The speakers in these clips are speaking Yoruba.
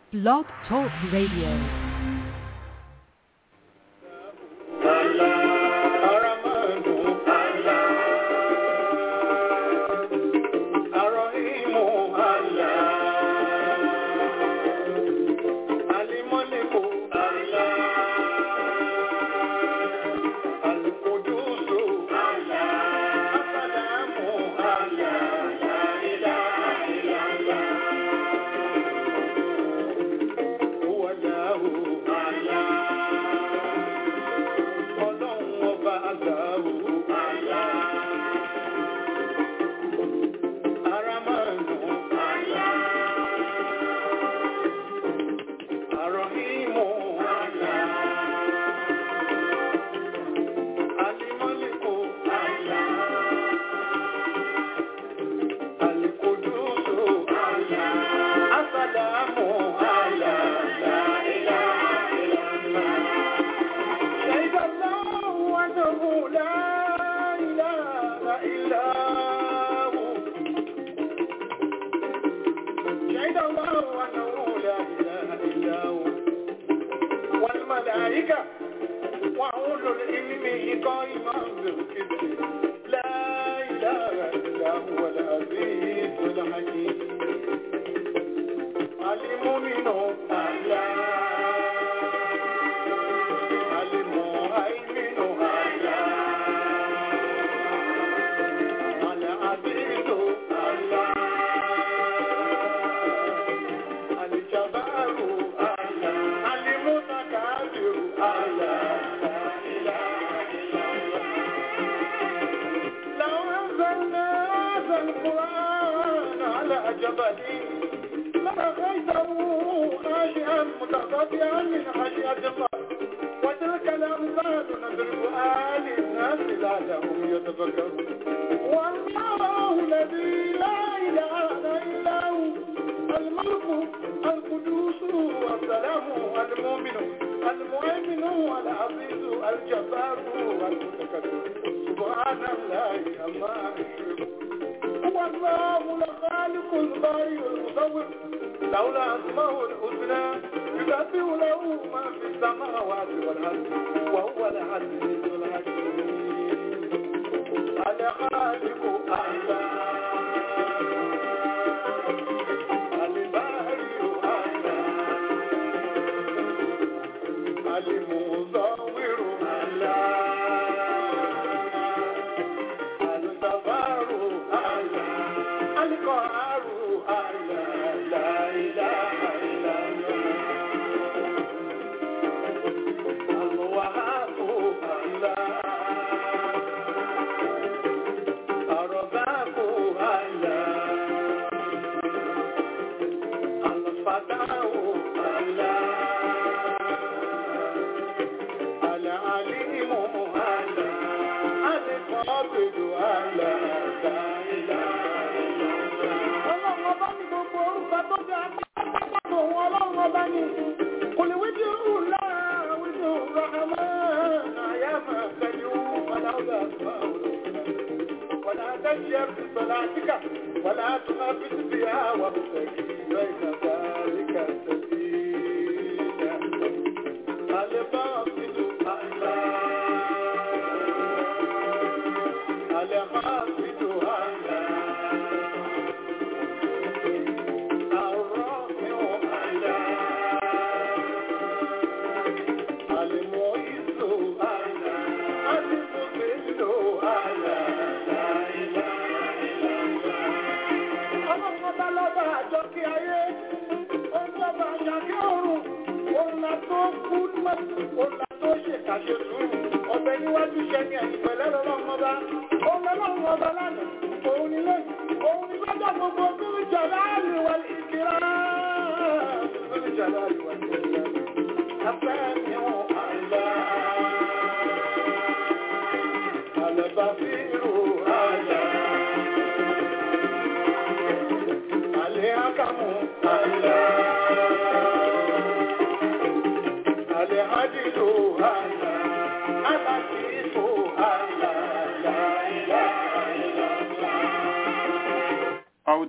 Blog Talk Radio.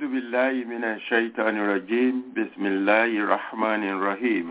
أعوذ بالله من الشيطان الرجيم بسم الله الرحمن الرحيم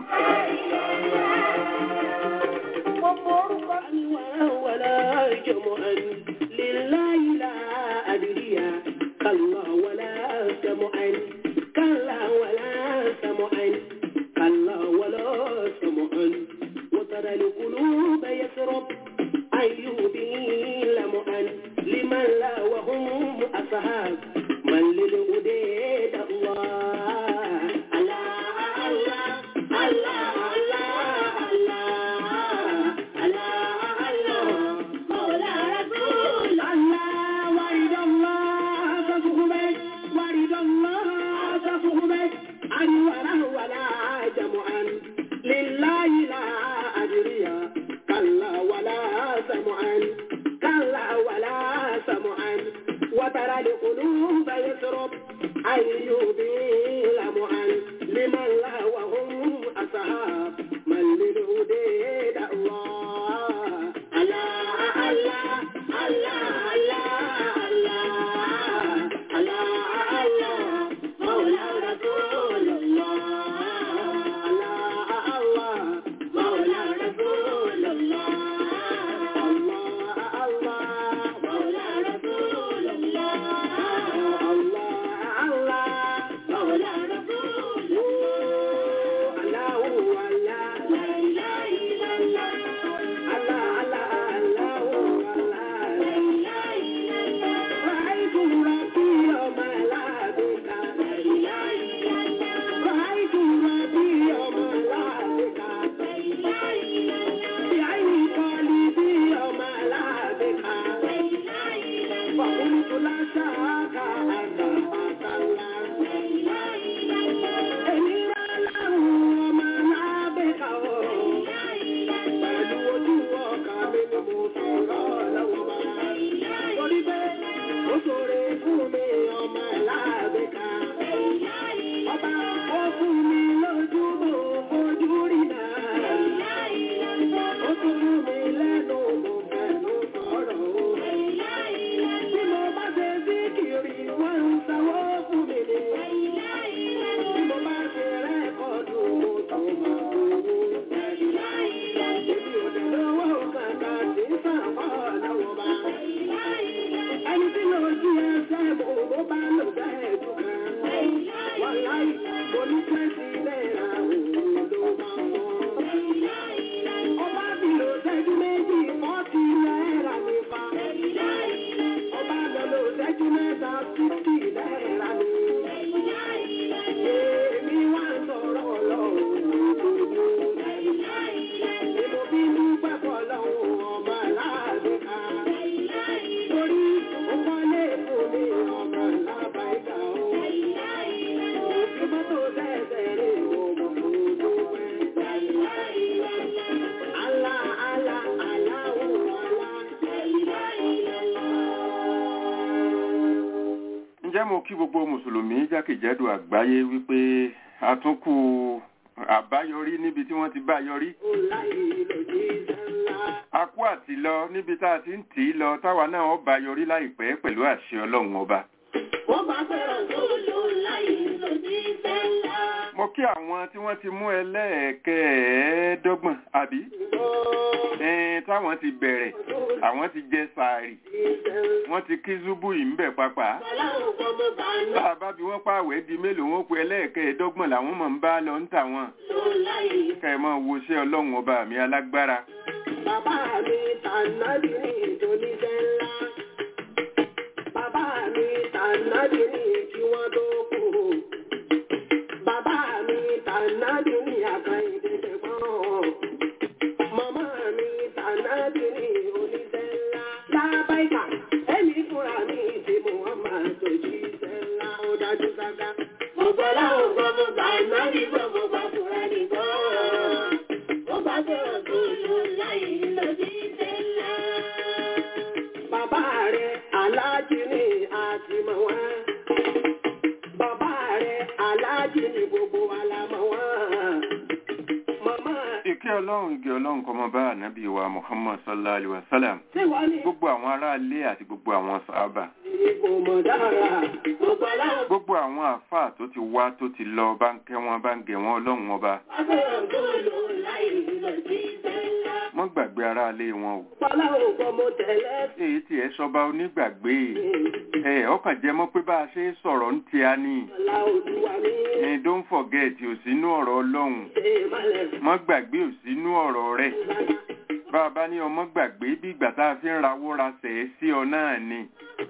ولا جمعا لله لا أدري كلا ولا سمعا كلا ولا سمعا كلا ولا سمعا وترى القلوب يسرب أيوبي لمعا لمن لا وهم أصحاب من للأديد الله الله الله الله لله لا أدري كلا ولا سمعا كلا ولا سمعا وترى القلوب يسرب أيوبي لمعا لمن لا وهم أصحاب من للهديد الله الله الله الله الله الله الله مولى رسول الله Mo kí gbogbo mùsùlùmí jákèjádò àgbáyé wípé àtúnkù àbáyọrí níbi tí wọ́n ti bá yọrí. A kú àti lọ níbi tá a ti ń tì í lọ táwa náà ó bá yọrí láìpẹ́ pẹ̀lú àṣẹ Ọlọ́run ọba. Mo kí àwọn tí wọ́n ti mú ẹlẹ́ẹ̀kẹ́ẹ̀ẹ́dọ́gbọ̀n àbí táwọn ti bẹ̀rẹ̀ àwọn ti jẹ sàárì wọ́n ti kí zubu yìí ń bẹ̀ pápá bá bí wọ́n pàwẹ́ di mélòó wọ́n pe ẹlẹ́ẹ̀kẹ́ẹ̀dọ́gbọ̀n làwọn mọ̀ ń bá lọ ń tà wọ́n kẹ́ẹ̀mọ́ wo ṣé Ọlọ́run ọba mi alágbára. Bàbá mi tànàbí ní ìdóníṣẹ́ ńlá bàbá mi tànàbí ní kí wọ́n tó kú bàbá mi tànàbí ní àkàìdé tẹ̀gbọ́n màmá mi tànàbí ní oníṣẹ́ ńlá lábáìkà ẹni fúnra mi ti Muhammad tó jíṣẹ́ ńlá ó dájú sáká. Gbogbo láwọn gbogbo gbà náà ní gbogbo gbà fúnra nìkan ó bá sọ̀rọ̀ tó lò láyé lójíṣẹ́ ńlá. Bàbá rẹ̀ aláàjì ni àti mọ̀ wá. Bàbá rẹ̀ aláàjì ni gbogbo wa la mọ̀ wá. Màmá ìkẹ́ Ọlọ́run ìgẹ́ Ọlọ́run kó máa bá ànábì wa Muhammad sallallahu alaihi wasallam gbogbo àwọn ará ilé àti gbogbo àwọn sàhábà gbogbo àwọn àfáà tó ti wá tó ti lọ bá ń kẹ́ wọn bá ń gẹ̀ wọn ọlọ́run ọba wọ́n gbàgbé ara ilé wọn o èyí tí ẹ sọba onígbàgbé ọkàn jẹ mọ́ pé bá a ṣe sọ̀rọ̀ ń tí a ní don't forget ò sínú ọ̀rọ̀ ọlọ́run mọ́ gbàgbé ò sínú ọ̀rọ̀ rẹ̀ bá a bá ní ọmọ gbàgbé bí ìgbà tá a fi ń rawó ra sẹ̀ sí ọ náà ni.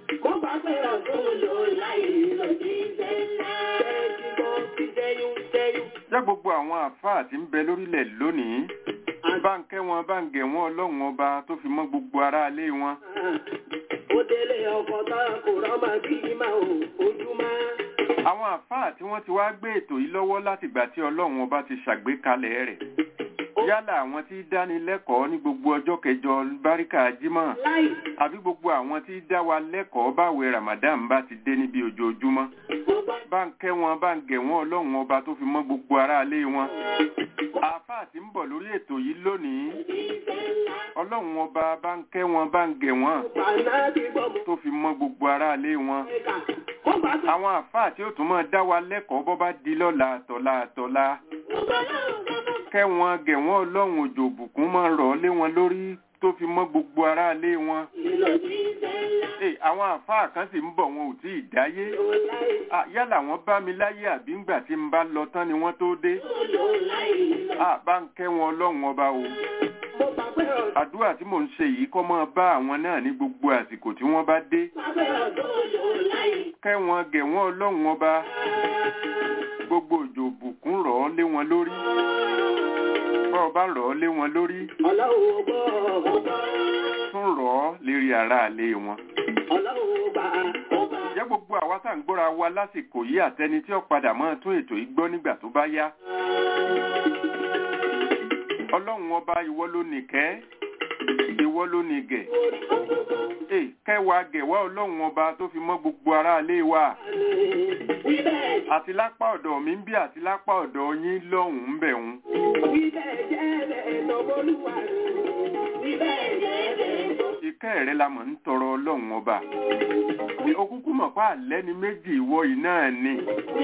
jẹ́ gbogbo àwọn àfáà tí ń bẹ lórílẹ̀ lónìí bá ń kẹ́ wọn bá ń gẹ̀ wọn ọlọ́run ọba tó fi mọ́ gbogbo ará ilé wọn. ó délé ọkọ̀ tó kò rọ́mọ bí máa ojúmọ́. àwọn àfáà tí wọ́n ti wá gbé ètò yìí lọ́wọ́ látìgbà tí ọlọ́run ọba ti ṣàgbékalẹ̀ rẹ̀ yálà àwọn tí dánilẹ́kọ̀ọ́ ní gbogbo ọjọ́ kẹjọ báríkà jímọ̀ àbí gbogbo àwọn tí dá wa lẹ́kọ̀ọ́ báwẹ̀ Ramadan bá ti dé níbi ojoojúmọ́ bá ń kẹ́ wọn bá ń gẹ̀ wọn ọlọ́run ọba tó fi mọ́ gbogbo ará ilé wọn. àáfàá tí ń bọ̀ lórí ètò yìí lónìí ọlọ́run ọba bá ń kẹ́ wọn bá ń gẹ̀ wọn tó fi mọ́ gbogbo ará ilé wọn. àwọn àáfàá tí ó tún máa dá wa lẹ́kọ̀ọ́ bọ́ bá di lọ́la àtọ̀la kẹ́ wọn gẹ̀ wọn ọlọ́run òjò òbùkún máa rọ̀ lé wọn lórí tó fi mọ́ gbogbo ará ilé wọn. àwọn àfáà kan sì ń bọ̀ wọn ò tí ì dáyé yálà wọ́n bá mi láyé àbí ńgbà tí ń bá lọ tán ni wọ́n tó dé. bá ń kẹ́ wọn ọlọ́run ọba o. àdúrà tí mò ń ṣe yìí kọ́ máa bá àwọn náà ní gbogbo àsìkò tí wọ́n bá dé. kẹ́ wọn gẹ̀ wọn ọlọ́run ọba gbogbo òjò òbùkún rọ̀ lé wọn lórí. bá rọ̀ lé wọn lórí tún rọ̀ lérí ará ilé wọn. jẹ́ gbogbo àwa tá ń gbọ́ra wa lásìkò yìí àtẹni tí ó padà máa tún ètò yìí gbọ́ nígbà tó bá yá. ọlọ́run ọba ìwọ ló nìkẹ́ ìwọ ló nìgẹ̀. kẹwàá gẹ̀wá ọlọ́run ọba tó fi mọ́ gbogbo ará ilé wa. àti lápá ọ̀dọ̀ mi ń bí àti lápá ọ̀dọ̀ yín lọ́hùn-ún ń bẹ̀ ń. ìkẹ́ rẹ̀ la mọ̀ ń tọrọ ọlọ́run ọba. òkúkú mọ̀ pa àlẹ́ ni méjì ìwọ yìí náà ni.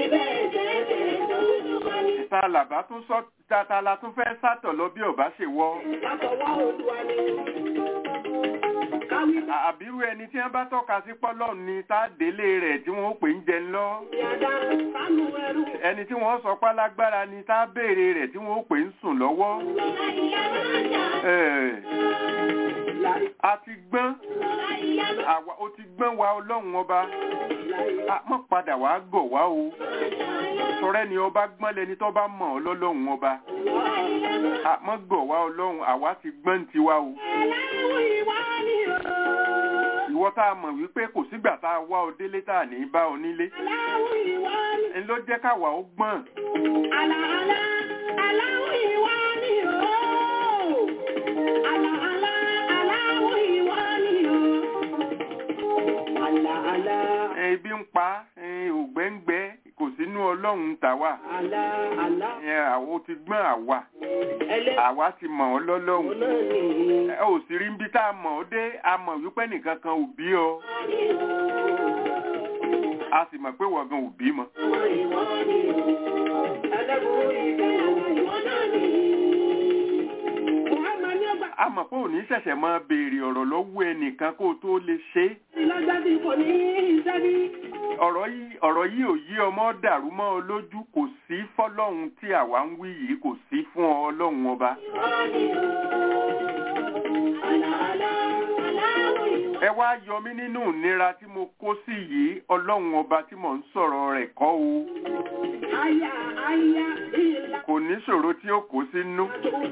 ìtàlàbá tún sọ tàtàlà tún fẹ́ sátọ̀ lọ bí ọba ṣe wọ́. àbírú ẹni tí wọ́n bá tọ́ka sí pọ́lọ́ ni tá délé rẹ̀ tí wọ́n ó pè ń jẹ lọ. ẹni tí wọ́n sọ pálágbára ni tá béèrè rẹ̀ tí wọ́n ó pè ń sùn lọ́wọ́. a ti gbọ́n ó ti gbọ́n wa ọlọ́run ọba mọ́ padà wá gọ̀ wá o. sọ̀rẹ́ ni ọba gbọ́n lẹni tó bá mọ̀ ọ́ lọ́lọ́run ọba. mọ́ gọ̀ wá ọlọ́run àwa ti gbọ́n tiwa o. ìwọ tá a mọ̀ wípé kò sígbà tá a wá ọ délé tá a ní bá ọ nílé. ń ló jẹ́ káwa ó gbọ́n. ebi ń pa ògbẹ́ngbẹ́ kò sínú ọlọ́run tàwa. ó ti gbọ́n àwa ti mọ̀ ọ́ lọ́lọ́run. ò sì rí ibi tá a mọ̀ ọ́ dé a mọ̀ wípé nìkan kan ò bí ọ. a sì mọ̀ pé wọ̀gán ò bí mọ́. a mọ̀ pé òní ṣẹ̀ṣẹ̀ máa béèrè ọ̀rọ̀ lọ́wọ́ ẹnìkan kó o tó lè ṣe é. ọ̀rọ̀ yìí ò yí ọmọ dàrú mọ́ ọ lójú. kò sí fọ́lọ́hun tí àwa ń wí yìí kò sí fún ọ ọlọ́run ọba. ẹ wá yọ mí nínú ìnira tí mo kó sí yìí ọlọ́run ọba tí mò ń sọ̀rọ̀ rẹ̀ kọ́ o. kò ní ṣòro tí ó kó sínú.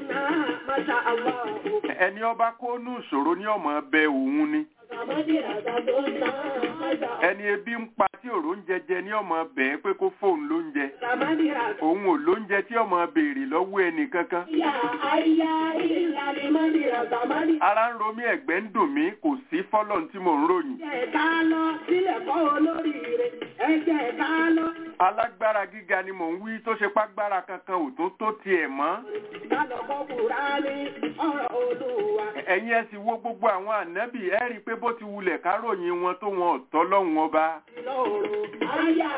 ẹni ọba kó nú ìṣòro ní ọmọ bẹ òun ni. ẹni ebi ń pa tí tí òrò ń jẹjẹ ní ọmọ bẹ́ẹ̀ pé kó fóun lóúnjẹ Sàmádìrà. òun ò lóúnjẹ tí ọmọ béèrè lọ́wọ́ ẹnì kankan Ìyá àyà ìlànà mádìrà sàmádìrà. ara ń ro mí ẹ̀gbẹ́ ń dùn mí kò sí fọ́lọ́n tí mò ń ròyìn Ẹ̀jẹ̀ ká lọ sílẹ̀ kọ́ olóríire. Ẹ̀jẹ̀ ká lọ. alágbára gíga ni mò ń wí tó ṣe págbára kankan ò tó tiẹ̀ mọ́ Ká lọ kọ́ Kùránì ọ̀rọ̀ Olúwa. ẹ̀yin ẹ sì wo gbogbo àwọn ànábì ẹ rí i pé bó ti wulẹ̀ ká ròyìn wọn tó wọn ọ̀tọ́ lọ́hùn ọba Lọ́rùn. Àyà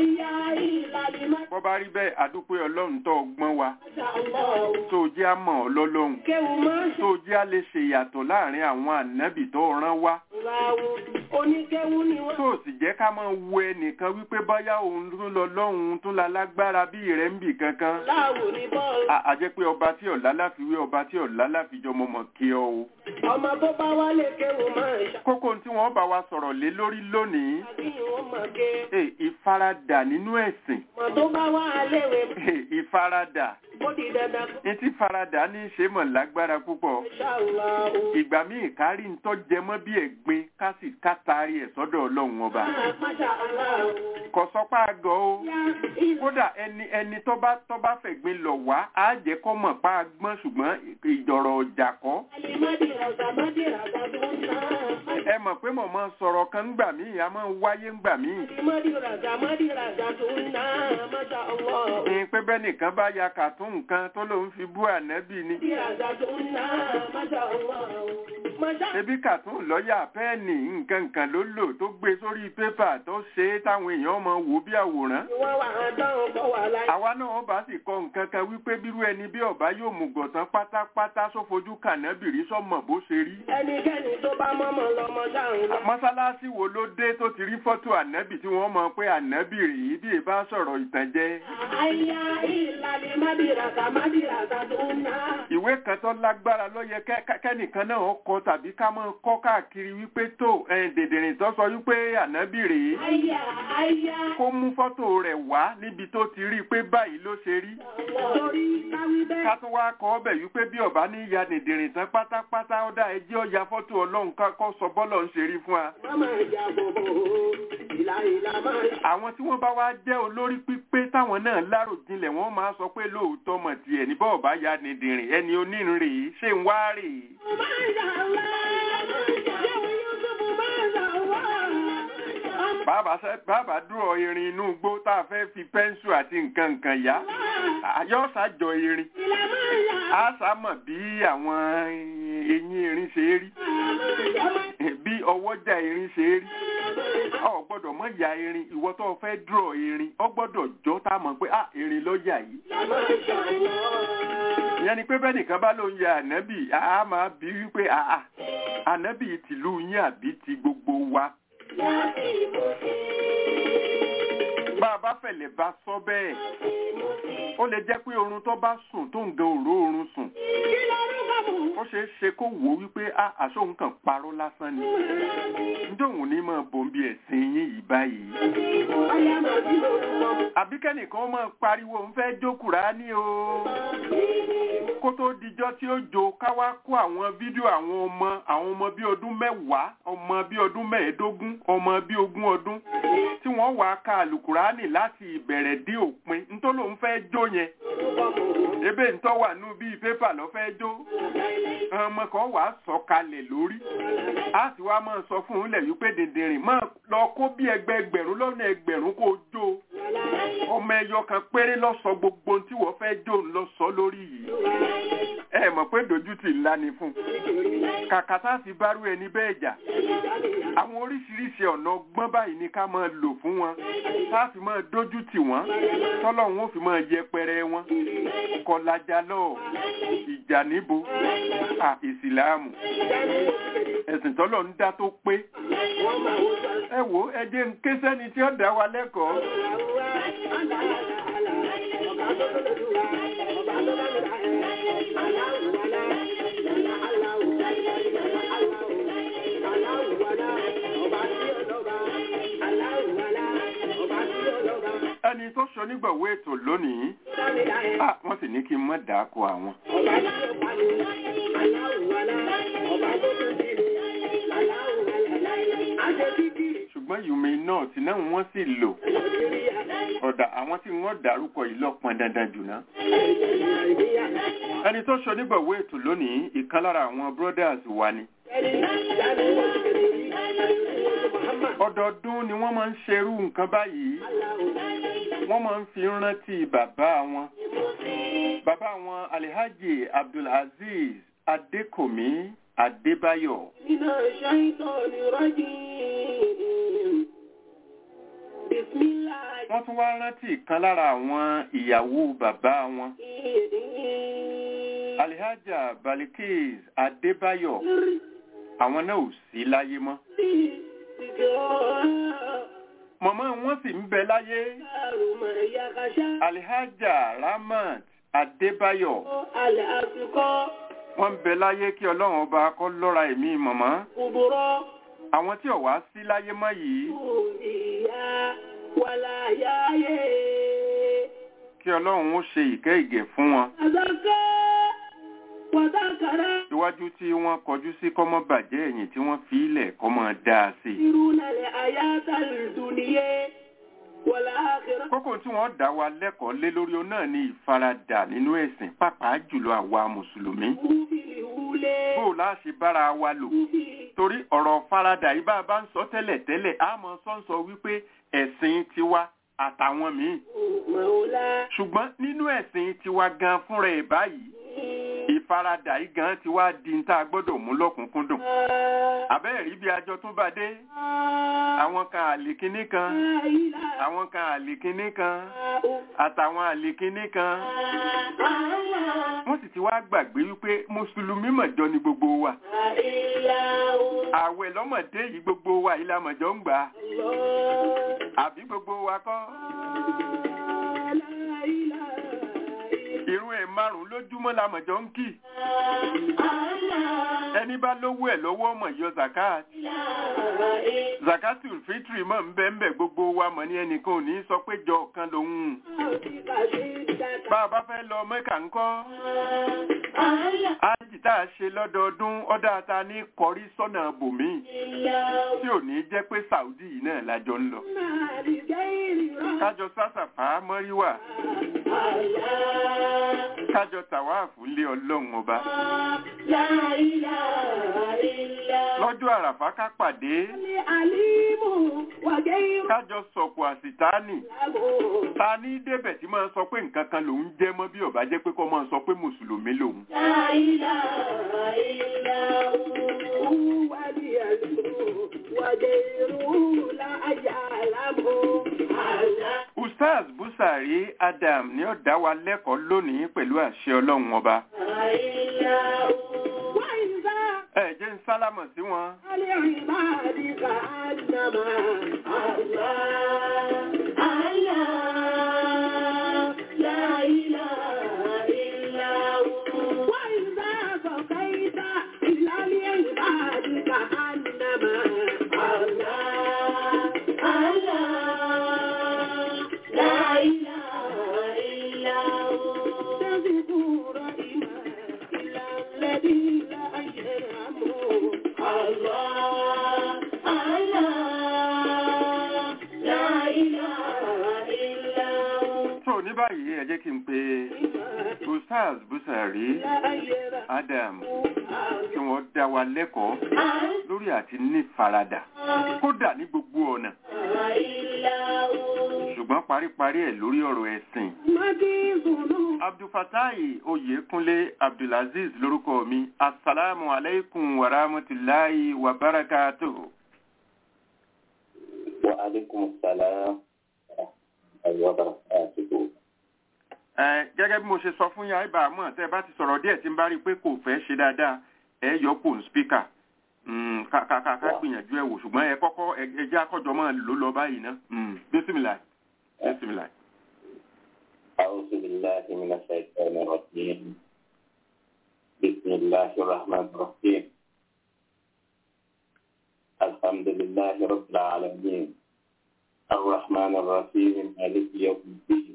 ìlànà mádìrà. bọ́ bá rí bẹ́ẹ̀ àdúpẹ́ ọlọ́run tó ọgbọ́n wa Ọlọ́run. tó jẹ́ àmọ́ ọlọ́lọ́hun Kéwù máa ń tó jẹ́ a lè ṣe ìyàtọ̀ láàrin àwọn ànábì tó rán wá ṣàwù. Oníkéwù ni wọ́n. tó sì jẹ́ ká máa wo ẹnìkan wípé bóyá òun tún lọ lọ́hùn tún la lágbára bí rẹ̀ ń bì kankan Láwù ní bọ́ọ̀lù. a jẹ́ pé ọba tí ọ̀la láfiwé ọba tí ọ̀la láfijọ́ mọ̀mọ́ kí ọ o. Ọmọ tó bá wálé kéwù máa ń ṣàwù. kókó tí wọ́n bá wa sọ̀rọ̀ lé lórí lónìí Àbíyàn wọn mọ̀ ké. ìfaradà nínú ẹ̀sìn Ọmọ tó bá wá léwe. ìfaradà Ó di dandan. ní tí faradà ní í ṣe mọ̀ lágbára púpọ̀ Ṣàwù. ìgbà míì kárí ń tọ́ jẹmọ́ bí ẹ̀gbin ká sì kátàrí ẹ̀ sọ́dọ̀ ọlọ́run ọba Máṣá aláwọ̀. kò sọpá àgọ́ o Yá ìlú. kódà ẹni tó bá fẹ̀gbin lọ̀ wá á jẹ́ kó mọ̀ pa agbọ́n ṣùgbọ́n ìjọ̀rọ̀ ọjà kọ́ Mádìrà sàmádìrà sàdúnà. ẹ mọ̀ pé mo máa sọ̀rọ̀ kan ńgbà míì a máa ń wáyé ńgbà míì Mádìrà sàdúnà. Máṣá aláwọ̀. ní pé bẹ́ẹ̀ nìkan bá ya kàtún nǹkan tó lòun fi bú ànábì ni Mádìrà sàdúnà. Máṣá aláwọ̀. Máṣá. ebi kàtún lọ́ọ̀yà pẹ́ẹ́nì nǹkan ló lò tó gbé sórí pépà tó ṣe é táwọn èèyàn máa wò bí àwòrán Wọ́n wà á dáhùn kọ́ wà láyé. àwa náà bá sì kọ nǹkan kan wípé bírú ẹni bí ọba yóò mú gọ̀tán pátápátá sófojú kànábìrì sọmọ bó ṣe rí Ẹnikẹ́ni tó bá mọ́mọ́ lọ́mọ dáhùn lọ. mọ́sálásí wo ló dé tó ti rí fọ́tò ànábì tí wọ́n mọ̀ pé ànábì rèé bí ìbá sọ̀rọ̀ ìtànjẹ Àyà ìlànà mádìrà sàdúnà. ìwé kan tó lágbára ló yẹ kẹ́nìkan náà kọ tàbí ká máa kọ káàkiri wípé tó dèdèrìn tó sọ wípé ànábì rèé Àyà. kó mú fọ́tò rẹ̀ wá níbi tó ti rí i pé báyìí ló ṣe rí Torí káwí bẹ́ẹ̀. ká tún wá kọ ọbẹ̀ wípé bí ọba ní ya dèdèrìn tán pátápátá ó dá ẹjẹ́ ọ̀ya fọ́tò ọlọ́run kọ́ sọ bọ́lọ̀ ń ṣe rí fún wa. Mama ìjà bòbò. Ìlà máa. àwọn tí wọ́n bá wá jẹ́ olórí pípé táwọn náà láròjinlẹ̀ wọ́n máa sọ pé lóòótọ́ mọ̀ tiẹ̀ ní bọ́ọ̀ bá ya dèdèrìn ẹni onírìn rèé ṣé ń wá rèé. bàbá dúró irin inú igbó tá a fẹ́ fi pẹ́ńsù àti nǹkan yá yóò ṣàjọ irin á sàmọ̀ bí àwọn eyín irin ṣe rí bí ọwọ́jà irin ṣe rí ọ gbọ́dọ̀ mọ̀ ya irin ìwọ tó fẹ́ dúró irin ọ gbọ́dọ̀ jọ tá a mọ̀ pé irin ló yà yìí ìyẹn ni pé bẹ́ẹ̀ nìkan bá ló ń ya ànábì a máa bí wípé ànábì tìlú yín àbí ti gbogbo wa. bá a bá fẹ̀lẹ̀ bá sọ bẹ́ẹ̀ ó lè jẹ́ pé oorun tó bá sùn tó ń gan òró oorun sùn ó ṣeé ṣe kó wò ó wípé àṣóhun kan parọ́ lásán ni ndóhùn ní máa bòǹbì ẹ̀sìn yín yìí báyìí àbí kẹ́nìkan máa pariwo ń fẹ́ jó Kùránì o kó tó dijọ́ tí ó jó ká wá kó àwọn fídíò àwọn ọmọ bíi ọdún 10, ọmọ bíi ọdún 15, ọmọ bíi 20 ọdún tí wọ́n wá ka àlùkùránì láti ìbẹ̀rẹ̀ dé òpin nítorí òun fẹ́ jó yẹn ebe ntọ́ wà nù bíi pépà lọ́ fẹ́ jó ọmọ kan wà sọ kalẹ̀ lórí a sì wá máa sọ fún un lẹ̀ wípé dèdèrìn máa lọ kó bí ẹgbẹ̀rún lọ́nà ẹgbẹ̀rún kó jó ọmọ ẹyọ kan péré lọ sọ gbogbo tí wọ́n fẹ́ jó lọ sọ lórí yìí ẹ mọ̀ pé dójútì ńlá ni fún kàkà tá a fi bárú ẹni bẹ́ẹ̀ jà àwọn oríṣiríṣi ọ̀nà ọgbọ́n báyìí ni ká máa lò fún wọn tá a fi máa dójútì wọn tọ́lọ́run ó fi máa yẹpẹrẹ wọn kọlajà lọ ìjà níbo ìsìláàmù ẹ̀sìn tọ́lọ̀ ń dá tó pé ẹ wò ẹ jẹ́ ń ké sẹ́ni tí ó dá wa lẹ́kọ̀ọ́. ẹni tó sọ nígbàwó ètò lónìí wọ́n sì ní kí n má dáko àwọn. ṣùgbọ́n you may not náà wọ́n sì lò ọ̀dà àwọn tí wọ́n dárúkọ yìí lọ́pọn dandan jù náà. ẹni tó ṣe onígbọ̀wọ́ ètò lónìí ìkan lára àwọn brothers wa ni. ọdọọdún ni wọ́n máa ń ṣerú nǹkan báyìí wọ́n máa ń fi rántí bàbá wọn Alhaji Abdulaziz Adékòmí Adébáyọ̀. Wọ́n tún wá rántí ìkan lára àwọn ìyàwó bàbá wọn. Alhaja Balikis Adébáyọ̀. Àwọn náà ò sí láyé mọ́. Màmá wọn sì ń bẹ láyé. Alhaja Ramat Adébáyọ̀. Wọ́n ń bẹ láyé kí Ọlọ́run ọba kó lọ́ra ẹ̀mí màmá. Àwọn tí ò wá sí láyé mọ́ yìí. Kí Ọlọ́run ó ṣe ìkẹ́ ìgẹ̀ fún wọn. Iwájú tí wọ́n kọjú sí kọ́mọ́ bàjẹ́ ẹ̀yìn tí wọ́n fi ilẹ̀ kọ́mọ́ dáa sí. Kókó tí wọ́n dá wa lẹ́kọ̀ọ́ lé lórí o náà ni ìfaradà nínú ẹ̀sìn pàápàá jùlọ àwa mùsùlùmí. Bó la ṣe bára wa lò. Torí ọ̀rọ̀ faradà yìí bá ń sọ tẹ́lẹ̀ a mọ̀ sọ́nsọ wípé ẹ̀sìn tiwa àtàwọn míì. Ṣùgbọ́n nínú ẹ̀sìn tiwa gan fúnra ẹ̀ báyìí ìfaradà yìí gan ti wá di ń tá a gbọ́dọ̀ mú lọ́kùnkúndùn. Àbẹ́ẹ̀rí bí ajọ tún bá dé. Àwọn kan àlìkíní kan, àwọn kan àlìkíní kan, àtàwọn àlìkíní kan. Wọ́n sì ti wá gbàgbé wípé Mùsùlùmí mọ̀jọ ni gbogbo wa. Àwẹ̀ lọ́mọdé yìí gbogbo wa ilé àmọ̀jọ ń gbà. Àbí gbogbo wa kọ́. Irun ẹ̀ márùn-ún lójúmọ́ lámọ̀jọ ń kì. Ẹni bá lówó ẹ̀ lọ́wọ́ ọmọ yọ zakat. Zakatul fitri mọ̀ ń bẹ gbogbo wa mọ̀ ní ẹnìkan ò ní sọ pé jọ kan lòun. Bá a bá fẹ́ lọ Mẹ́kà ńkọ́. Ájì tá a ṣe lọ́dọọdún ọ̀dà ta ní kọrí sọ́nà bòmí. Tí ò ní jẹ́ pé Saudi yìí náà lájọ ń lọ. Kájọ sásàfà mọ́ríwà. Kájọ tàwáàfù lé Ọlọ́run ọba. Lọ́jọ́ àràfá ká pàdé. Kájọ sọ̀kò àsìtáànì. Ta ní débẹ̀ tí máa sọ pé nǹkan kan lòun jẹ́ mọ́ bí ó bá jẹ́ pé kó máa sọ pé Mùsùlùmí lòun. Ustaz Busari Adam ni ó dá wa lẹ́kọ̀ọ́ lónìí pẹ̀lú àṣẹ Ọlọ́run ọba. Ẹ jẹ́ ń sálámọ̀ sí wọn. Ní báyìí ẹ jẹ́ kí n pe Ustaz Busari Adam kí wọ́n dá wa lẹ́kọ̀ọ́ lórí àti ní faradà kódà ní gbogbo ọ̀nà ṣùgbọ́n paríparí ẹ̀ lórí ọ̀rọ̀ ẹ̀sìn. Abdulfatai Oyèkúnlé Abdulaziz lórúkọ mi. Assalamu alaikum wa rahmatullahi wa barakatuh. Wa alaikum assalam wa barakatuh. Gẹ́gẹ́ bí mo ṣe sọ fún yín àìbá mọ̀ tẹ́ bá ti sọ̀rọ̀ díẹ̀ tí ń bá rí pé kò fẹ́ ṣe dáadáa ẹ yọ kò ń spíkà ká gbìyànjú ẹ̀ wò ṣùgbọ́n ẹ kọ́kọ́ ẹ jẹ́ akọ́jọ máa lò lọ báyìí ná. Bísímìlà. A'udhu billahi minash shaitanir rajim. Bismillahir rahmanir rahim. Alhamdulillahi rabbil alamin. Ar-rahmanir rahim. Maliki yawmiddin.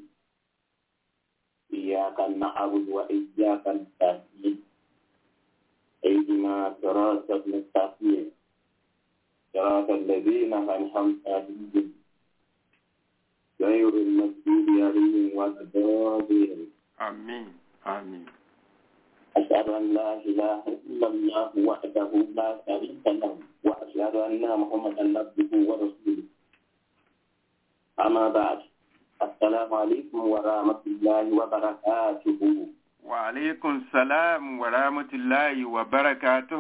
إياك نعبد وإياك نستعين اهدنا صراط المستقيم صراط الذين أنعمت عليهم غير المغضوب عليهم ولا الضالين. آمين آمين. أشهد أن لا إله إلا الله وحده لا شريك له وأشهد أن محمدا عبده ورسوله. أما بعد السلام عليكم ورحمة الله وبركاته. وعليكم السلام ورحمة الله وبركاته.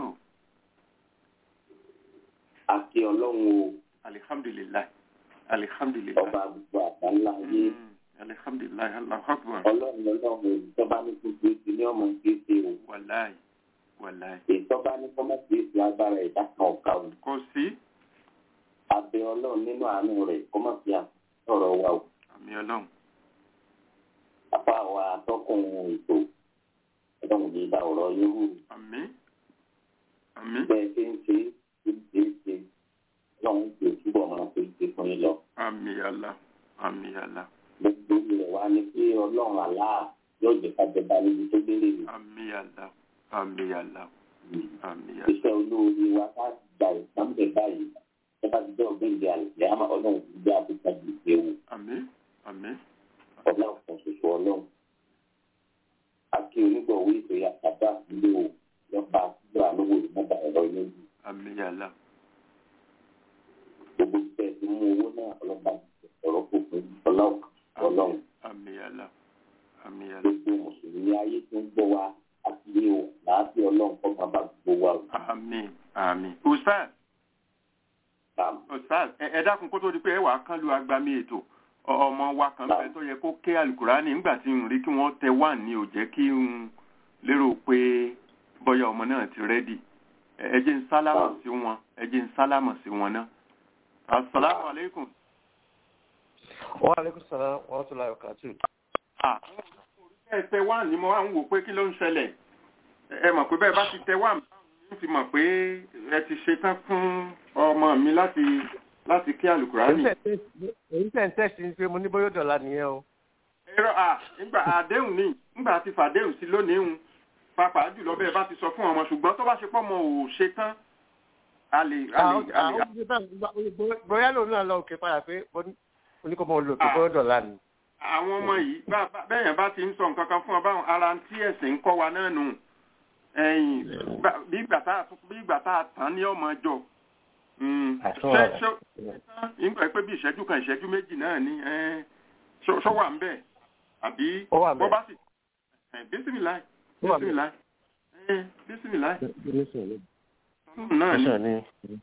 Àkí Ọlọ́run o. Alhamdulillah. Alhamdulillah. Ọba àbùkù àgbáńlá yé. Alhamdulillah. Allahu Akbar. Ọlọ́run ìjọba ní gbogbo ètò ní ọmọ ìgbésẹ̀ o. Wàláì. Wàláì. Ìjọba ní kọ́mọ̀tì ètò agbára ìdá kan ọ̀ka o. Kò sí. Abẹ Ọlọ́run nínú àánú rẹ̀ kọ́mọ̀tì àtọ̀rọ̀ wa o. Àmín Ọlọ́run. Apá wa atọ́kùn ètò Ọlọ́run ní ìdá ọ̀rọ̀ yín wù. Àmín. Àmín. Bẹ́ẹ̀ ṣe ń ṣe Ọlọ́run tó túbọ̀ máa fi ṣe fún yín lọ. Àmín Allah. Àmín Allah. Gbogbo ilẹ̀ wa ni pé Ọlọ́run àlá yóò jẹ́ ká jọba níbi tó délé mi. Àmín Allah. Àmín Allah. Àmín Allah. Iṣẹ́ olóore wa ká gba ìsàmúlẹ̀ báyìí. Ẹ bá ti jẹ́ ògbéǹde àlùfẹ́ àmọ́ Ọlọ́run ti gbé àbúkà jù ṣe wò. Àmín. Àmín. Ọlọ́run kan ṣoṣo Ọlọ́run. Akí onígbọ̀wé ètò yàtàdá ilé o lọ́ba àtúgbò àlówó ìmọ̀gbà ẹ̀rọ ilé yìí. Àmín Allah. Gbogbo ìfẹ́ ti mú owó náà ọlọ́ba ọ̀rọ̀ kò fún Ọlọ́run. Àmín Allah. Àmín Allah. Gbogbo mùsùlùmí ayé tó ń gbọ́ wa àti ilé o láti Ọlọ́run kọ́ máa bá gbogbo wa o. Àmín. Àmín. Ustaz. Ustaz, ẹ dákun kó tó di pé ẹ wà kán lu agbami ètò. Ọmọ wa kan fẹ́ tó yẹ kó ké alukurani nígbà tí n rí kí wọ́n tẹ wá ní ò jẹ́ kí n lérò pé bóyá ọmọ náà ti rẹ́dì. Ẹ jẹ́ n sálámà sí wọn. Ẹ jẹ́ n sálámà sí wọn náà. Assalamu alaikum. Wa alaikum salam wa rahmatullahi wa barakatuh. Ẹ tẹ wá ní mo wá ń wò pé kí ló ń ṣẹlẹ̀. Ẹ mọ̀ pé bẹ́ẹ̀ bá ti tẹ wá mi fi mọ̀ pé ẹ ti ṣetán fún ọmọ mi láti kí alukurani. Èyí tẹ̀ ń tẹ̀sí ní pé mo ní bóyá dọ̀la nìyẹn o. Ẹ̀rọ nígbà àdéhùn ní nígbà tí fàdéhùn sí lónìí ń pàápàá jùlọ bẹ́ẹ̀ bá ti sọ fún ọmọ ṣùgbọ́n tó bá ṣe pọ́ mọ ò ṣetán a lè. Bóyá lòun náà lọ òkè padà pé oníkọ́mọ olùkọ́ bóyá dọ̀la ni. Àwọn ọmọ yìí bẹ́ẹ̀yàn bá ti ń sọ nǹkan kan fún ọ báwọn ara tí ẹ̀sìn ń kọ́ wa náà nù. Bí ìgbà tá a tán ní ọmọ ọjọ́ ìgbà pé bí ìṣẹ́jú kan ìṣẹ́jú méjì náà ní ṣọ́ wà ń bẹ̀ àbí bọ́ bá sì bísímìláì náà ní.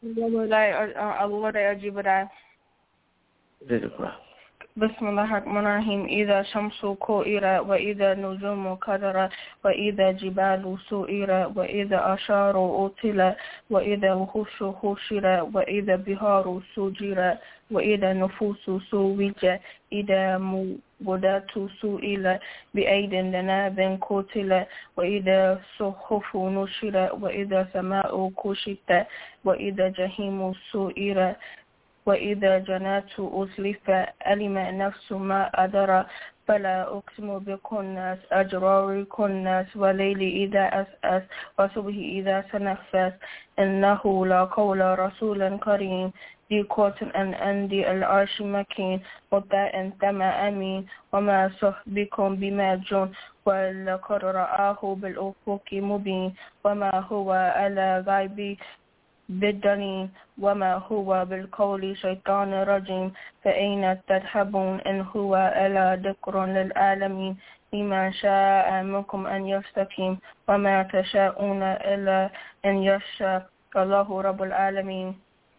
بسم الله الرحمن الرحيم إذا شمس كورت وإذا نجوم كدرت وإذا جبال سئرت وإذا أشار أطلت وإذا وحوش حشرت وإذا بحار سجرت وإذا نفوس سوجت إذا موءودات سئلت بأيد ذنب قتلت وإذا صحف نشرت وإذا سماء كشطت وإذا جحيم سئرت وإذا جنات أزلفت علم نفس ما أدرى فلا أقسم بكناس أجرار كناس وليل إذا أسأس وصبح إذا تنفس إنه لقول رسول كريم ذي قوة أن أندي العرش مكين وطاء تم أمين وما صحبكم بمجون ولقد رآه بالأفق مبين وما هو على غيب بالدليل وما هو بالقول شيطان رجيم فأين تذهبون إن هو إلا ذكر للعالمين لمن شاء منكم أن يستقيم وما تشاءون إلا أن يشاء الله رب العالمين.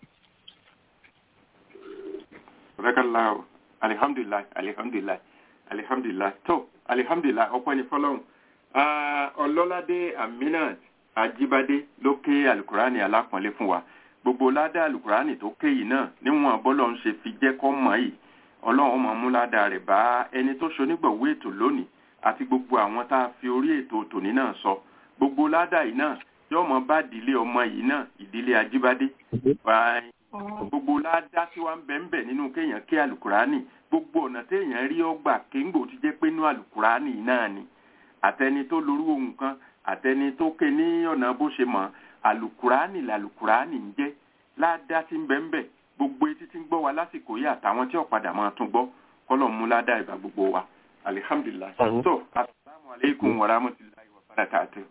بارك الله. alhamdulillah tó alhamdulillah ọpẹ́ ni fọ́lọ́run. Ọlọ́ládé Aminat Ajíbádé ló ké alukurani alápọ̀nlé fún wa. Gbogbo ládá alukurani tó ké yìí náà níwọ̀n bọ́lọ̀ ń ṣe fi jẹ́ kọ́ mọ́ yìí ọlọ́run máa mú ládá rẹ̀ bá ẹni tó ṣonígbọ̀wé ètò lónìí àti gbogbo àwọn tá a fi orí ètò tòní náà sọ. Gbogbo ládá yìí náà yóò mọ bá ìdílé ọmọ yìí náà ìdílé Ajíbádé. Gbogbo ládá tí wọ́n ń bẹ̀ nínú kéèyàn ké alukurani gbogbo ọ̀nà téèyàn rí ọgbà kéńgbò ti jẹ́ pé inú alukurani náà ni àtẹni tó lórú ohun kan àtẹni tó ké ní ọ̀nà bó ṣe mọ̀ alukurani làlukurani ń jẹ́ ládá tí ń bẹ ń bẹ gbogbo etí tí ń gbọ́ wa lásìkò yìí àtàwọn tí ó padà máa tún gbọ́ kọ́lọ̀ mú ládá ìbá gbogbo wa alihamdulilayi. so asalaamu aleykum wa rahmatulahi wa barakatuh.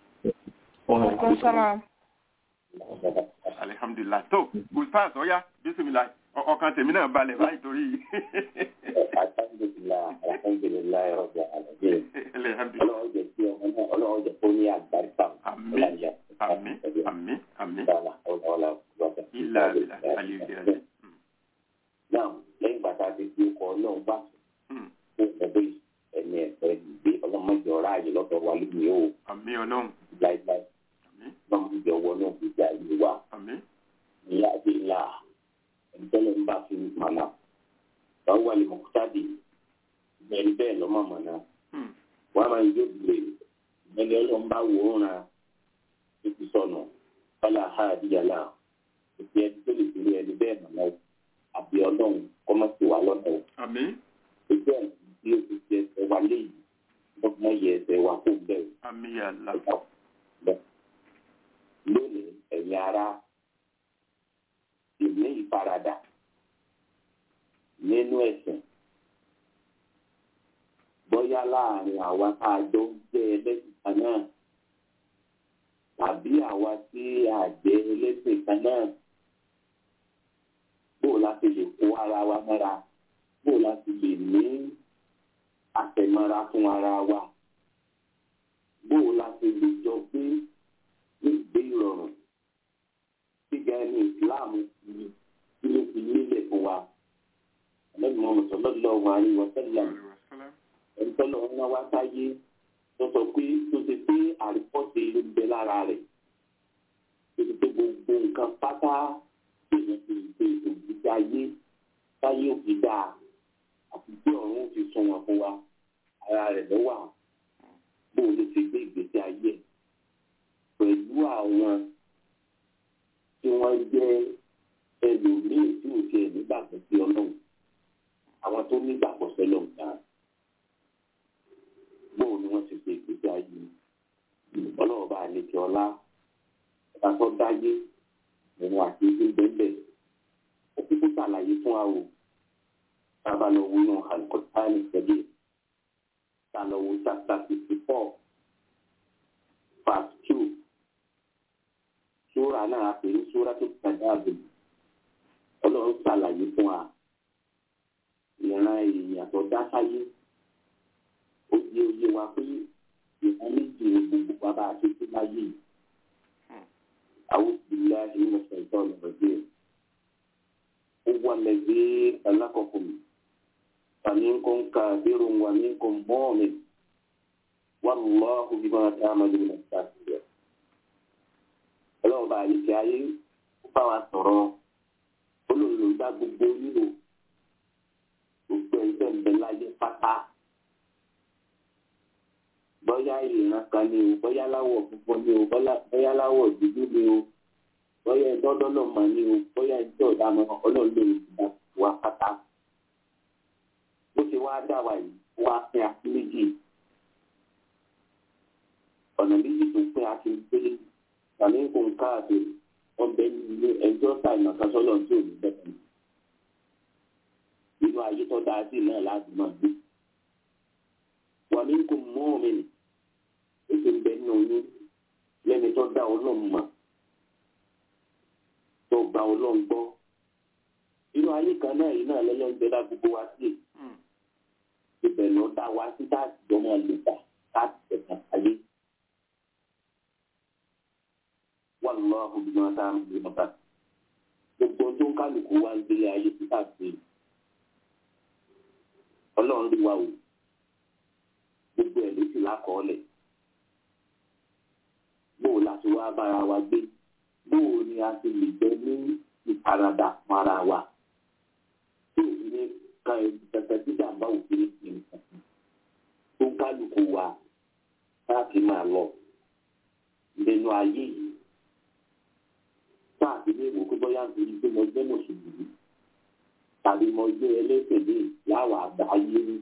alihamdulilayi. so ustaz ọ̀ya bisimilayi ọkàn tèmi náà balẹ̀ báyìí torí. alhamdulilayi rabbil alamin. ọlọ́run jẹ́ kí ọmọ náà ọlọ́run jẹ́ kó ní àgbàríkà. àmín àmín àmín. náà lẹ́yìn bàtà ti fi ọkọ̀ náà bá fún ẹgbẹ́ ẹ̀mí ẹ̀fẹ́ ìgbé ọlọ́mọdé ọ̀rá àyè lọ́dọ̀ wa lónìí o. àmín ọlọ́run. láíláí ọlọ́mọdé ọwọ́ náà fi jà yìí wa. ìyá àti ìlà ẹ̀ńtẹ́lẹ̀ ń bá fi mànà. wọ́n wà lè mọ̀kútàdì bẹ́ẹ̀ bẹ́ẹ̀ lọ́mọ mọ̀nà. wọ́n máa ń jó gbèrè ìgbẹ́lẹ̀ ọlọ́run bá wò ó ràn títí sọnù fọlá ha àdìyàlá ìpè ẹni tó lè fi ẹni bẹ́ẹ̀ mọ̀nà àbí ọlọ́run kọ́mọ́sí wa lọ́nà o. ìpè ẹni tí ó ti fi ẹsẹ̀ wa léyìí lọ́gbọ́n yẹ ẹsẹ̀ wa kó bẹ́ẹ̀. lónìí ẹ̀yin ará ìní ìfaradà nínú ẹ̀sìn bóyá láàrin àwa tá a jọ ń jẹ́ ẹlẹ́sìn kan náà tàbí àwa tí a jẹ́ ẹlẹ́sìn kan náà bóò láti lè kó ara wa mọ́ra bóò láti lè ní àtẹ̀mọ́ra fún ara wa bóò láti lè jọ gbé ní ìgbé ìrọ̀rùn gíga ní ìsìláàmù tí ló fi nílẹ̀ fún wa Ànábì Muhammad sallallahu alaihi wa sallam ẹ̀ńtọ́lọ́ ńlá wá sáyé tó sọ pé tó ṣe pé àrípọ́sí ló ń bẹ lára rẹ̀ tó ṣe pé gbogbo nǹkan pátá tó ṣe fi ìgbé ìgbésí ayé sáyé òkè dáa àti tí ọ̀run ó fi sun wọn fún wa ara rẹ̀ lọ́wọ́ bó o lè ṣe gbé ìgbésí ayé pẹ̀lú àwọn tí wọ́n jẹ́ ẹlòmíì tí ò tiẹ̀ nígbàgbọ́ sí ọlọ́run àwọn tó nígbàgbọ́ sẹ́lọ̀ dáa bóun ni wọ́n ti ṣe ìgbésí ayé ọlọ́run bá àlejò ọlá ẹ̀ka tó dáyé ìrìn àti ìdí bẹ́ẹ̀ ó kúkú ṣàlàyé fún wa o tábà lọ wo inú Al-Qur'an ìṣẹ̀lẹ̀ tá lọ wo chapter 54 verse 2 súra náà pè ní súra tó tẹ̀lé àbẹ̀lẹ̀ ọlọ́run ṣàlàyé fún wa ìran èèyàn tó dá sáyé ó di oyé wa pé ìran méjì ní gbogbo wa bá a ṣe tó láyé yìí àwọn ìlà ìmọ̀sán ìtọ́nù ọ̀dẹ́ ó wà lẹ́gbẹ́ alákọ̀ọ́kùnrin فمنكم كافر ومنكم مؤمن والله بما تعملون بصير ọlọ́run bá yìí ṣe ayé ó bá wa sọ̀rọ̀ olùlùgbà gbogbo nílò gbogbo ẹgbẹ́ ń bẹ láyé pátá bóyá ìran kan ni o bóyá láwọ̀ funfun ni o bóyá láwọ̀ dúdú ni o bóyá ìdọ́dọ́ náà mà ni o bóyá ìjọ ìdáná ọlọ́run lè gbà wá pátá bó ṣe wá dá wa yìí wá pín àti méjì ọ̀nà méjì tó pín àti pé tàbí nǹkan káàkiri ọbẹ̀ ní ẹjọ́ ṣàìmọ̀kan sọ́lọ̀ tí ò ní bẹ́ẹ̀ nínú ayé tó dáa sí náà láti máa gbé wà ní kò mọ́ mi nì ó sì ń bẹ nínú oyún lẹ́ni tó dá ọlọ́run mọ̀ tó gba ọlọ́run gbọ́ nínú ayé kan náà yìí náà lọ́lọ́run bẹ dá gbogbo wa sí ibẹ̀ lọ dá wa sí láti jọ máa lò gbà láti tẹ̀ka ayé. wọ́n lọ ọ̀gbìn náà tá à ń gbé mọ́ta. gbogbo tó ń kálukú wa ń gbélé ayé tí ká gbé. ọlọ́run ló wà wò. gbogbo ẹ̀ ló sì lákọọ́lẹ̀. bóò láti wá bára wa gbé. bóò ni a ti lè jẹ́ ní ìfaradà fún ara wa. tí òfin ní kan ẹ̀ẹ́dẹ̀gbẹ̀ta tí jàǹbá òfin ní ti nǹkan tó ń kálukú wa láti máa lọ nínú ayé yìí. Táàbí ní ìwò kó bóyá nítorí pé mo jẹ́ mùsùlùmí tàbí mo jẹ́ ẹlẹ́sẹ̀ ní láwà àgbáyé ní.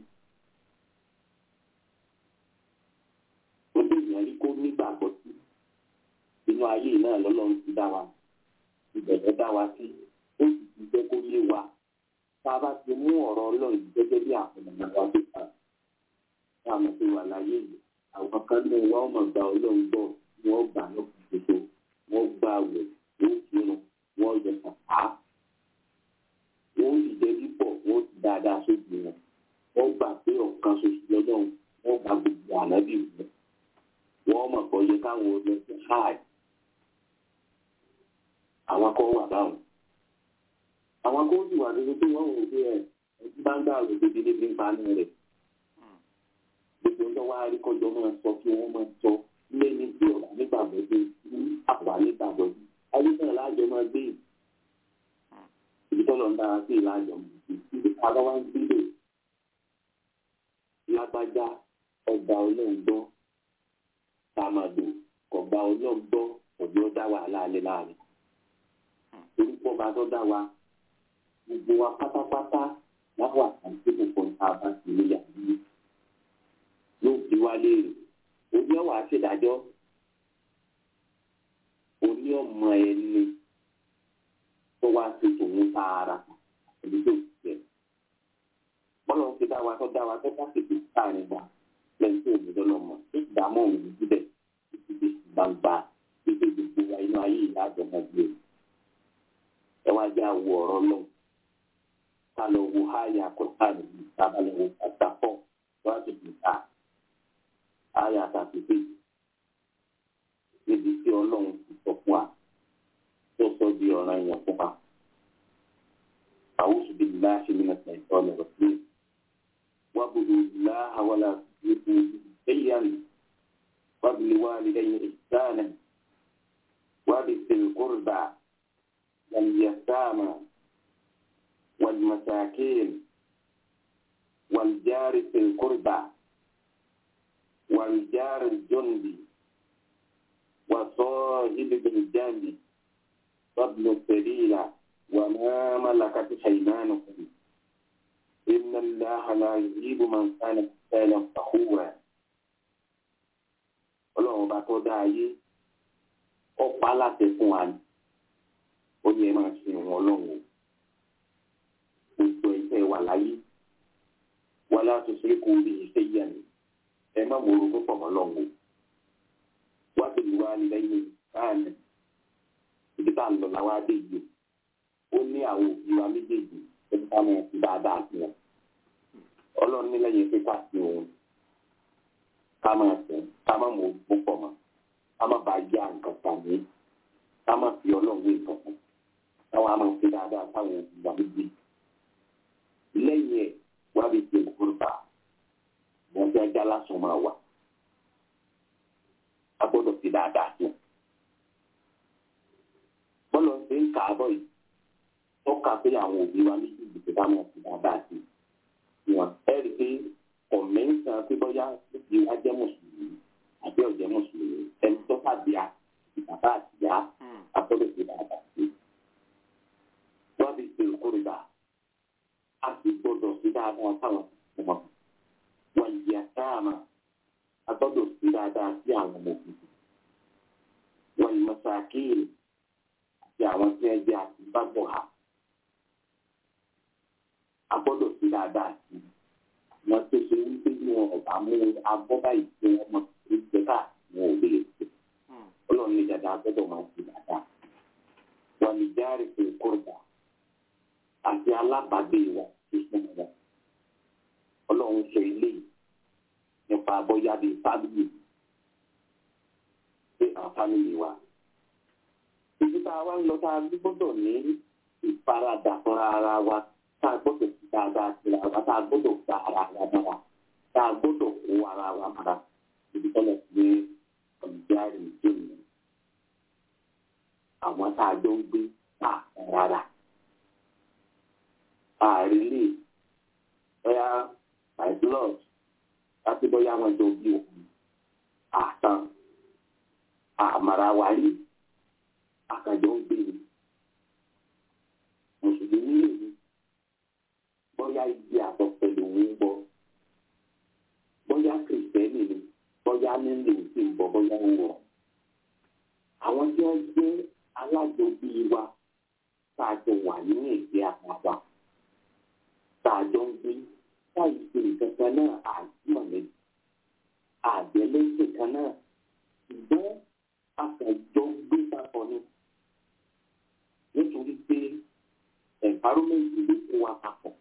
Ojú ìyẹn rí kó nígbàgbọ́ sí inú ayé náà lọ́lọ́run ti dá wa. ìbẹ̀rẹ̀ dá wa sí ó sì ti jẹ́ kó yé wa tá a bá ti mú ọ̀rọ̀ ọlọ́run gẹ́gẹ́ bí àpẹẹrẹ wa tó kà tá a mọ̀ pé wà láyé yìí àwọn kan ní wa ó mọ̀ gba ọlọ́run gbọ́ wọ́n gbà lọ́kùn ṣoṣo wọ́n gbà àwẹ̀ wọ́n kírun wọ́n yẹ kàkà wọ́n sì jẹ́ bípọ̀ wọ́n sì dáadáa sójú wọn wọ́n gbà pé ọ̀kan ṣoṣo lọ́dọ̀ wọ́n gba gbogbo ànábì wọn wọ́n mọ̀ kọ́ yẹ káwọn ọdún ti háì àwọn akọ́ wà báwọn àwọn akọ́ sì wà nínú tó wọ́n wò pé ẹtí bá ń gbà rò débi níbi ń paná rẹ̀ gbogbo ń tọ́wọ́ àríkọ́jọ́ máa sọ kí wọ́n máa sọ lẹ́ni tí ọ̀rọ̀ nígbàgbọ́ dé ní àpá nígbàgbọ́ dé ayé náà láàjọ máa gbé ibi tọ́lọ̀ ń dára sí ìlàjọ ibi kára wá ń gbé lágbájá ọgbà ọlọ́run gbọ́ tàmàdò ọgbà ọlọ́run gbọ́ ọ̀dọ́ dá wàhálà alẹ́ láàrin orúkọ bá tó dá wa gbogbo wa pátápátá láwà àti gbogbo nǹkan bá ti ní yàrá yóò bí wá léèrè oní ọ̀wà àṣèdájọ́ oní ọmọ ẹni tó wá sí tòun tààrà ẹni tó ti jẹ bọ́lá ń fi dá wa tó bá sì fi sáàrin gbà lẹ́yìn tó ń gbọdọ̀ lọ́mọ tó ti dá mọ́ òun síbẹ̀ títí di gbangba títí gbogbo wa inú ayé ìlàjọ náà gbé ẹ wá já wo ọ̀rọ̀ lọ ká lọ wo háyà kọ̀ọ̀kan ní ìtàbálẹ̀ wo àtàkọ́ wá sí ìta háyà àtàkùté níbi tí ọlọ́run ti sọ fún wa tó sọ di ọ̀ràn èèyàn fún wa. أعوذ بالله من الشيطان الرجيم واعبدوا الله ولا تشركوا به شيئا وبالوالدين إحسانا وبذي القربى واليتامى والمساكين والجار ذي القربى والجار الجنبي وصاحب بالجنب وابن السبيل وما ملكت أيمانكم إن الله لا يحب من كان مختالا فخورا. Ọlọ́run bá tó dá ayé ọ̀pá láti fún wa ní ó ní ẹ máa ṣe ìwọ̀n ọlọ́run gbogbo ẹgbẹ́ wà láyé wà láti ṣe kó bí iṣẹ́ yíyá ni ẹ má mọ orogún pọ̀ mọ́ ọlọ́run wá sí ìwà lẹ́yìn báyìí ibi tá à ń lọ làwọn adé yìí ó ní àwọn òbí wa méjèèjì ẹni ká mọ̀ sí dáadáa sí wọn ọlọ́run ní lẹ́yìn pé ká sí òun ká máa sẹ́ ká má mọ orogún pọ̀ mọ́ ká má bàa yá nǹkan tàbí ká má fi ọlọ́run wé nǹkan kan táwọn á máa ṣe dáadáa táwọn òbí wa méjèèjì lẹ́yìn ẹ̀ wá bí ṣe kúrúbà wọ́n fẹ́ ajá lásán máa wà a gbọ́dọ̀ ṣe dáadáa sí wọn. bọ́lọ̀ ṣe ń kà á bọ̀ yìí tọ́ka pé àwọn òbí wa méjì ìdìbò bá máa ṣe dáadáa sí wọn. ẹ rí i pé ọ̀mẹ́ńsàn pé bọ́yá òbí wa jẹ́ mùsùlùmí àbí ọ̀jẹ́ mùsùlùmí ẹni tó fàbíà ìbàbá àtìyá a gbọ́dọ̀ ṣe dáadáa sí. wọ́n bí ṣe kúrúbà a sì gbọ́dọ̀ sí dáadáa táwọn ọmọ wọn yẹ sáàmà a gbọ́dọ̀ sí dáadáa sí àwọn ọmọ òbí wọn mọ̀sákìrì àti àwọn tí ẹ jẹ́ àti bábọ̀ ha a gbọ́dọ̀ sí dáadáa sí wọn tó ṣe wípé bí wọn ọba mú abọ́ báyìí tí wọ́n mọ̀ ní ìjẹ́ká wọn ò lè ṣe ọlọ́run ní dáadáa gbọ́dọ̀ máa sí dáadáa wọn lè járe fún ìkórìíra àti alábàágbé wa tó sún wọn ọlọ́run sọ ilé nípa bóyá bíi fámìlì pé àwọn fámìlì wa ibi tá a wá ń lọ tá a gbọ́dọ̀ ní ìfaradà fúnra ara wa tá a gbọ́dọ̀ sí dáadáa síra wa tá a gbọ́dọ̀ gba ara wa mọ́ra tá a gbọ́dọ̀ kó ara wa mọ́ra ibi tọ́lọ̀ sí ọ̀dùnjáre ìjọba àwọn tá a jọ ń gbé tá a fẹ́ rárá àrílé bóyá by blood láti bóyá wọn jọ bí òkú àtàn àmàràwárí àkàjọ ń gbé ni mùsùlùmí lèmi bóyá ibi àtọ̀pẹ̀ lòun ń bọ̀ bóyá kìrìsìtẹ́nì ni bóyá nílò sí ń bọ̀ bóyá ń wọ̀ àwọn tí wọ́n jẹ́ alájọbí wa tá a jọ wà ní èdè àpapọ̀ tá a jọ ń gbé táyì ṣe nǹkan kan náà àjùmọ̀ méjì àgbẹ̀lẹ́sẹ̀ kan náà ṣùgbọ́n àkànjọ gbé papọ̀ ni nítorí pé environment ló kó wa papọ̀.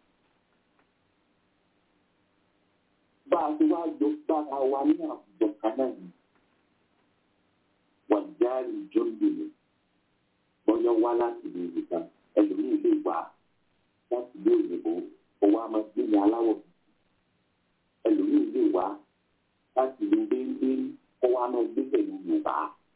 Bá a ti wá jọ bára wa ní àwùjọ kan náà ni wọ́n járe jọ́ǹdì ni bọ́yọ́ wá láti ilé ìgbà ẹlòmíì lè wá láti ilé òyìnbó owó a máa gbé ní aláwọ̀ ẹlòmíì lè wá láti ilé déédé owó a máa gbé pẹ̀lú Yorùbá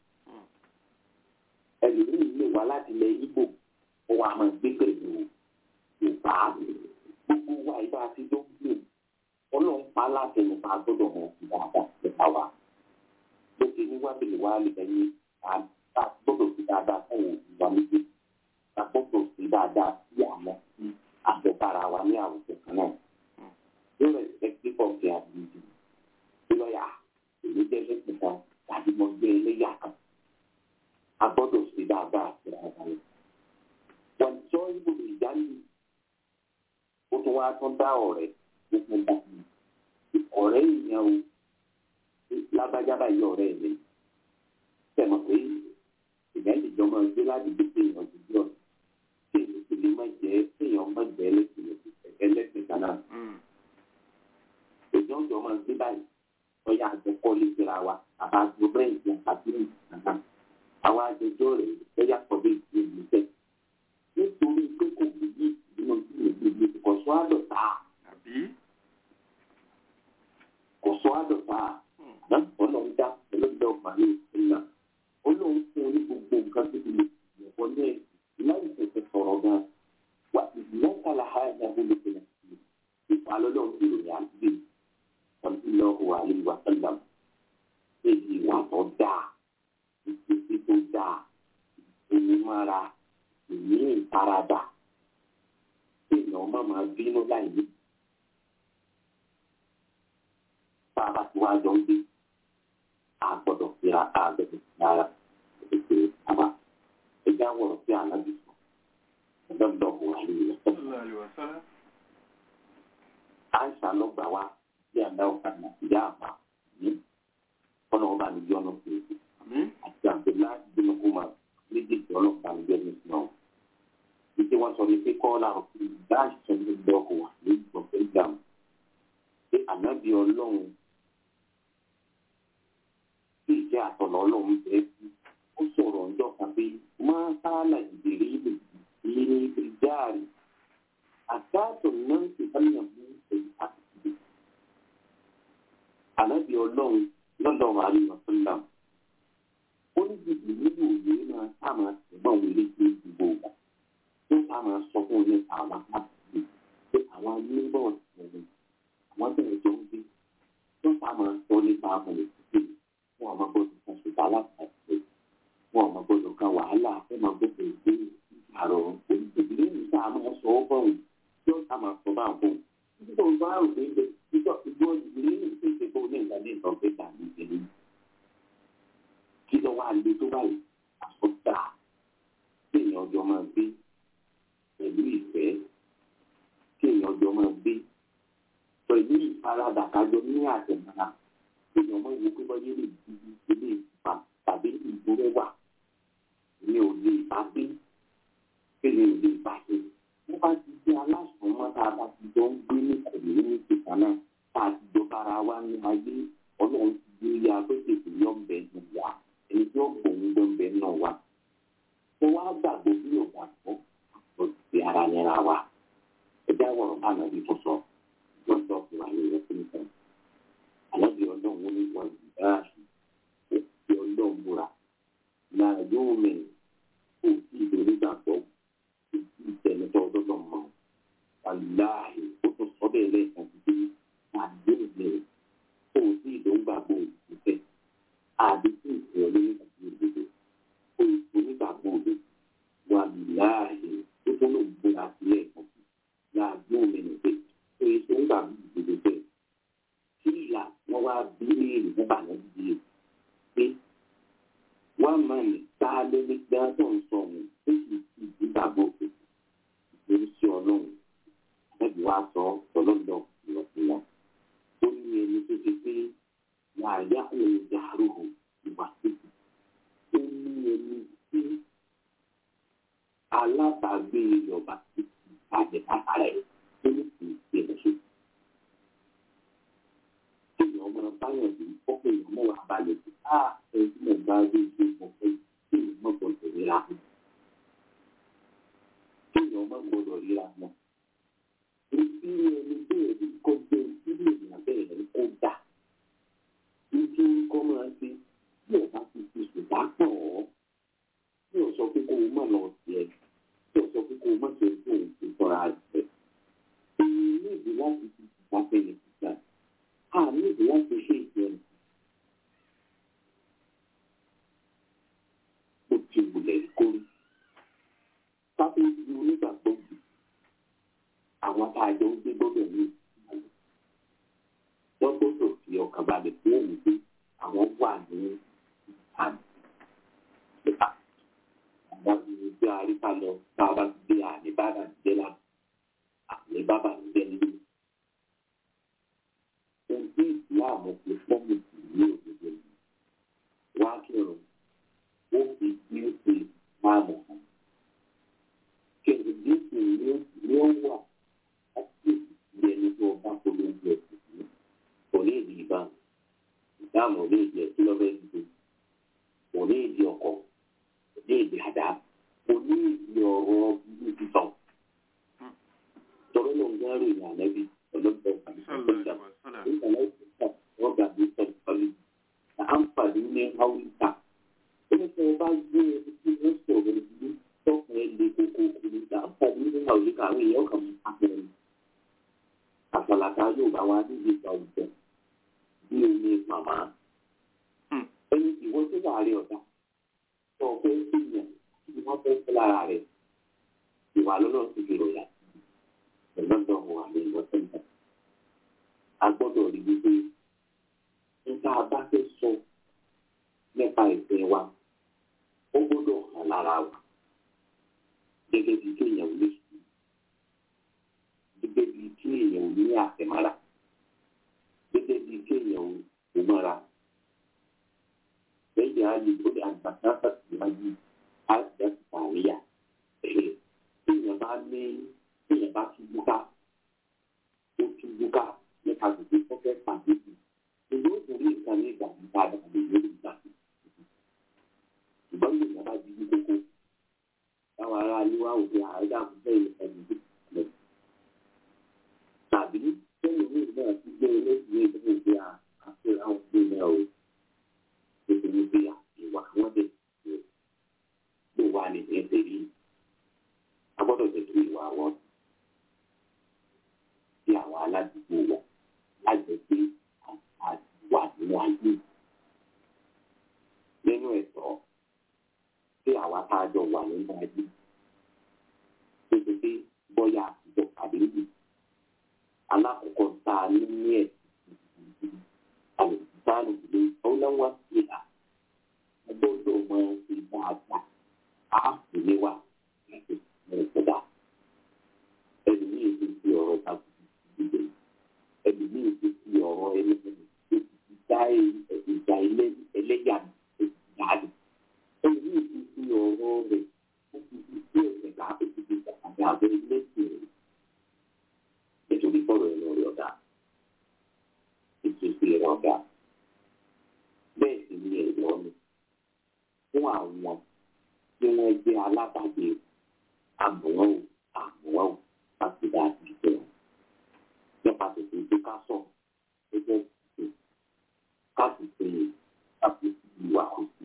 ẹlòmíì lè wá láti ilẹ̀ Ìgbò owó a máa gbé pẹ̀lú Yorùbá gbogbo wa ìbá ti tó gbé Ọlọ́run pa láti ẹnu pa gbọ́dọ̀ mọ̀ sí dáadáa nípa wa ló ti ní wábìlì wa lè lẹ́yìn a gbọ́dọ̀ sí dáadáa fún ìwà méjì a gbọ́dọ̀ sí dáadáa sí àwọn tí àjọbára wa ní àwùjọ kan náà yóò rẹ̀ respective of their ability bí lọ́yà èmi jẹ́ lẹ́sìn kan tàbí mo gbé ẹlẹ́yà kan a gbọ́dọ̀ sí dáadáa sí dáadáa yẹn. wọ́n sọ ibùdó ìjánu ó tún wá tún dá ọ̀rẹ́ gbogbo dàbí ọ̀rẹ́ ìyẹn o lágbájábá yìí ọ̀rẹ́ mi tẹ̀mọ̀ pé ìyẹn lè jọmọ ẹgbẹ́ láti gbé pé èèyàn ti bí ọ̀rẹ́ tí èèyàn ti lè má jẹ́ èèyàn má jẹ́ ẹlẹ́sìn kan náà. èèyàn jọ máa gbé báyìí lọ́yà àjọkọ́ lè jẹra wa àbá àjọ bẹ́ẹ̀ ìjẹun àti ìrìn àwọn àjọjọ́ rẹ̀ lọ́yà kọ́ bí ìlú tẹ̀. nítorí pé kò bí yìí nínú ìlú kọ̀ọ̀sọ́ àdọ̀tà kọ̀ọ̀sọ́ àdọ̀tà ọlọ́run dá olóńgbà ọ̀gbàlẹ̀ ìpínlẹ̀ olóhùn fún oní gbogbo nǹkan tó ti lè yẹ̀wọ́ ní láì tẹ̀sẹ̀ sọ̀rọ̀ gan wà ìlẹ́kàlà ààyè olùkọ́lẹ̀ ìpàlọ́lọ́run ìròyìn àgbè ọ̀dúnlọ́wọ́ àlewà sẹ́lẹ̀ èyí ìwà tó dáa ìpèsè tó dáa onímọ̀ra ìní ìparadà èèyàn má máa bínú láì ní. bá a bá ti wá jọ ń gbé agbọ́dọ̀ fira agbẹ́dọ̀ dára ètò àbá ẹjá wọ̀rọ̀ sí ànábì sọ ọ̀dọ́dọ̀ bò wà nínú ẹ̀. àìsàn ló gbà wá sí àdáwọ̀ kan ìyá àbá ní ọ̀nà ọba níbi ọ̀nà òkèèrè àti àgbẹ̀lá ìgbìmọ̀kúmà méjèèjì ọlọ́pàá níbi ẹni náà. ìdí wọn sọ ní pé kọ́ọ̀lá òkèèrè dáàsì sọ ní ìdọ́kọ̀ wà ní ìgbọ̀nsẹ̀ ìgbàmù pé ànábì ọlọ́run tí ìjẹ́ àtọ̀nà ọlọ́run bẹ́ẹ̀ sí ó sọ̀rọ̀ ọjọ́ kan pé máa sáálà ìbèrè ilé ìjáàrí àtàtọ̀ náà ti fẹ́lẹ̀ mú èyí àti ànábì ọlọ́run lọ́dọ̀ wà ní ọ̀sánlá ó ní bìbì nínú òye náà sáàmà ṣùgbọ́n òun lè gbé ìdìbò wà tó sáàmà sọ fún ilé àwọn àpapọ̀ pé àwọn neighbors rẹ̀ àwọn bẹ̀rẹ̀ jọ ń gbé tó sáàmà sọ nípa àwọn ìdílé wọn ọmọ gbọ́dọ̀ kan ṣùgbọ́n aláàbàṣe wọn ọmọ gbọ́dọ̀ kan wàhálà wọn ọmọ gbọ́dọ̀ ìgbé àrò ìdílé nígbà máa sọ ọ bọ̀ tí ó sáàmà sọ bá bọ̀ nígbà tó bá rò pé ìgbọ́ ìdílé ní ìpèsè tó ní ìgbàlẹ̀ ìtọ́ pé tàbí ìdílé kí lọ wá lé tó báyìí àsọgbà kéèyàn ọjọ́ máa gbé pẹ̀lú ìfẹ́ kéèyàn ọjọ́ máa gbé pẹ̀lú ìfaradà kájọ ní àtẹ̀mọ́ra kéèyàn máa wo pé bọ́yé lè di ilé ìfà tàbí ìgbóró wà ní òde ìbágbé kéèyàn òde ìbáṣe wọ́n bá ti di aláṣọ mọ́ tá a bá ti jọ ń gbé ní kọ̀míníìtì kan náà tá a ti jọ bára wa ní ayé ọlọ́run ti gbé ilé agbẹ́sẹ̀kù yọ̀ǹbẹ̀ ìyá ẹni tí ó gbòun gbọ̀ǹbẹ̀ náà wà. wọ́n wá gbàgbọ́ bí ọ̀gá tó ọ̀sẹ̀ ara yẹn ra wa ẹgbẹ́ àwọ̀rọ̀ bá nàbí tó sọ lọ́sọ̀ fún wa ní ìrẹsì nìkan. àlọ́bí ọlọ́run ní wọn ìdáàṣì òkè ọlọ́run múra náà yóò mẹ́rin kò sí ìdòrí gbàgbọ́ kò sí ìtẹ̀lẹ́tọ̀ ọlọ́run mọ́ aláàhì ó tún sọ bẹ́ẹ̀ lẹ́ẹ̀kan sí pé àdéhùn mẹ́rin kò sí ìdòrí gbàgbọ́ ìfẹ́ àdéhùn ìfẹ́ olóyún àti ìdòdó kò sí onígbàgbọ́ òde wà láàhì ó tún lè gbéra sílẹ̀ kan sí láàdúró mẹ́rin pé kò sí onígbàgbọ́ ìdòdó bẹ́ẹ̀ kí ìyá wọn wá bí léèrè nígbà náà bí i pé wọ́n máa ń ta lórí gbáàtọ̀ ń sọ wọn ó sì ti ìgbàgbọ́ pé ìdàrúhù ìwà títí ó ní ẹni tí alábàágbé ìjọba títí àjẹ àtàrà ẹ̀ tó ní kì í ṣe lọ́sọ̀. Èèyàn máa báyọ̀ bí ọkọ̀ èèyàn mọ̀ wá balẹ̀ sí ẹni tí mo bá rí ṣe mọ̀ pé kí èèyàn mọ̀ gbọ́dọ̀ ríra mọ́. Kí èèyàn mọ̀ gbọ́dọ̀ ríra mọ́. Èsì ẹni bẹ́ẹ̀ ni kò gbé ìdílé èèyàn bẹ́ẹ̀ ni kò dà. Ìdí kọ́ máa ṣe tí ò bá ti fi ṣùgbọ́n pọ̀ ọ́. Tí ò sọ pé kó o mọ̀ lọ sí ẹ. Tí ò sọ pé kó o mọ̀ ṣe tó o ti tọ́ra rẹ̀. Èyí ní ìdí láti fi ṣùgbọ́n fẹ́yìn síta. A ní ìdí láti ṣe ìjẹun. Ó ti wulẹ̀ kórè. Sábẹ́ ìdí onígbàgbọ́ yìí. Àwọn tá a jọ ń gbé gbọ́dọ̀ ní ìsìnkú. Wọ́n gbọ́dọ̀ fi ọkàn balẹ̀ fún òun pé àwọn wà ní àmì. Àwọn ìgbé àríkà lọ bá a bá ti gbé àmì bàbà jẹ́ láti àmì bàbà jẹ́ nínú. Ohun tí ìsìláàmù fi fọ́ọ̀mù sí ní òdodo yìí. Wá kírun, ó fi bí ó ṣe máa mọ̀ fún. Kẹ̀kẹ́ bí ó ṣe ní ó wà. Ẹni tó bá polongo ẹ̀sìn sí kò ní ìdí ìbá ìdáàmú ní ìdí ẹ̀sìn lọ́wọ́ ẹ̀sìn kò ní ìdí ọkọ̀ kò ní ìdí àdá kò ní ìdí ọ̀rọ̀ bíbí títàn tọ́lọ́ ló ń gbárù ìyá lẹ́bí ọlọ́pàá ìgbàlódé wọ́n gbà bí sọ̀rọ̀ àǹfààní ní haúsá ẹni tí wọ́n bá gbé ẹni tí wọ́n sọ̀rọ̀ ìdílé tọ́kùnrin lè kókó kò àǹfààní ní haúsá àwọn èèyàn kan mú àpẹẹrẹ. Àfàlàkà yóò bá wa níbi ìgbà òjò bí omi màmá. Ẹni ìwọ tó wà rí ọ̀dà tó fẹ́ síyàn tí wọ́n fẹ́ fẹ́ lára rẹ̀ ìwà lọ́nà ti fi ròyà ẹ̀lọ́dọ̀ wà ní ìwọ sẹ́ńtà. A gbọ́dọ̀ rí wípé nípa bá fẹ́ sọ nípa ìfẹ́ wa ó gbọ́dọ̀ hàn lára wa gẹ́gẹ́ bí kéèyàn lè sùn. Gẹ́gẹ́ bíi kí èèyàn ní àtẹ̀mára gẹ́gẹ́ bíi kí èèyàn ò mọ́ra lẹ́yìn ààyè tó lè àgbàdo àtàkùnmáyé àti àríyá èèyàn bá ní èèyàn bá túbú ká ó túbú ká nípa gbogbo fọ́fẹ́ pàdé sí ìlú òkúrí nǹkan ní ìgbà nípa àdàbò lórí ìgbà ṣùgbọ́n èèyàn bá di kókó táwọn ará ilé wa ò fi àádá àkùnfẹ́ ìlẹ̀kùn tàbí sẹ́yìn ní ìgbà tí gbé olóògbé ìdílé ìgbé àti àwọn ìgbé náà o nítorí pé ìwà wọn dẹ̀ ló wà ní ẹsẹ̀ yìí a gbọ́dọ̀ jẹ́ kí ìwà wọn sí àwọn aládùúgbò wọn láti pé àwà nínú ayé nínú ẹ̀tọ́ tí àwa tá a jọ wà nínú ayé tó ti pé bọ́yá àtijọ́ pàdé yìí. Alákọ̀ọ́kọ́ tá a ní ẹ̀ àlùfáàlù ìdílé ọlọ́wọ́ sí à gbọ́dọ̀ mọ ìdáadáa ààfin ní wa láti mọ ìfọdà ẹni ní èdè tí ọ̀rọ̀ bá ti ẹni ní èdè tí ọ̀rọ̀ ẹlẹ́gbẹ̀ẹ́ tó ti dá ìjà ẹlẹ́yà ìdáàdì ẹni ní èdè tí ọ̀rọ̀ rẹ̀ ó ti di sí ẹ̀sẹ̀ ká ó ti di àgbà abẹ́rẹ́ lẹ́sìn rẹ̀. Nítorí fọ́rọ̀ ẹ̀rọ rẹ̀ ọ̀dà, ìtúsí ẹ̀rọ ọ̀dà. Bẹ́ẹ̀ sì ni ẹ̀rọ ni fún àwọn tí wọ́n jẹ́ alábàágbé àmúwọ́n láti dá àtúnṣe wọn. Nípa tètè tó ká sọ̀ gẹ́gẹ́ bí ká sì ṣe láti ìwà òsì.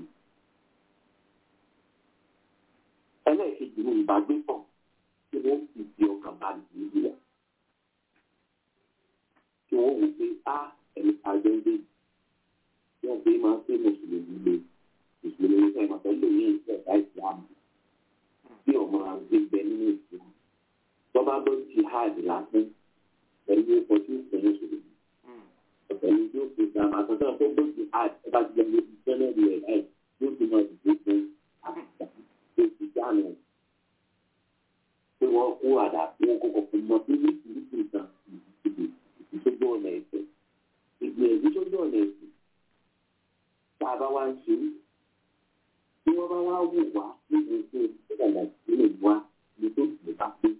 Ẹlẹ́ẹ̀kejì ni ìbágbépọ̀ tí wọ́n sì fi ọkàn balẹ̀ níbi rẹ̀. Tí wọ́n wò pé ẹni àjọyọ̀ wọ́n fi máa ń pè mùsùlùmí fẹ́ máa fẹ́ lò ní ìfẹ́ ẹ̀dá ìsìlámù bí ọmọ àgbègbè nínú ìsìlámù tọ́ba bọ́ jihad lásán pẹ̀lú ọkọ̀ tí ó fẹ́ mùsùlùmí pẹ̀lú tí ó fi ìsìlámù àtọ́tọ́ tó bọ́ jihad ẹ bá ti lọ lórí sẹ́nẹ̀rì ẹ̀ láì tí ó fi máa dìbò fún àgbà tó ti dáná pé wọ́n kó àdá tí wọ́n kọ́kọ́ fún mọ́ bí oríṣiríṣi nǹkan ìtọ́jú ọ̀nà ẹ̀sẹ̀ ìgbìyànjú tó dé ọ̀nà ẹ̀sẹ̀ bá wá ń ṣe tí wọ́n bá wá wò wá níbi tí ìṣẹ̀lẹ̀ ìpínlẹ̀ wa ní tó ti bá pé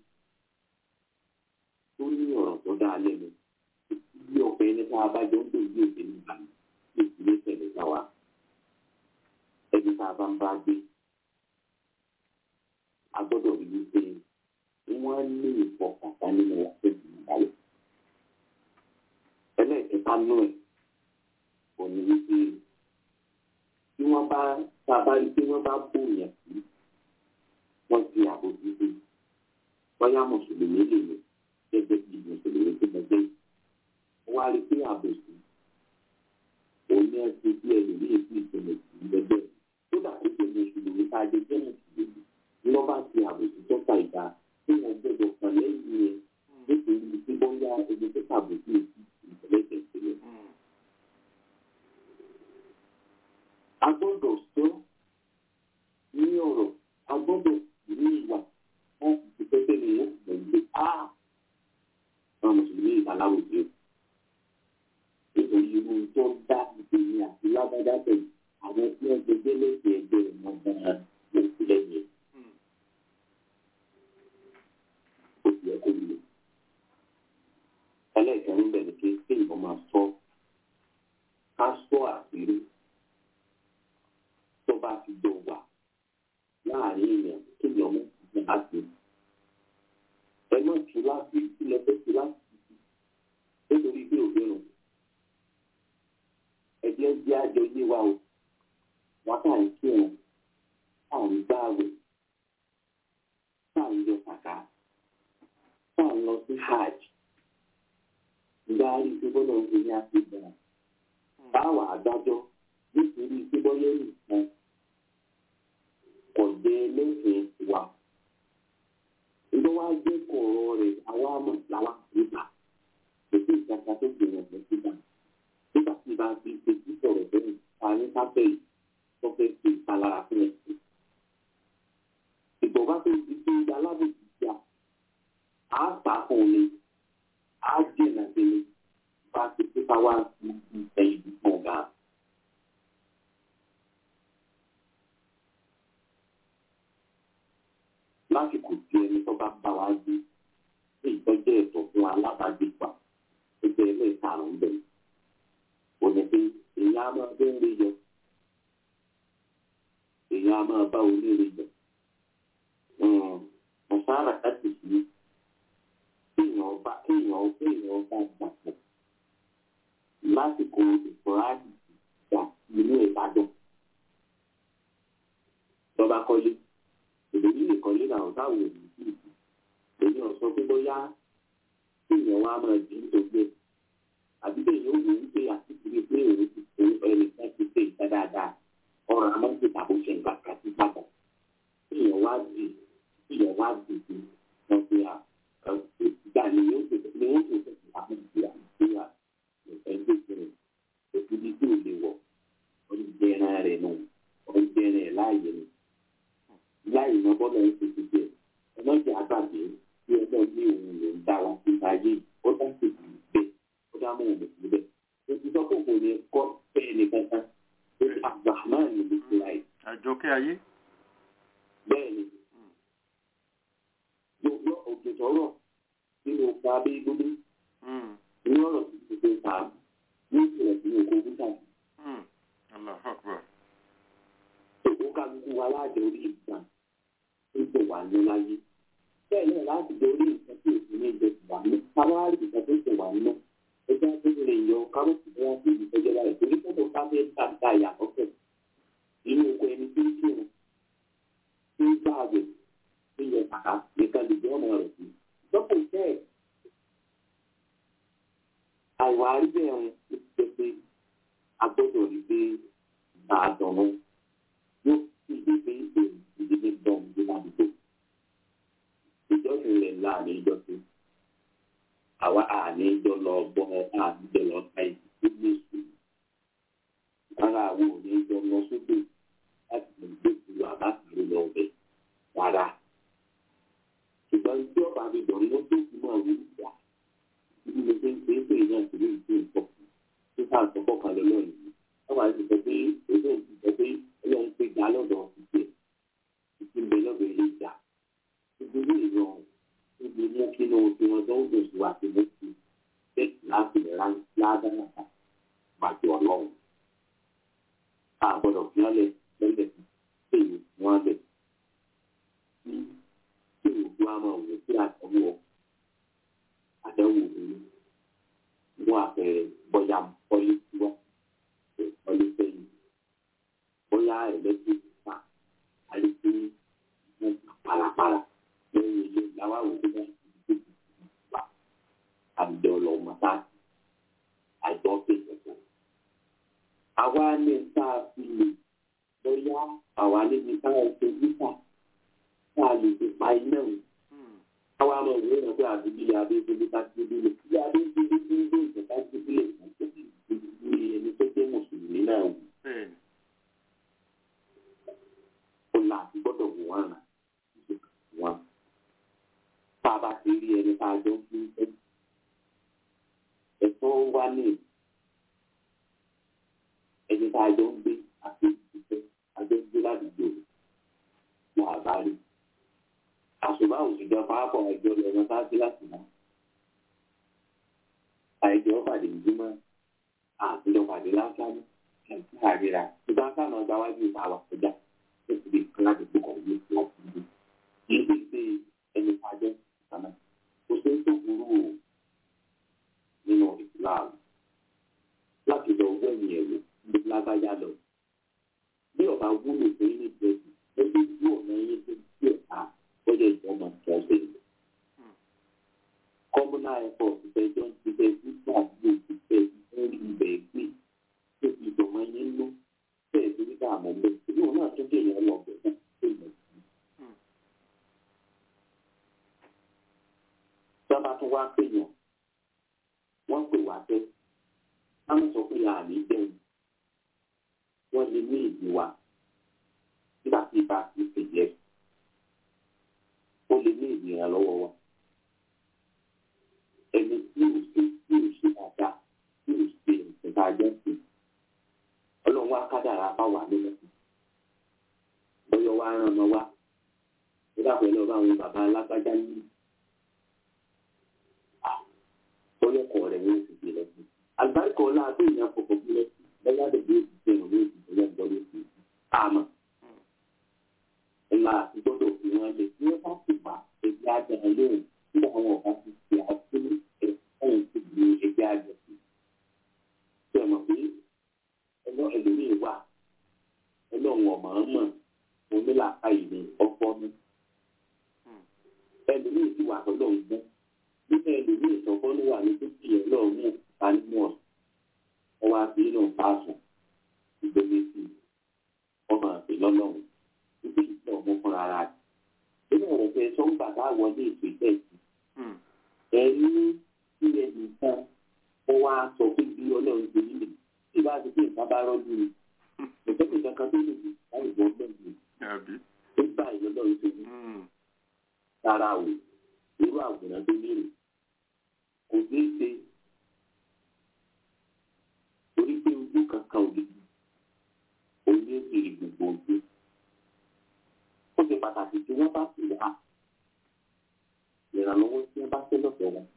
tó ní ọ̀rọ̀ tó dáa lẹ́nu bí ọ̀pẹ ẹni tá a bá jọ ń gbé ìlú òde nígbà ní ìpínlẹ̀ ìṣẹ̀lẹ̀ náà wá ẹni tá a bá ń bá gbé a gbọ́dọ̀ rí i pé wọ́n ní ìfọkàntán nínú ọ̀pẹ̀ ìgbàlẹ̀. ẹlẹ́ẹ̀kẹta nú ẹ̀ kò ní wípé tí wọ́n bá sábà rí pé wọ́n bá bóyá sí wọ́n ti àbójútó bóyá mùsùlùmí lè lò gẹ́gẹ́ bí mùsùlùmí tó gbẹgbẹ́ yìí wọ́n wá rí pé àbòsí òun ní ẹsẹ̀ bí ẹlòmíì sí ìṣẹ̀lẹ̀ ìgbẹ́gbẹ́ tó dàbí pé mùsùlùmí tá a jẹ jẹ́ mùsùlùmí ni wọ́n bá ti àbòsí tó ta ìdá tí wọ́n gbọ́dọ̀ kàn lẹ́yìn rẹ̀ nítorí tí bóyá ẹni tó tàbójú ìṣẹ̀lẹ̀ ìṣẹ̀lẹ̀. a gbọ́dọ̀ sọ ní ọ̀rọ̀ a gbọ́dọ̀ ní ìwà láti fi pẹ́pẹ́ ní wọ́n pẹ̀lú pé àwọn mùsùlùmí ìbáláwo jẹ́ nítorí irú tó dá ìpinnu àti lágbádá pẹ̀lú àwọn tí wọ́n gbẹgbẹ́ lẹ́sẹ̀ ẹgbẹ́ wọn gan-an ló ti lẹ́yìn ó ti yẹ kó lò. ẹlẹ́ẹ̀kẹrin bẹ̀rẹ̀ pé kí ìbọn máa sọ ká sọ àṣírí tó bá ti jọ wà láàrin èèyàn kí ni ọmọ ìgbà láti ẹ má tú láti ilẹ̀ tó tú láti nítorí pé òbẹ̀rù ẹ̀jẹ̀ jẹ́ àjọ yé wa o wọ́n kà ń kí wọn kà ń gbààwẹ̀ kà ń yọ kàkà kà ń lọ sí hajj ìgbà rí i pé bọ́lá ń gbé ní àfihàn báwa adájọ́ nítorí pé bọ́lá nìkan ọ̀dẹ lẹ́sìn wa ìjọ wa gbé kọ̀ọ̀rọ̀ rẹ̀ àwa mọ̀ làwa nígbà ètò ìjàkà tó gbìyànjú síta nígbà tí bá fi ṣe tí sọ̀rọ̀ sẹ́yìn parí sáfẹ́ yìí tó fẹ́ ṣe ìpalára fún ẹ̀sìn. ìgbọ̀nba tó ti ṣe alábòsí jà á sàkóò ni á jìnà sílé bá ti pípa wá sí ẹ̀yìn ìdúgbò ga. lásìkò tí ẹni tó bá bá wa gbé ìtọ́jú ẹ̀tọ́ fún alábàágbépà ẹgbẹ́ ẹlẹ́ẹ̀karùn-ún bẹ̀rẹ̀ òní pé èèyàn á máa bẹ́ẹ̀ lé yọ èèyàn á máa bá oníire jọ ọ̀sára káàkiri sí kéèyàn bá gbàgbọ́ lásìkò ìfọ̀ráàdì ìgbà inú ìbàdàn lọ́ba kọ́lé èdèmí lè kọ́lé náà táwọn òbí sí ìlú èmi ọ̀sán pé bóyá kéèyàn wá máa jí nítorí àbí bẹ́ẹ̀ yóò wò ó pé àtìkiri pé òun ti tó ẹnìkan ti pé ìta dáadáa ọ̀rọ̀ amọ́tò tàbí ṣe nǹkan kàtí padà kéèyàn wá dì sí wọn pé ìgbà ni yóò tó tẹ̀sí àwọn ìgbéra ìgbéra ẹgbẹ́ ìgbéra òkúdi tí ò lè wọ̀ oúnjẹ ẹran rẹ̀ nù oúnjẹ rẹ̀ láàyè nù láì ná bọ́lá ẹ̀ ṣe ti jẹ ọlọ́jà àgbàgbé tí ẹgbẹ́ ní òun ló ń dá wa sí ayé ó dá sí ìlú bẹ́ẹ̀ ó dá mọ́ òun síbẹ̀ ó ti sọ pé kò ní kọ́ bẹ́ẹ̀ ni kankan ó ti Abdulrahman ní gbèsè láì. àjọkẹ́ ayé. bẹ́ẹ̀ ni yóò òjò sọ̀rọ̀ nínú ọkọ̀ abẹ́ gbogbo ní ọ̀rọ̀ tí ti ṣe ta ní ìṣẹ̀lẹ̀ sínú oko òkúta. Òkú kálukú wa láàjọ orí ìgbà tó jọ wà ní láyé. Bẹ́ẹ̀ náà láti jẹ orí nǹkan tí òsì ní ìjọ ti wà ní. Káwárí nǹkan tó jọ wà nínú. Ẹgbẹ́ tó lè yọ kárọ̀tì bí wọ́n fi ìfẹ́jọ́ láì torí fọ́tò káfẹ́ tàbí àyàkọ́ fẹ̀. Inú oko ẹni tó ń kírun tó ń gbà àgbẹ̀ tó yẹ kàkà nìkan lè jẹ́ ọmọ rẹ̀ sí. Lọ́pọ̀ ìfẹ́ ẹ̀ àìwà àríbẹ̀ ẹ̀hún ti ṣe pé a gbọ́dọ̀ rí pé àádọ́rùn yóò sì gbé pé ìdílé dán ní ládùúgbò. Ìjọsìn rẹ̀ láàrin ìjọsìn. Àwa àní ìjọ lọ bọ́ àní ìjọ lọ ta ìdílé ní ìsìn. Rárá àwọn òní ìjọ lọ sókè láti lè gbé ìlú àbáṣe lọ bẹ̀ rárá. Ṣùgbọ́n tí ọba mi dọ̀ ló tó fi máa wí ìgbà. Ibi mo ṣe ń pè é pé ìyá ìṣòro ìṣe ìtọ́kù tó ká àtọ́kọ̀ kalẹ̀ lọ́yìn. Wọ́n máa ń sọ pé èdè ládàá pàtó ọlọ́run. A gbọ́dọ̀ fi hàn lẹ́lẹ̀ tí wọ́n lẹ̀. Tí òògùn á máa wò sí àdánwò òní. Mú àpẹẹrẹ bóyá pọ́lí tiwa, pọ́lí sẹ́yìn. Bóyá ẹ̀lẹ́tìrì pa àlejò ní pàlàpàlà lẹ́yìn ilé ìyáwó àwòrán náà àbùdá ọlọ́mọta àjọ pèsè. Àwa ní sáà fi lè bóyá àwa níbi táwọn ṣe níta sáà lè fi pa iná o. Àwa máa wò ó pé àdúgbò adébílé ká ti délé. Bí adébílé ti ń gbé ìjọba ti délé ní ẹni tó jẹ́ mùsùlùmí náà wò. Ó là á gbọ́dọ̀ wò wọ́n rà wọ́n. Tá a bá ti rí ẹni tá a jọ ń fi ẹ̀tọ́ wá ní ẹni tá a jọ ń gbé àti ìfẹ́ àjọ ń gbé ládùúgbò wọn àbárí. Àṣùbá òṣìṣẹ́ pápọ̀ ẹjọ́ lọ́nà sáájú láti mọ́. Àìjọ pàdé ìdúmọ̀ àtijọ́ pàdé lásán ẹ̀ka àríra. Ìgbà sáà gba wájú ìta wà kọjá ó ti di kan láti gbókàn ní láti ìlú. Kì í ṣe ẹni tá a jẹ́ ìsànà. Kò sí tó burú o nínú ìsìláàmù láti lọ wẹ̀yìn ẹ̀rọ ní lágbájá lọ. Bí ọba wúlò pé ní ìgbẹ́jì ẹgbẹ́ ojú ọ̀nà yín tó ti ẹ̀ka ọjọ́ ìjọba tó ṣe lò. Kọ́múnà ẹ̀kọ́ ìfẹ́jọ́ ti fẹ́ nígbà tí o ti fẹ́ lórí ibẹ̀ gbé tó fi ìjọba yín lọ bẹ́ẹ̀ tó nígbà àmọ́ bẹ́ẹ̀. Ìlú náà tún kéèyàn lọ bẹ̀ fún èèyàn. Sábà tún wá kéèyàn wọ́n pè wá tẹ́ wọ́n sọ pé àmì bẹ́ẹ̀ wọ́n lè ní ìdí wa nígbà tí ibà ti fèjẹ́ ó lè ní ìdí ìrànlọ́wọ́ wa ẹni tí ò ṣe dáadáa tí ò ṣe ìṣẹ̀dá jẹ́sìn ọlọ́run wá kádàrá bá wà nínú bọ́yọ̀ wá rán ọmọ wa nígbà pẹ̀lú ọba àwọn bàbá alágbájá yìí. Ọlọ́kọ̀ rẹ̀ ní oṣù tí lọ sí. Àgbáríkọ̀ ọlá àti ìyá kọ̀ọ̀kan bí lọ sí. Lọ́wọ́ àdègbè oṣù tí ìrìn ní oṣù tó lọ́gbọ́n ló sì àmọ́. Ẹ̀la àti gbọ́dọ̀ fi wọ́n lé. Bí wọ́n bá sì bá ẹgbẹ́ ajá lóhùn nígbà àwọn ọ̀gá ti ṣe àtúnú ẹ̀fọ́n ti di ẹgbẹ́ ajá sí. Ṣé ẹ mọ̀ pé ẹlòmíì wà ọlọ́run ọ̀mọ̀ọ́mọ̀ onílàáká ìlú ọkọ ní. Ẹlòmíì sì wà ọlọ́run gbọ́n. Nígbà ẹlòmíì ìtọ́kọ́ ló wà ní tókì ẹ̀ lọ́ọ̀ mú ìpánimọ̀ ọwọ́ àti inú pàṣẹ ìgbẹ́mẹ́sì ọmọ àti lọ́lọ́run níbi ìtọ́ ọmọ fúnra rẹ̀. Nínú ọ̀rọ̀ pé sọ́ńgbà táwọn ní ètò ìtẹ̀sí ẹni tí ẹnì kan ó wá sọ pé bí ọlọ́run ṣe nílé tí ìbá ti pé nǹkan bá rọ́jú ni ìtọ́jú kankan tó lè dùn láì wọ́n gbẹ̀gbẹ̀ nígbà ìlọ́lọ́run ṣe ní rárá o irú àwòrán tó lérò kò ní ṣe torí pé ojú kankan ò lè dùn ojú ìrì gbogbo ojú ó ṣe pàtàkì tí wọ́n bá sì wá ìrànlọ́wọ́ tí wọ́n bá fẹ́ lọ́fẹ̀ẹ́ wọn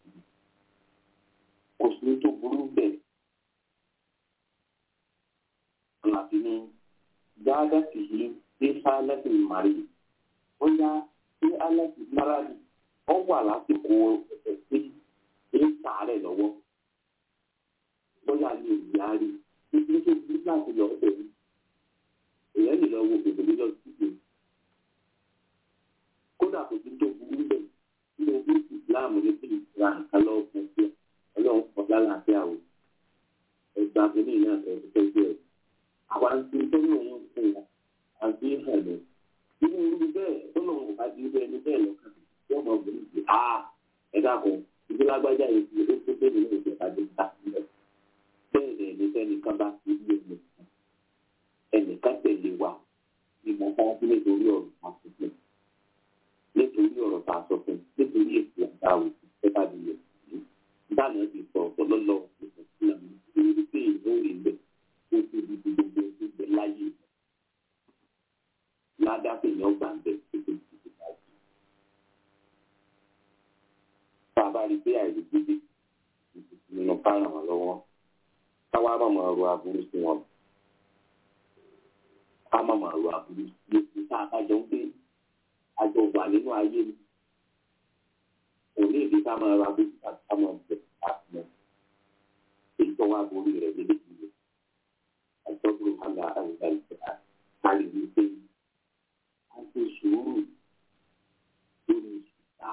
kò sí tó burú bẹ́ẹ̀ àlàfi ní dáadáa sì yí ní sáálẹ́sì màrí ó yá ní alẹ́sì máràlì ó wà lásìkò ẹ̀sìn ní sàárẹ̀ lọ́wọ́ bóyá ní ìyá rí títí tó bí láti lọ bẹ̀rẹ̀ èèyàn lè lọ wo bèbè lọ síbi kódà kò sí tó burú bẹ́ẹ̀ nínú bí ìsìláàmù ní bí ìsìlá nǹkan lọ́wọ́ fún sí ọlọ́run kan lálàáfíà o ẹgbà kìíní náà ẹ̀rọ tó gbé ẹ̀ àwa ń ti tó ní òun fún wa àti hàn lọ nínú irú bẹ́ẹ̀ tó lọ́wọ́ kò bá di irú ẹni bẹ́ẹ̀ lọ́kàn yóò mọ̀ bẹ́ẹ̀ ní ẹ dàpọ̀ ìdílágbájá yìí ti ó tó bẹ́ẹ̀ nínú ìjọba tó ta sílẹ̀ bẹ́ẹ̀ ni ẹnìkan bá ti rí ẹnìkan tẹ̀lé wa ìmọ̀ bá sí nítorí ọ̀rọ̀ àtúntò nítorí ọ̀rọ̀ tá a sọ fún nítorí ètò àgbà òkú ẹ̀ka ìlẹ̀ dáná ti sọ ọ̀pọ̀lọ́lọ́ ìfọ̀sílẹ̀ nítorí pé ìwé ìlẹ̀ ó ti di gbogbo ìgbẹ́ láyé ládàpọ̀ èèyàn gbà ń bẹ̀ tó ti di láyé. tá a bá rí pé àìrígbédé nínú fáwọn àwọn lọ́wọ́ máa ro aburú sí wọn ká má máa ro aburú sí èsì tá a bá jọ ń gbé àjọ wà nínú ayé mi kò ní ìdí ká máa ra aburú ká máa bẹ̀ àtúnmọ̀ èyí tó wá borí rẹ̀ lélẹ́yìn àjọgbọ́n àgbà àgbà ìgbà kárí wípé a ti sùúrù lórí ìṣùtá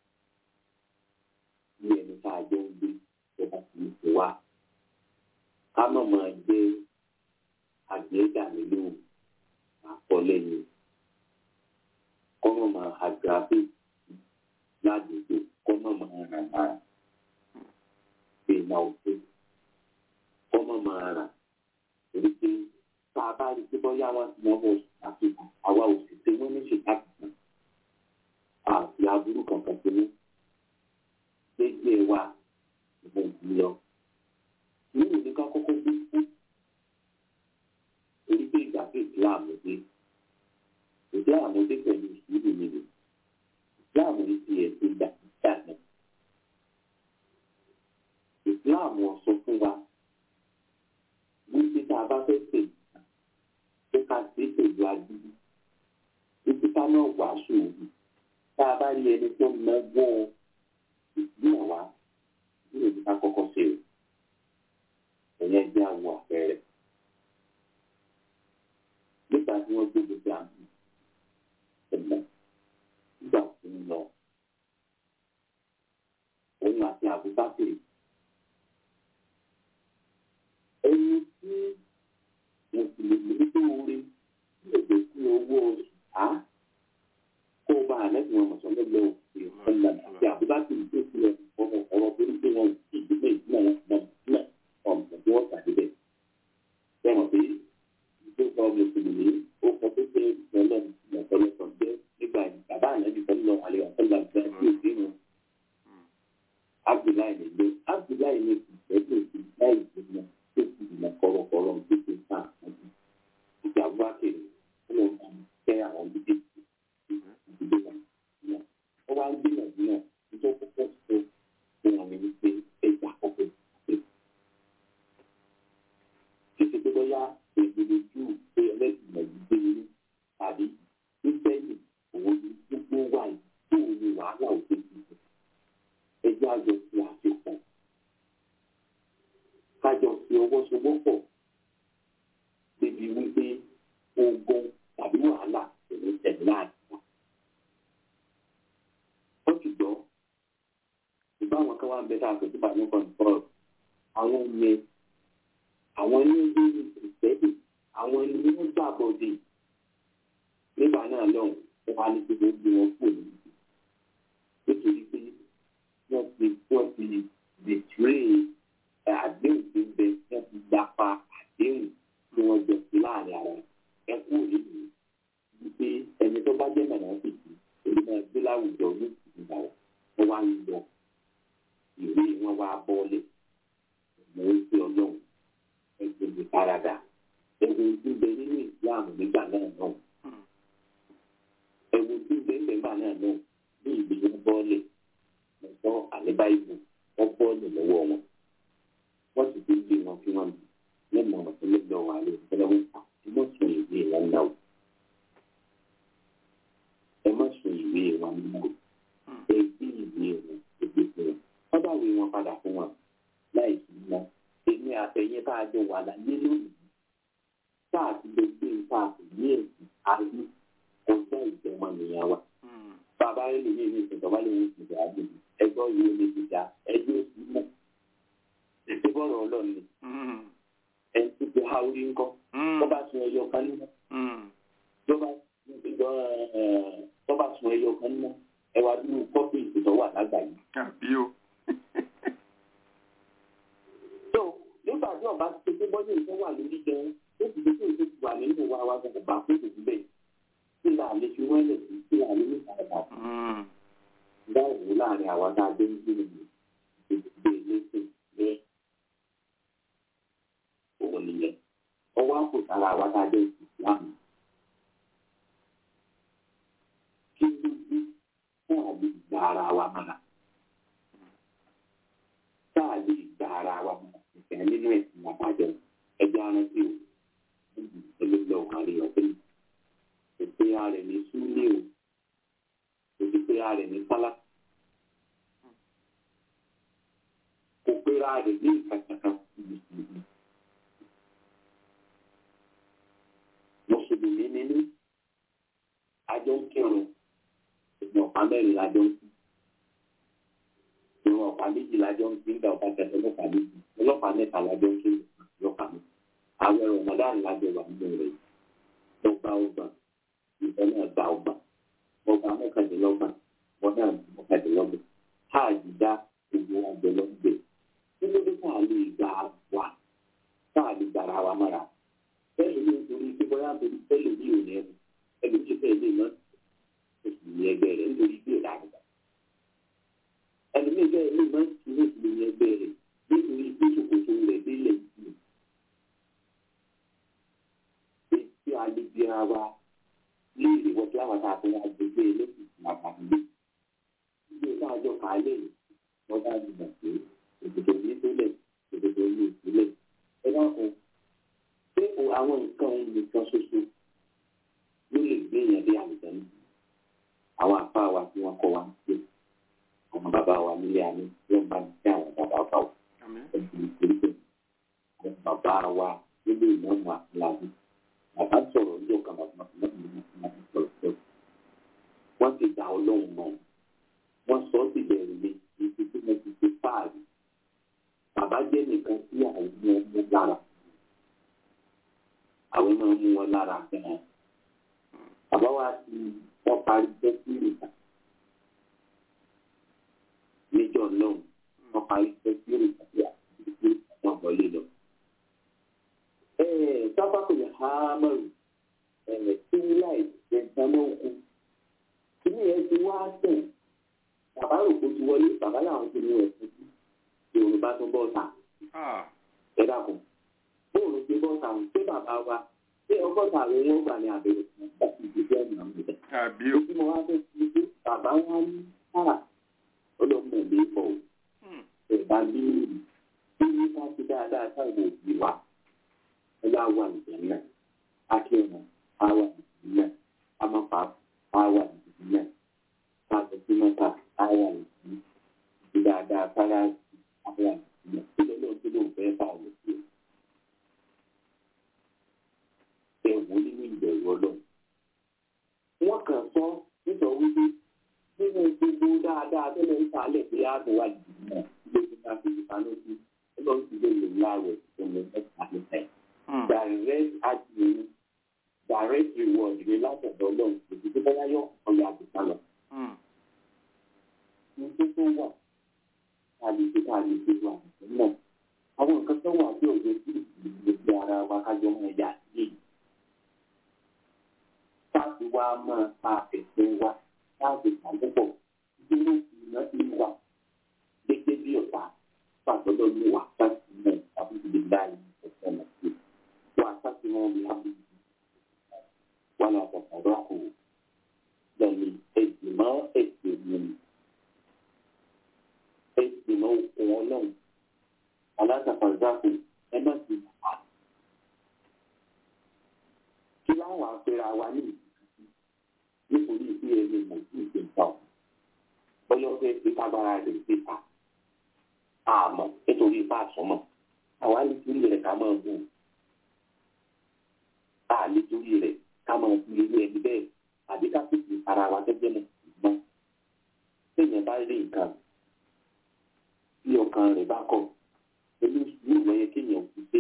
ní ẹni tá a jọ ń gbé ìjọba kì í fi wá ká má máa gbé àgbéga nínú àkọlẹ́yìn kọ́ má máa àgbàbí ládùúgbò kọ́ má máa rà máa gbéná òfin kọ́ má máa rà torí pé tá a bá rí pé bọ́yá wọn ti wọ́n bọ̀ àfihàn àwa ò sì ṣe wọ́n ní ṣèkáàkiri àti aburú kankan tó ní gbégbé wa ìbọn ìlọ nínú ní ká kọ́kọ́ gbé fún orí pé ìgbà pé ìsìláàmù dé pẹ̀lú ìṣúlù nínú ìsìláàmù ní ti ẹ̀sìn ìgbà kíkà náà ìsìláàmù ọ̀sọ́ fún wa wípé tá a bá fẹ́ pè é ká sí pẹ̀lú agídí wípé ká náà wàásù òbí tá a bá rí ẹni tó mẹ́gbọ́ ìsìláàmù wa nínú ìdíkà kọ́kọ́ ṣe ẹ̀yẹ́ jẹ́ àwọn àpẹẹrẹ nígbà tí wọ́n gbé gbogbo àmì ẹ̀mọ́ nígbà tí ń lọ òun àti àbúbákiri ẹni tí mùsùlùmí tó rí èdè sí owó á kó bá àlẹ́sìn wọn mọ̀sánlẹ́gbẹ̀ẹ́ òkè ọ̀nà àti àbúbákiri tó fi ọ̀rọ̀ torí pé wọn ìdílé ìdílé wọn náà ọ̀nà tí wọ́n tàbí bẹ́ẹ̀ sẹ́wọ̀n pé ìgbésọ̀ mùsùlùmí ó kọ tó pé ìṣẹ̀lẹ̀ ìṣẹ̀lẹ̀ jẹ́ nígbà bàbá ànábì tó ń lọ àlẹ́ ọ̀sẹ̀lá ìgbà tí ó dé wọn. Abdullahi nígbè Abdullahi ní ìṣẹ́jú láì ìṣẹ̀lẹ̀ tó ti dìnnà kọ̀rọ̀kọ̀rọ̀ tó ti sàn àti ìjà wákìrì ó lọ kàn kẹ́ àwọn méjèèjì ìdílé wọn. Ó wá ń gbìyànjú náà nítorí púpọ̀ tó fún wọn ní wípé ẹja kọ́kọ́ títí tó bóyá èdè jù pé ẹlẹ́sìn nàìjíríà ní tàbí nísẹ́yìn òun ní gbogbo wà yìí tó ní wàhálà òde ìdìbò ẹjọ́ àjọ sí àṣepọ̀ kájọ sí ọwọ́ sowọ́pọ̀ débi wípé ogun tàbí wàhálà èmi tẹ̀lé láàyè. wọ́n ti gbọ́ ìbáwọn kan wá ń bẹ tá a kò tó bá ní kọ́ńtọ́ọ̀lù àwọn yẹn àwọn ní ilé ìṣẹ́bì àwọn ilé ń gbàbọ̀dé nígbà náà lọ́hùn wọ́n wá ní gbogbo bí wọ́n kò ní nítorí pé wọ́n ti bìtírè àdéhùn tó ń bẹ wọ́n ti gbapá àdéhùn tí wọ́n jọ sí láàrin àwọn ẹ̀kú òní wípé ẹni tó bá jẹ́ mọ̀nàfíìsì èyí náà gbé láwùjọ ní ìgbà wọn wá ń lọ ìwé wọn wá bọ́ọ̀lẹ̀ mọ̀ ń pè ọlọ́run ẹgbẹ̀rún ìfaradà ẹ̀wọ̀n tí ń bẹ nínú ìsìláàmù nígbà náà náà ẹ̀wọ̀n tí ń bẹ nígbà náà náà ní ìgbìyànjú bọ́ọ̀lẹ̀ ẹ̀tọ́ àlébá ìbò wọ́n bọ́ọ̀lẹ̀ lọ́wọ́ wọn wọ́n sì ti gbé wọn kí wọ́n lẹ́nu ọ̀nà tó lé lọ́wọ́ àlẹ́ ìfẹ́lẹ́ wọn pa ẹ má sùn ìwé wọn náà o ẹ má sùn ìwé wọn náà o ẹ gbé ìwé wọn ẹgbẹ́ fún wọn wọ́n bá wé wọn padà fún wọn láì sí wọn èmi àtẹ̀yẹ tá a jọ wà láyé lónìí tá a ti lè gbé nǹkan àpèyí ẹ̀sìn ayé ọjọ́ ìjọba nìyẹn wa. bàbá rẹ̀ lè ní ìlú ìjọba lè ní ìjà àgbègbè ẹgbẹ́ yìí lè ti jà ẹgbẹ́ òsì mọ̀ ètò bọ́ọ̀rọ̀ ọlọ́run ni ẹni tó ti ha orí ńkọ́ tó bá sun ẹyọ kan nínú tó bá sun ẹyọ kan nínú ẹwà dúró kọ́pì ìtòtò wà lágbàáyé. nígbà tí ọba ti ṣe bọ́jú ìṣẹ́ wà lórí jẹun ó sì ṣe kí èso wà nínú wa wa gbogbo bá fún ìṣèjú bẹ́ẹ̀ kí là lè fi wọ́n lẹ̀ sí kí là lè ní ìfàdà báyìí láàrin àwọn tá a dé ní ìlú ìdílé lẹ́sìn ní òun nìyẹn ọwọ́ àpò sára àwọn tá a dé ìsìlámù kí ló dé fún àlè ìgbà ara wa mọ́ra tá a lè gba ara wa mọ́ra ìfẹ́ nínú ẹ̀sìn àbájọ ẹja rántí o ẹlẹ́gbẹ́ ọ̀kárí ọ̀pẹ́ òpè ààrẹ ní súnlé o òpè ààrẹ ní sálá òpè ààrẹ ní ìkàkàkà mùsùlùmí nínú àjọ ń kírun ìgbọ̀n ọ̀pá mẹ́rin lájọ ń kí ìwọ̀n ọ̀pá méjì lájọ ń kí nígbà ọ̀pá tẹ̀sán ọlọ́pàá méjì ọlọ́pàá mẹ́ta lájọ ń kí ọlọ́pàá mi àwọn ẹ̀rọ ọ̀mọdáàrin lájọ wà nínú rẹ̀ lọ́gbà ọgbà ìfẹ́ náà gba ọgbà ọgbà mọ́kàndínlọ́gbà wọn náà mọ́kàndínlọ́gbà káàdì dá gbogbo àjọ lọ́gbẹ̀ nítorí káà lè gbà wà káà lè gbàrà wa mọ́ra bẹ́ẹ̀ ni nítorí pé bọ́yá nítorí tẹ́lẹ̀ ní òní ẹ̀rù ẹ̀rù ṣe fẹ́ ilé náà oṣù ní ẹgbẹ́ rẹ̀ nítorí bí ìlà àgbà ẹ̀rù ní ẹgbẹ́ ilé náà ti ní oṣù ní ẹgbẹ́ rẹ̀ nítorí pé ṣòkòtò rẹ̀ délẹ̀ ìlú èsì àlejò wa léèrè wọ́n tí àwọn àti àwọn àgbègbè eléyìí àgbàgbé ilé ìta àjọ kàálẹ̀ wọ́n bá gbà pé òkòtò ní délẹ̀ òkòtò ní ìpínlẹ̀ ẹ dákun pé àwọn nǹkan nìkan ṣoṣo ló lè gbé èèyàn dé àlùjá ní àwọn àpá wa tí wọ́n kọ́ wa ń pè àwọn bàbá wa nílé àná yóò bá ní sí àwọn bàbá wa wò ẹ̀sìn ìpínlẹ̀ àwọn bàbá wa nílé ìmọ̀ọ́mọ́ àfúlàbí bàbá sọ̀rọ̀ ní ọ̀kan bàbá sọ̀rọ̀ wọ́n ti dá ọlọ́run mọ́ wọ́n sọ ọ́ sì bẹ̀rù mi ibi tí mo ti fi fáàrí bàbá jẹ́ nìkan sí àwọn ọmọ lára àwọn máa ń mú wọn lára gan-an bàbá wa ti wọ́n parí tẹ́sírì níjọ́ náà wọ́n parí tẹ́sírì àti àti wọ́n wọlé lọ. sábàkù yẹn hámẹ́rù tí láì ẹ̀dáná oko kíní ẹ̀ ti wá tẹ̀ bàbá rò kó ti wọlé bàbá làwọn ti mú ẹ̀ fún yorùbá tó bọ́ọ̀tà ẹ dàkún bóòlù ti bọ́ọ̀tà ń pé bàbá wa ṣé ọgọ́ta rẹ̀ wọ́n gbà ní àbẹ̀rẹ̀ láti ìdíje ọ̀nà ọ̀gbẹ̀. àbí o. tí mo wá fẹ́ fi ṣe bàbá wa ní sára ọlọ́mọ ìlú ìfọ̀ o. ẹ̀bá bí ní ká ti dáadáa sáwọn òbí wa ẹ bá wà nìyẹn náà akẹ́wọ̀n á wà nìyẹn náà amápa á wà nìyẹn náà káàkiri mẹ́ta á wà nìyẹn ti dáadáa sára á wà nìyẹn kí ló ń fẹ́ bá wọ̀ sí i. ẹ̀wù nínú ìbẹ̀rù ọlọ́run. wọ́n kàn sọ nítorí wípé nínú gbogbo dáadáa tó lè ń sálẹ̀ pé ààbò wà jù náà ilé tí wọ́n fi ìta lóṣù ọlọ́run ti lè lò láàrẹ̀ ìṣẹ̀lẹ̀ mẹ́ta nípa ẹ̀. direct reward ní látọ̀dọ̀ ọlọ́run èdè tó bọ́lá yọ ọ̀yà àbùkà lọ. ní tó wà káàdìsí wà náà àwọn nǹkan tó wà tí òye sí ìgbésí ara wa kájọ mọ́ ẹ̀yà sí èyí. láti wá máa ta ẹ̀sìn wa láti ṣàgbọ́pọ̀ dúró ìná tí ń wà gẹ́gẹ́ bí ọ̀tá pàtọ́lọ́ ní wà sáàtì mọ́ àbúrò láì ẹ̀sẹ̀ náà sí wà sáàtì mọ́ ní àbúrò wà láti ọ̀rọ̀ àkó lẹ́yìn ẹ̀sìnmọ́ òkun ọlọ́run alátàfàzákò ẹ má ti wà. kí láwọn àpẹẹrẹ wa ní nítorí ìdí ẹni mọ̀ sí ìgbésà ọ̀ bọ́yọ́ fẹ́ fi kábàárà rẹ̀ gbé ta àmọ́ nítorí ipá àsọmọ́ àwa nítorí rẹ̀ ká máa bù á nítorí rẹ̀ ká máa bu ilé ẹni bẹ́ẹ̀ àbí ká pèsè ara wa gẹ́gẹ́ mọ̀ ṣùgbọ́n téèyàn bá rí nǹkan tí ọkàn rẹ̀ bá kọ̀ pẹ̀lú yóò lọ yẹ kéèyàn fi dé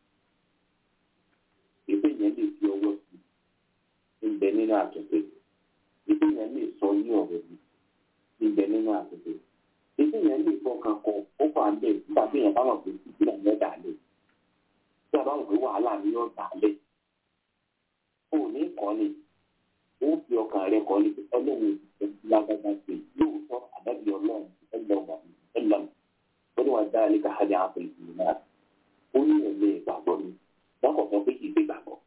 ìpè yẹn lè fi ọwọ́ sí ìbẹ̀ nínú àtúntò ìpè yẹn lè sọ ní ọ̀rọ̀ mi ìbẹ̀ nínú àtúntò ìpè yẹn lè fọkàn kọ ó fà ń bẹ̀ nígbà tí èèyàn bá wà pé ìpínlẹ̀ yẹn dà lẹ̀ tí a bá wà pé wàhálà ni yóò dà lẹ̀ ó ní kọ́ ni ó fi ọkàn rẹ̀ kọ́ ni ọlọ́run ìṣẹ́ lágbàgbà pé lóòótọ́ àdábì ọlọ́run ẹlọ́m ó ní wàá dára níka hajj àpò ìṣẹ̀lẹ̀ náà ó ní ẹ̀mí ìgbàgbọ́ ni wọ́n kọ̀ sọ pé kì í ṣe ìgbàgbọ́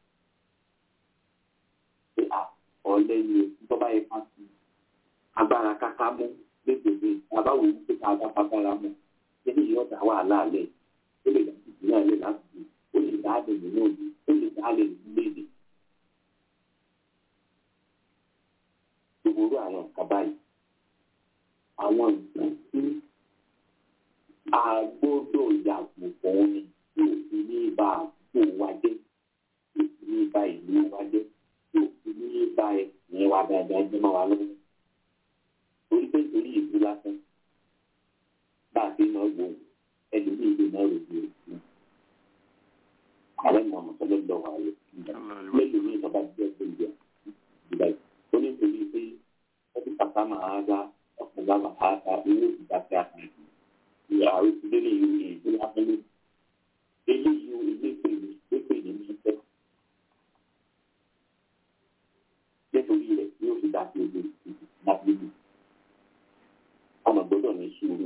pé ọ̀lẹ́ ni tó bá yẹ pàṣẹ agbára káká mú légbègbè àbáwò ní pé ká bá agbára mú nínú ìyọ̀dà wàhálà alẹ́ ó lè dá ìdílé alẹ́ láti ó lè dá dáàbò nínú òbí ó lè dáàlè léde. Gbogbo àwọn nǹkan báyìí àwọn nǹkan tí a gbọ́dọ̀ yàgò fún ni tí òfin ní ibà àdúgbò wa jẹ́ tí òfin ní ibà ìlú wa jẹ́ tí òfin ní ibà ẹ̀sìn wa dáadáa jẹ́ máa wà lọ́wọ́. Orí pé nítorí ìlú lásán bá a ṣe náà gbòòrò ẹlòmíì lè náà rògbò òkú. Ààrẹ mọ̀ ọ̀sán lọ́dọ̀ wà lọ. Mélòó ní ìjọba jẹ́ ìgbà ìgbà ó ní torí pé ọdún kàkà máa dá ọ̀pọ̀ lábàá àtà owó ìdáfẹ́ àtàkì. Ìyàwó ti délé ìlú abẹ́lé. Eléyìí ilé-ìpè ní ìfẹ́. Nítorí rẹ̀ yóò fi dá sí ojú ìdáfẹ́. Ọmọ gbọ́dọ̀ ní sùúrù.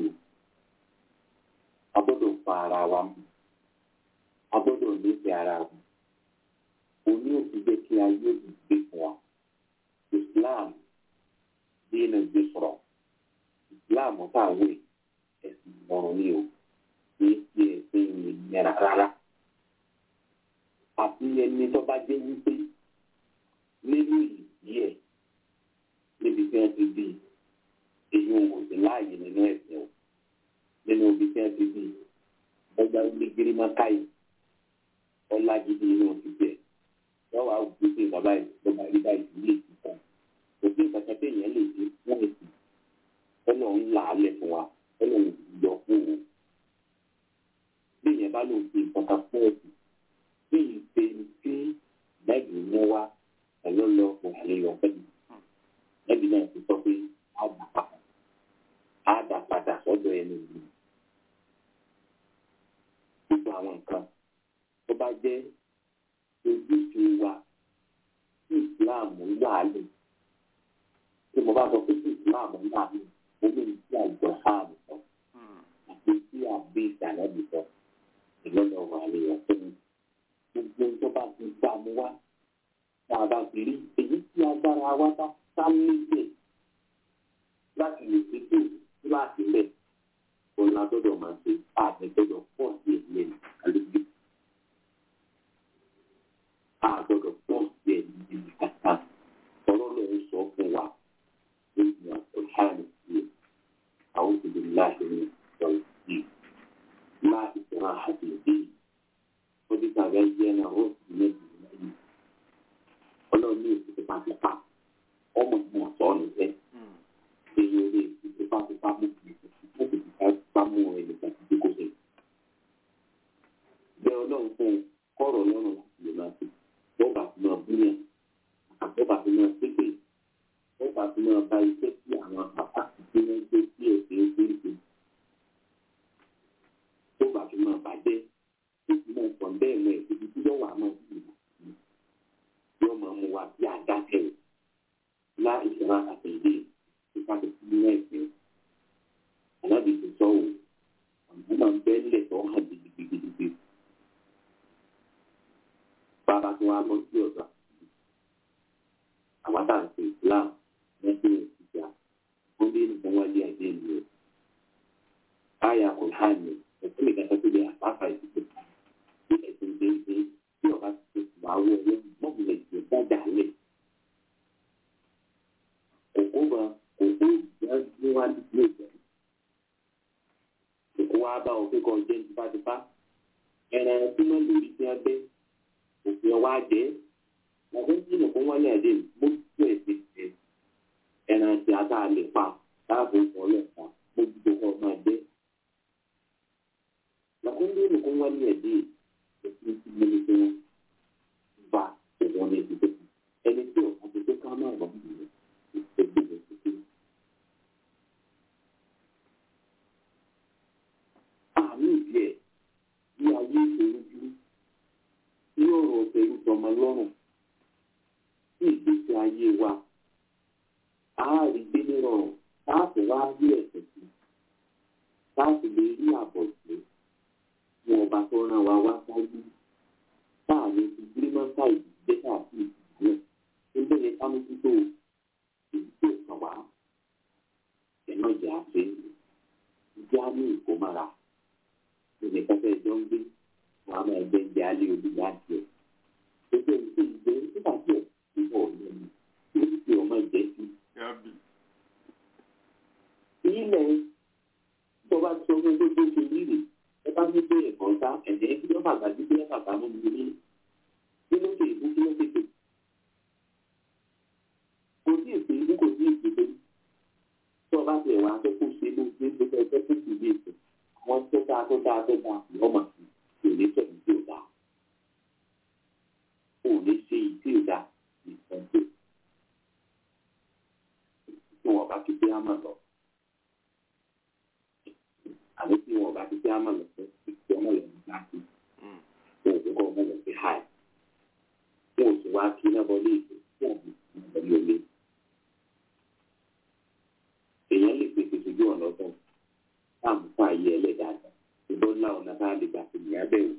A gbọ́dọ̀ fa ara wa mú. A gbọ́dọ̀ nífẹ̀ẹ́ ara wa. Òní òfin jẹ́ kí ayé ìgbé fún wa. Islam dínà gbé sọ̀rọ̀. Islam táwọn ẹ̀sìn ìmọ̀ràn ni o. Kì í ṣe ẹ̀sìn ìnira rárá. Àti ẹni tó bá jẹ́ wípé nínú ìdí ẹ̀ níbi tí wọ́n ti bí èyí ò sí láàyè nínú ẹ̀sìn o. Nínú ibi tí wọ́n ti bí ọgbà ilé gírímákàyè ọlá gidi inú òṣìṣẹ́ wọ́n wá gbèsè bàbá ìjọba rí báyìí ilé ìtìkọ́ òbí ìtàkà tí èèyàn lè ṣe fún èsì ọlọ́run là á lẹ̀ fún wa ọlọ́run yọ fún òun bí èèyàn bá lòun fi ìtàkà fún èsì bí ìpè tí lẹ́gbẹ̀ẹ́ mú wá ẹ̀lọ́lọ́ fún àlejò ọ̀fẹ́ni lẹ́gbẹ̀ẹ́ náà ti sọ pé á dà padà sọ́dọ̀ ẹni ìlú gbogbo àwọn nǹkan tó bá jẹ́ ojúṣe wa tí ìsìláàmù wà lè tí mo bá sọ pé tí ìsìláàmù wà lè omi tí àjọ sáàmù sọ àti tí àgbé ìdàlẹ́bù sọ ìlọ́nà wà lè yọ fún mi gbogbo tó bá ti gbà mú wá tá a bá ti rí èyí tí agbára wa bá sá lédè láti lè fi tó láti lẹ̀ òun la gbọ́dọ̀ máa ṣe àti gbọ́dọ̀ pọ̀ sí ìlẹ̀ àlejò. Àgbọ̀dọ̀ pọ̀ sí ẹ̀yìn kàkà ọ̀rọ̀ lọ́wọ́ sọ fún wa lórí ọ̀hánì sí àwọn òbí láti ní ìsọ̀rọ̀ sí láti sọ̀rọ̀ àti ìdí onígbà rẹ̀ yẹ náà ó sì méjì lẹ́yìn ọlọ́run ní èsì tipátipá ọmọ ìmọ̀ ọ̀tọ̀ nìyẹn èyí ò lè fi tipátipá mú tipátipá mú ẹnìkan tí kò sí. Bẹ́ẹ̀ ọlọ́run fún kọ́rọ̀ lọ́rùn láti lè máa fi bọ́ọ̀bà tí máa búyàn àbọ̀bà tí máa pépè bọ́ọ̀bà tí máa ba iṣẹ́ sí àwọn bàbá tí wọ́n gbé sí ẹ̀sìn ìgbéǹde bọ́ọ̀bà tí máa bàjẹ́ tó sì máa pọ̀ bẹ́ẹ̀ lọ ìdíbi tí yọ̀wà náà sì yóò máa mú wa bí àdákẹ́ lá ìṣẹ̀lá àtẹ̀lé ìpàdé sí ní ẹ̀sìn alábìsí sọ́wọ́ àwọn máa ń bẹ́ẹ̀lẹ̀ tó hàn gidigidi. Bàbá tí wọ́n á bọ́ sí ọ̀dọ̀ àwọn tá à ń ṣe Islam lẹ́gbẹ̀ẹ́ ìjà ó dé nìkan wáyé àdé ìlú ẹ̀. Báyà kò hàn ní ẹ̀sìn ìgbàgbọ́ tó lè àpáfà ìdíje ní ẹ̀sìn déédéé tí ọba ti ṣe wà á wọ ẹ̀yẹ mọ́bìlẹ̀ ìṣe dájà lẹ̀. Kòkó ìjà ní wá ní ilé ìjẹ́. Kòkó wa bá òfin kan jẹ́ tipátipá. Ẹran tí wọ́n lè rí sí abẹ́ òfin ọwọ́ àjẹ́ ọ̀gbọ́n tí mo fún wọn ní ẹ̀dín mo tún ẹ̀sìn ṣe ẹran tí a tá a lè pa láàbò ọlọ́pàá mo gbogbo ọmọ ẹ̀dẹ́ ọ̀gbọ́n tí mo fún wọn ní ẹ̀dín òfin tí mo ní fún wọn bá òun ní ẹ̀dín ẹni tí ọ̀kan ti tó ká máa wà nínú ìṣègbè ìṣègbè. àmì ìdí ẹ̀ bí ayé ìṣòro dúró ní ọ̀rọ̀ òṣèlú tọmọ lọ́rùn sí ìgbésí ayé wa àárí gbé nírọ̀rùn láti wá rí ẹ̀sẹ̀ sí láti lè rí àbọ̀ sí ní ọba tó rán wa wá sáájú láàrin ti gírímọ́tà ìdílé àti ìdílé níbẹ̀ ní sámúsítò ìdílé kan wá ẹ̀nà ìjà àti ìjà ní ìkómára ìrìnkọ́fẹ́ ìjọ ń gbé wọn a máa gbé ń jẹ́ alẹ́ olùgbà àmà lọ àbí tí wọn bá ti gbé àmà lọ fún ìgbé ọmọ lọ nígbà tí wọn ò ní kọ́ ọmọ lọ sí háì wọn ò sì wá kí náà bọ́ lé ìgbé tí wọn ò ní lè èèyàn lè pèsè sójú ọ̀nà ọ̀tọ̀ táàmù fún ayé ẹlẹ́dàá ìbọn ńlá ọ̀nà tá a lè gbà sí ìyá bẹ̀rù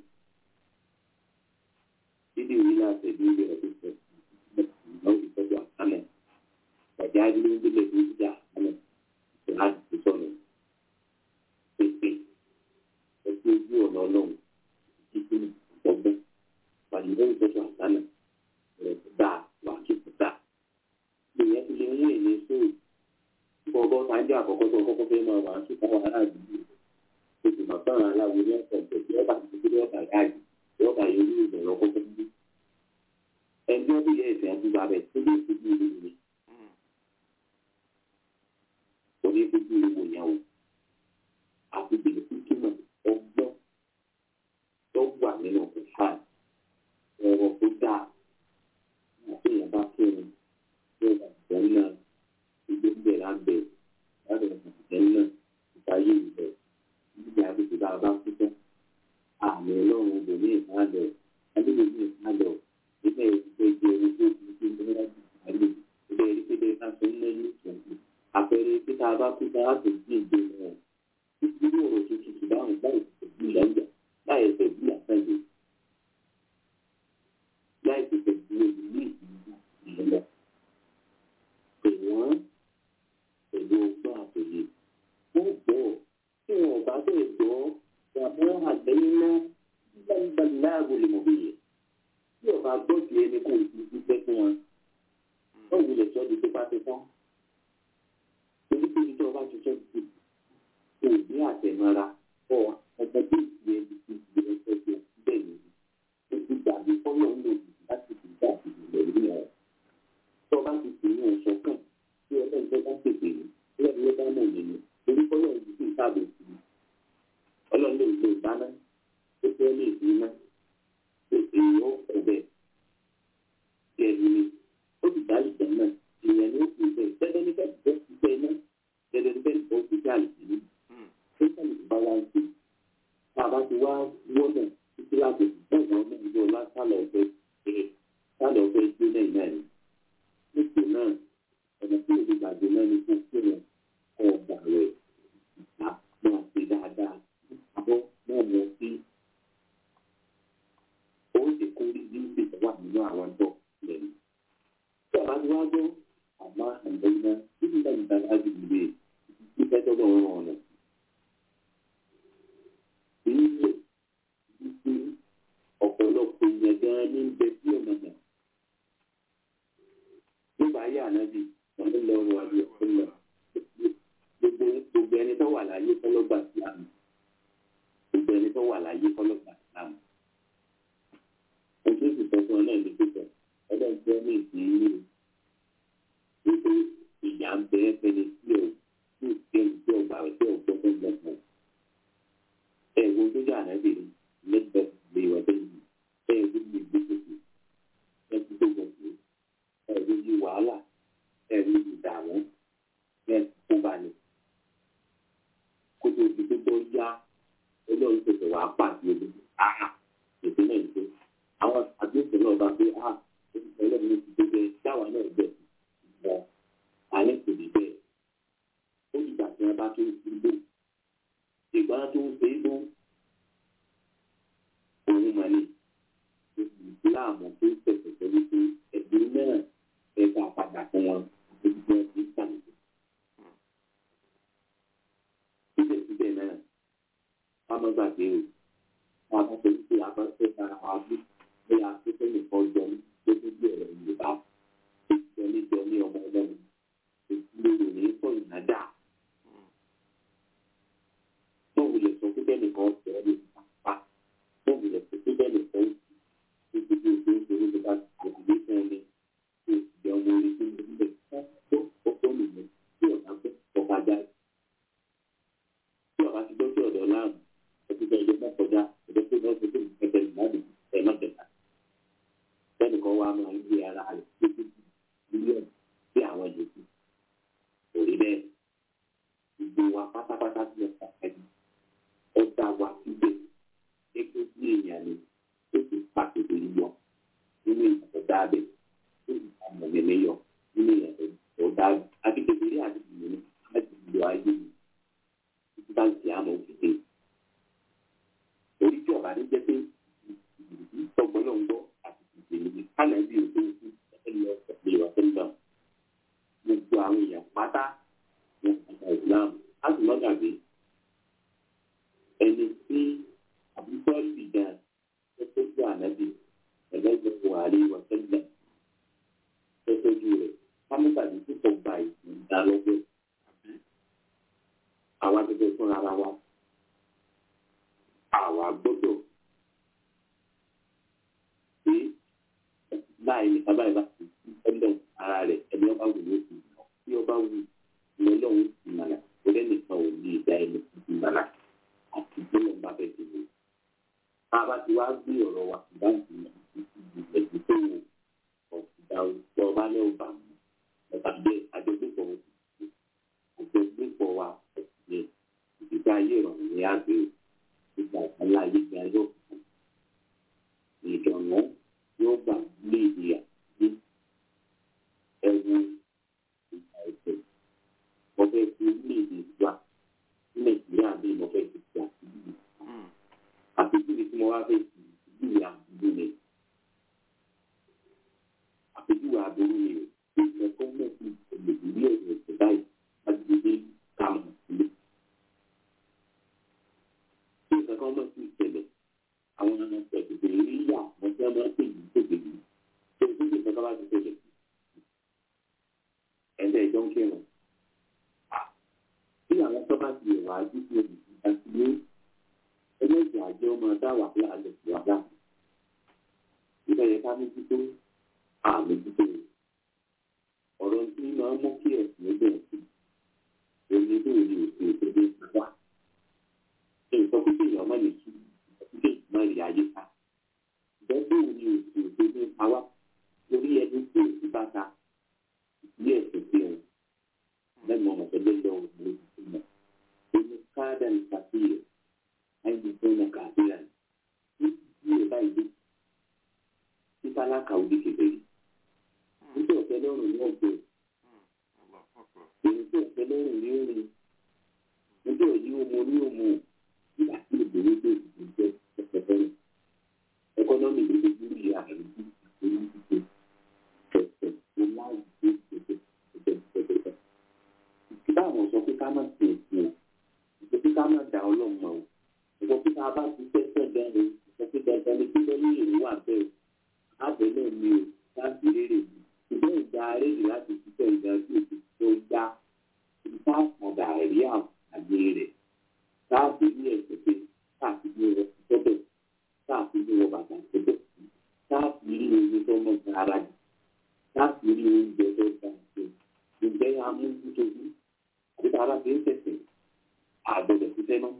dídì orí láti ẹ̀dùn ilé rẹ̀ tó sọ ìnáwó ìtọ́jú àkàlẹ̀ ọ̀jà adúlé ń gbélé tó jíjà àkàlẹ̀ láti tó sọ̀nù pèsè ẹ̀kú ojú ọ̀nà ọlọ́run títí ọgbọ́n pàdánù ìtọ́jú àkàlẹ̀ rẹ̀ tó dáa wà kí kò dáa ìyẹn ti lè mú èlé sóòrò gbogbo sáájú àkọ́kọ́ tó kọ́kọ́ fẹ́ máa wà á sí káwọn aráàlú oṣù màkàrún aláwo ní ọ̀sẹ̀ ìgbẹ̀jẹ̀ ọba àti ìgbẹ̀jẹ̀ ọba gáàjì ọba yìí ní ìbẹ̀rẹ̀ ọkọ̀ tó ń bí ẹgbẹ́ ọdún yẹ ẹ̀sẹ̀ àti bàbẹ̀ tó lè fojú ìlú mi kò ní fojú ìlú ìyàwó àti ìbẹ̀rẹ̀ tó túmọ̀ ọgbọ́n tó wà nínú ọ̀pẹ̀fà ọ̀rọ̀ tó dáa àti ìyàbá kẹrin tó wà pẹ̀lú náà ìgbésẹ̀ lábẹ́ lábẹ́ ìgbésẹ̀ náà ìtayé ìbẹ̀ níbi àbíkú bá a bá kú tán àmì ọlọ́run obìnrin ìbálẹ̀ adébòmí ìbálẹ̀ nígbà ìgbésẹ̀ ìgbé orí tó kù sí ìgbésẹ̀ ìbálẹ̀ ìgbẹ́ ìdíkẹ́dẹ́ káṣọ ńlẹ́ ní ìtọ́jú àpẹẹrẹ pé tá a bá kú tán á sì dín ìgbé wọn títí ní ọ̀rọ̀ tó tutù báwọn láì tẹ̀sí ìlànà láì tẹ̀sí àtàlẹ́ láì tẹ̀sí ìlànà wọ́n pẹ̀lú ọgbọ́n àtòyè wọ́n gbọ́ tí wọn bá bẹ̀rẹ̀ gbọ́ wàmọ́ àgbẹ̀yìn náà gbàgbàgbà àgùlẹ̀ mọ̀bìyẹ tí ọba gbọ́ ju ẹni kò ní dúpẹ́ fún wọn wọ́n wulẹ̀ sọ́ di tó bá ti tán torí pé ìjọba bá ti sọ́ di kò ní àtẹ̀mọ́ra ọ ọmọ bí ìdí ẹni ti di ẹsẹ̀ tó bẹ́ẹ̀ ni ó ti gbàgbé fọ́lọ́ ń lò láti fi gbà ìdílé ní ọ̀ tó bá ti fi ní ọ̀ṣọ́ kàn tí ọlọ́run tó bá tètè ní ọlọ́run ló bá mọ̀ nínú torí fọ́lọ́run ti fi ìtàbí sí i ọlọ́run lè lo ìdáná tó fẹ́ lè dín iná tó èèyàn ọ̀bẹ tí ẹni ni ó ti dá ìjà náà èèyàn ni ó fi bẹ́ẹ̀ tẹ́lẹ̀ ní bẹ́ẹ̀ bọ́ sí bẹ́ẹ̀ náà tẹ́lẹ̀ ní bẹ́ẹ̀ bọ́ sí jáàlì sí i tó sẹ́ni bá wá ń ṣe tá a bá ti wá wọ́nà títí láti bẹ́ẹ̀ wọ́n mú ìjọ lásàlọ̀ ọ̀fẹ́ gbé náà náà ni nípò náà ọ̀nà tí òde gbàgbé náà ní fún kí wọn kọ́ ọgbà rẹ̀ ìta máa ṣe dáadáa àbọ̀ náà mọ sí oúnjẹ kó rí bí ó ti wà nínú àwọn ọjọ́ lẹ́nu. tí ọba ti wá gbọ́ àmọ́ àǹdẹ́yìn náà títí náà níta láti gbé ìfẹ́ tọ́gbọ̀n ọ̀rọ̀ ọ̀nà. nílò wípé ọ̀pọ̀lọpọ̀ ìyẹn gan-an ní bẹ sí ọ̀nà náà. nígbà ayé ànábì wọn ló lọ wọ àbí ọkọ lọ gbogbo ẹni tó wà láyé kọlọgbà sílámù gbogbo ẹni tó wà láyé kọlọgbà sílámù ojú ìsìnkú fún ọ náà lè tó tẹ ọlọ́run tí wọ́n ní ìdí yìí wípé ìyá ń bẹ ẹni tí ò tí ò tí ò tí ò gbà tí ò gbọ́ fún gbọ̀ngàn ẹ̀wọ̀n tó jà ànábì lẹ́gbẹ̀ẹ́ lè wọ́n bẹ́ẹ̀ yìí ẹ̀wọ̀n ní ìgbésẹ̀ ẹ̀kú tó gbọ̀ sí ẹ̀rí yí wàhálà ẹ̀rí ìdààmú ẹ̀rí kó balẹ̀ kó tó di tó tó yá olóòrùn tètè wàá pàṣẹ omi àhà ètò náà ń tó àwọn àdéhùn náà bá pé ọlọ́run ti tó bẹ́ẹ̀ dáwà náà bẹ̀ mọ́ alẹ́ kò ní bẹ́ẹ̀ ó dìgbà tí wọ́n bá tó ń fi gbó ìgbà tó ń ṣe é gbó òun mà ní ìsìláàmù tó ń tẹ̀sẹ̀ pẹ̀lú pé ẹ̀gbọ́n náà ẹ̀ka padà fún wọn àti ìgbà tí ń sàmì. síbẹ̀síbẹ̀ náà wọ́n máa gbàgbé o wọ́n á sọ wípé abáṣẹ́ ara wa bí bí a tó fẹ́ nìkan jọ ní tó tó gbé ọ̀rọ̀ Yorùbá jọ ní ọmọ ọlọ́run ìdílé ní sọ ìnájà. wọ́n wulẹ̀ sọ pé bẹ́ẹ̀ nìkan ọ̀sẹ̀ ẹ̀ lè pa wọ́n wulẹ̀ sọ pé bẹ́ẹ̀ nìkan ọ̀sẹ̀ nítorí ojú ìṣòro tó bá àgbègbè fún ẹni tó ìjẹ ọmọ orí tó ń bẹ tó ọkọ nìyẹn tí ọ̀gá gbọ́ ọ̀gá já tí ọ̀gá ti gbọ́ sí ọ̀dọ̀ láàmú ẹtí bẹ́ẹ̀ ẹjọ́ mọ́kọjá ẹjọ́ tó náà tó tó ìfẹ́fẹ́ ìmáàdì ẹ̀ má tẹ̀ka bẹ́ẹ̀ni kan wá máa ń gbé ara rẹ̀ tó tó mílíọ̀nù sí àwọn yòókù kò rí bẹ́ẹ̀ pátápátá sí ọ̀sán ẹni ọ̀dà wa síbẹ̀ ètò sí èèyàn ni ó sì pàtẹ́tẹ̀ yíyọ nínú ìyàtọ̀ dáadé ó sì pa mọ̀lẹ́lẹ́ yọ nínú ìyàtọ̀ dáadé àdìgbèbè rí àdìgbèbè ní láti lo ayé mi títí bá ń ṣe àmọ́ òfìdé orí tí ọ̀bà ní jẹ́ pé tọgbọ́n náà ń gbọ́ àti ìgbèlè kálẹ̀ bí o tó ń fi ẹ̀lẹ́ ọ̀sẹ̀ ìwà sẹ́ńdà gbogbo àwọn èèyàn pátá ní ọ̀sẹ̀ Islam á sì má gbàgbé ẹni tí àbúkọ́ ìdìjà tó tọ́jú ànábì ẹ̀lẹ́gbẹ̀ẹ́ wàhálì ìwà sẹ́ńdà tó tọ́jú rẹ̀ kámẹ́tàdé tó tọ́ gba ìdá lọ́gbẹ̀ àwa gẹ́gẹ́ fún ara wa àwa gbọ́dọ̀ pé báyìí ní kábàáyé bá ti ẹgbẹ́ ara rẹ̀ ẹni ọba wù ló ti mọ̀ tí ọba wù ní ọlọ́run ti mọ̀nà orí ẹnìkan ò ní ìdá ẹni ti mọ̀nà àti ìgbélé ọba fẹ́ ti wò. Bá a bá ti wá gbé ọ̀rọ̀ wa sí báńkì náà ìgbìyànjú tó wò ọ̀sìdá ọba ní ọba ọ̀tàgbé àjọgbépọ̀ wa ẹ̀sìn ìdíjà ayé ìrọ̀rùn ní àgbè ìgbà ìpínlẹ̀ ayé ìgbà yóò fún ìdùnnú yóò gbà lé ìdíyà ní ẹ̀wù ìgbà ẹ̀sẹ̀ wọ́n fẹ́ fi lé ìdí ìgbà ní Nàìjíríà bí wọ́n fẹ́ fi ti àpèjúwe tí mo wá fẹ́ fi ìdílé àbúrò mi àpèjúwe àbúrò mi ẹ̀kọ́ mẹ́fì ìgbèlè ẹ̀sẹ̀ báyìí láti gbé kàmù sílé. Bí ìkankan mọ̀ sí ìṣẹ̀lẹ̀ àwọn ọmọ ìṣẹ̀lẹ̀ rí yà wọ́n tí wọ́n máa ń pè ní ìṣègbè yìí tó ń gbé ìkankan bá ti ṣẹlẹ̀ ẹ̀dẹ̀ ìjọ ń kírun. Bí àwọn tó bá ti wà á dúpọ̀ ìgbà tí ní ẹlẹ́sìn àjọ máa dá wàhálà alẹ́ sí wàhálà. Ìbẹ̀ yẹ ká ní títún àmì títún ọ̀rọ̀ tí máa ń mú kí ẹ̀sìn ẹgbẹ́ ẹ̀sìn èyí tó ní òfin ìpínlẹ̀ ìpínlẹ̀ nǹkan tó kéèyàn ọmọ lè kí ìdílé ìgbìmọ̀ ìrìn ayé ká ìgbẹ́gbẹ́ òní òfin ìpínlẹ̀ àwa lórí ẹni tí òfin bá ta ìpínlẹ̀ ẹ̀sìn sí ẹ̀ lẹ́nu ọmọ tẹ́lẹ̀ lọ́wọ́ ní ìpínlẹ̀ èmi káàdà ní kàfíìrì láìpẹ́ tó ń kàfíìrì ní ìpínlẹ̀ báyìí tí tálákà òdì kékeré nítorí ọ̀tẹ́ lọ́rùn ní ọ̀gbẹ́ èyí tó ọ̀tẹ́ lọ́rùn ní orin nítorí òyí omo ní omo nígbà tí ìgbèrè tó ìdìbò jẹ́ ẹ̀fẹ̀fẹ̀rẹ̀ ẹkọ́nọ́mì ló ti dúró ìyá rẹ̀ ní ìgbèrè ìdìbò ẹ̀fẹ̀ tó láì dé ìgbèrè. Ìgbà àwọn sọ pé ká má ṣe èsì o ìgbà pé ká má da ọlọ́run mọ́ o ìgbà pé ká bá ti tẹ́sẹ̀ bẹ́ẹ̀ ìgbà pé dandan ni kíkọ́ ní èrè wà bẹ́ẹ̀ ábẹ́lẹ̀ mi o láti rèrè ìgbà ìgbà rèrè láti ṣiṣẹ́ ìgbà tí òkè tó gbá ìgbà àkàndà ẹ̀rí àgbè rẹ̀ káàkiri ní ẹ̀sẹ̀ pé káàkiri ní ọ̀rọ̀ tọ́bẹ̀ káàkiri ní ọ̀rọ̀ bàtà tọ́bẹ̀ káàkiri ní oúnjẹ tó mọ̀ ní ara jù káàkiri ní oúnjẹ tó gbà ṣe ǹjẹ́ amúntútòbí àti tààrà fi ń tẹ̀sẹ̀ àgbẹ̀dẹ̀ ṣiṣẹ́ náà.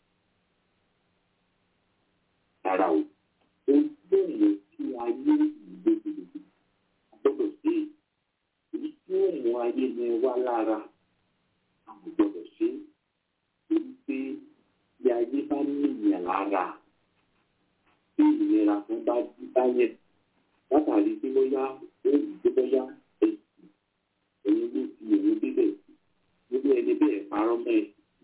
Ara o ó bẹ̀rẹ̀ kí ayé ìgbésẹ̀ gbọ́dọ̀ ṣe èyí tí ó mú ayé ní wá lára àwọn gbọ́dọ̀ ṣe èyí pé bí ayé bá ní ìyàn lára tí ìlera fún bá jí báyẹ̀ látàrí tí bóyá èyí tí bóyá èyí ló fi èyí bíbẹ̀ níbi ẹni bẹ́ẹ̀ parọ́ mẹ́ẹ̀.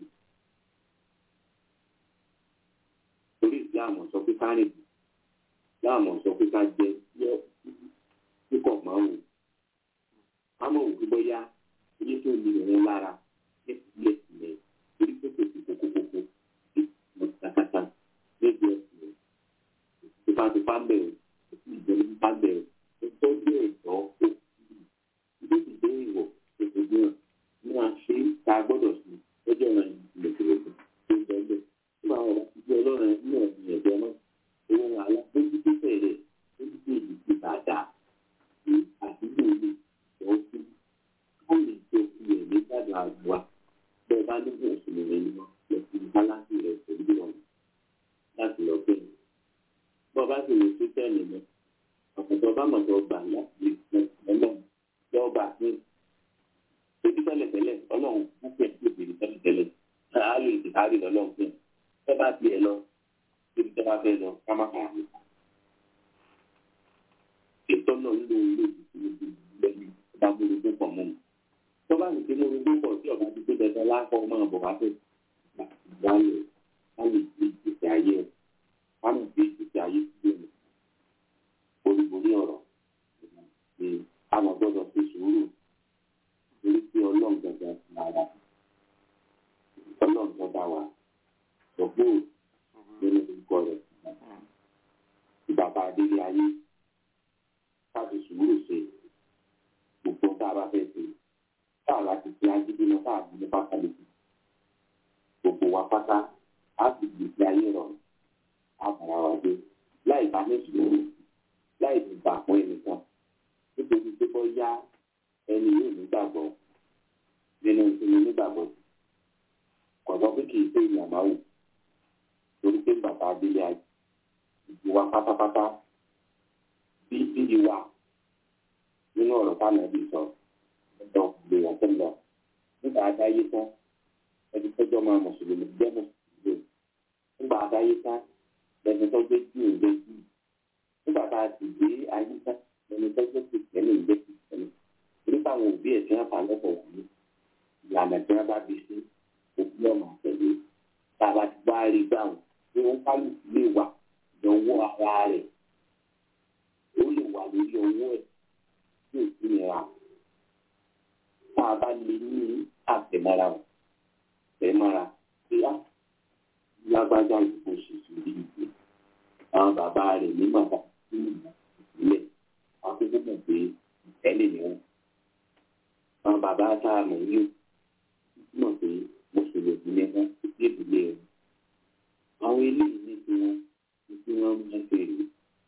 Orí ìsìláàmù sọ pé ká rìn ìsìláàmù sọ pé ká jẹ kíkọ̀ máa wò á mọ̀ òkú bóyá ilé tó ní ìrìn lára ní ìpínlẹ̀ ìpínlẹ̀ orí tó kò sí kókókókó ní kàkàtà lẹ́gbẹ̀ẹ́ ìpínlẹ̀ tipátipá bẹ̀rẹ̀ òkú ìjọba bẹ̀rẹ̀ ó tọ́jú ẹ̀tọ́ òkú ilé ìgbé ìwọ̀ ètò ìgbìmọ̀ ní wọ́n ṣe tá a gbọ́dọ̀ sí lọ́jọ́ ìrìn ìlẹ̀kẹ̀lẹ̀ tó ń bẹ̀rẹ̀ tí àwọn ọ̀rọ̀ ti di ọlọ́run ní ọ̀sìn ẹ̀jẹ̀ náà òun àlọ́ bójútó fẹ̀rẹ̀ bójútó ìlú ti bàdà sí àdúgbò ilé ìtọ́jú káyọ̀ ìjọ fi ẹ̀mí jáde àgbà bẹ́ẹ̀ bá nígbà òṣèlú rẹ̀ nínú lọ́sí báláńsì rẹ̀ pẹ̀lú ìrọ̀rùn láti lọ bẹ́ẹ̀. bọ́ bá sì lè tó tẹ́lẹ̀ lọ ọ̀pọ̀tọ̀ bá mọ̀tọ́ gbà láti lọ́lọ́run lọ́ọ́ gbà pé tẹ́lẹ̀tẹ́lẹ̀ ọlọ́run púpẹ̀ tó bèrè tẹ́lẹ̀tẹ́lẹ̀ àálù ìdìkárí lọ́lọ́run fún ẹ bá tiẹ̀ lọ síbi tó bá fẹ́ lọ ká má fara mi. ètò náà ń lo ilé ìdìbò lẹ́yìn bá gbólógbó pọ̀ mọ́ mi. tó bá ní kí gbólógbó pọ̀ tí ọ̀gá ti gbé dandan lápò máa bọ̀ wá fẹ́ wálé wálé gbé ìgbésí ayé ẹ̀ wálé gbé ìgbésí ayé sílẹ̀ mi. olùborí ọ̀rọ̀ ni àwọn gbọ́dọ̀ fi sùúrù torí pé ọlọ́run gbọ̀ngàn fún ara ọlọ́run tó bá wa lọ́gbọ́n nínú orúkọ rẹ̀ ìbàbá adélé ayé káàdì sùúrù ṣe gbogbo tá a bá fẹ́ ṣe táà láti fi agídí lọ táà bí ní pátá lè fi gbogbo wa pátá á sì gbèsè ayé rọrùn á bàrà wá dé láì bá ní sùúrù láì ní gbà fún ẹnìkan nítorí pé bọ́ yá ẹni yóò nígbàgbọ́ nínú ìsinmi nígbàgbọ́ kọ̀dọ̀ pé kì í ṣe ìyàmá wò torí pé bàbá adélé ayé ìwà pátápátá bí ìdí wà nínú ọ̀rọ̀ táwọn ẹbí sọ ẹ̀dọ̀ ìgbéyàwó tẹ́lẹ̀ nígbà adáyé tán ẹni tọ́jọ́ máa mùsùlùmí jẹ́ mùsùlùmí nígbà adáyé tán ẹni tọ́jọ́ jù ń jẹ́ jù nígbà tá a sì dé ayé tán ẹni tọ́jọ́ sì tẹ́lẹ̀ ń jẹ́ tẹ́lẹ̀ nígbà àwọn òbí ẹ̀ tí wọ́n fà lọ́pọ̀ wọ̀nyí ìlànà tí wọ́n bá bí sí òbí ọmọ àtẹ̀lé tá a bá ti wá rí gbàùn pé wọ́n kálukú lè wà lọ́wọ́ ara rẹ̀ ó lè wà lórí ọwọ́ ẹ̀ tí ò sí nira tá a bá lè ní àtẹ̀mára tí á lágbájá ìbò ṣèṣù rí ìgbé àwọn bàbá rẹ̀ ní bàbá tí ìgbà ìpínlẹ̀ akókó mọ̀ pé ìtẹ́lẹ̀ ni wọ́n àwọn bàbá tá a mọ̀ yóò mọ̀ pé mùsùlùmí ni wọ́n ti ìdílé rẹ̀ àwọn eléyìí ní tí wọ́n mú fèrè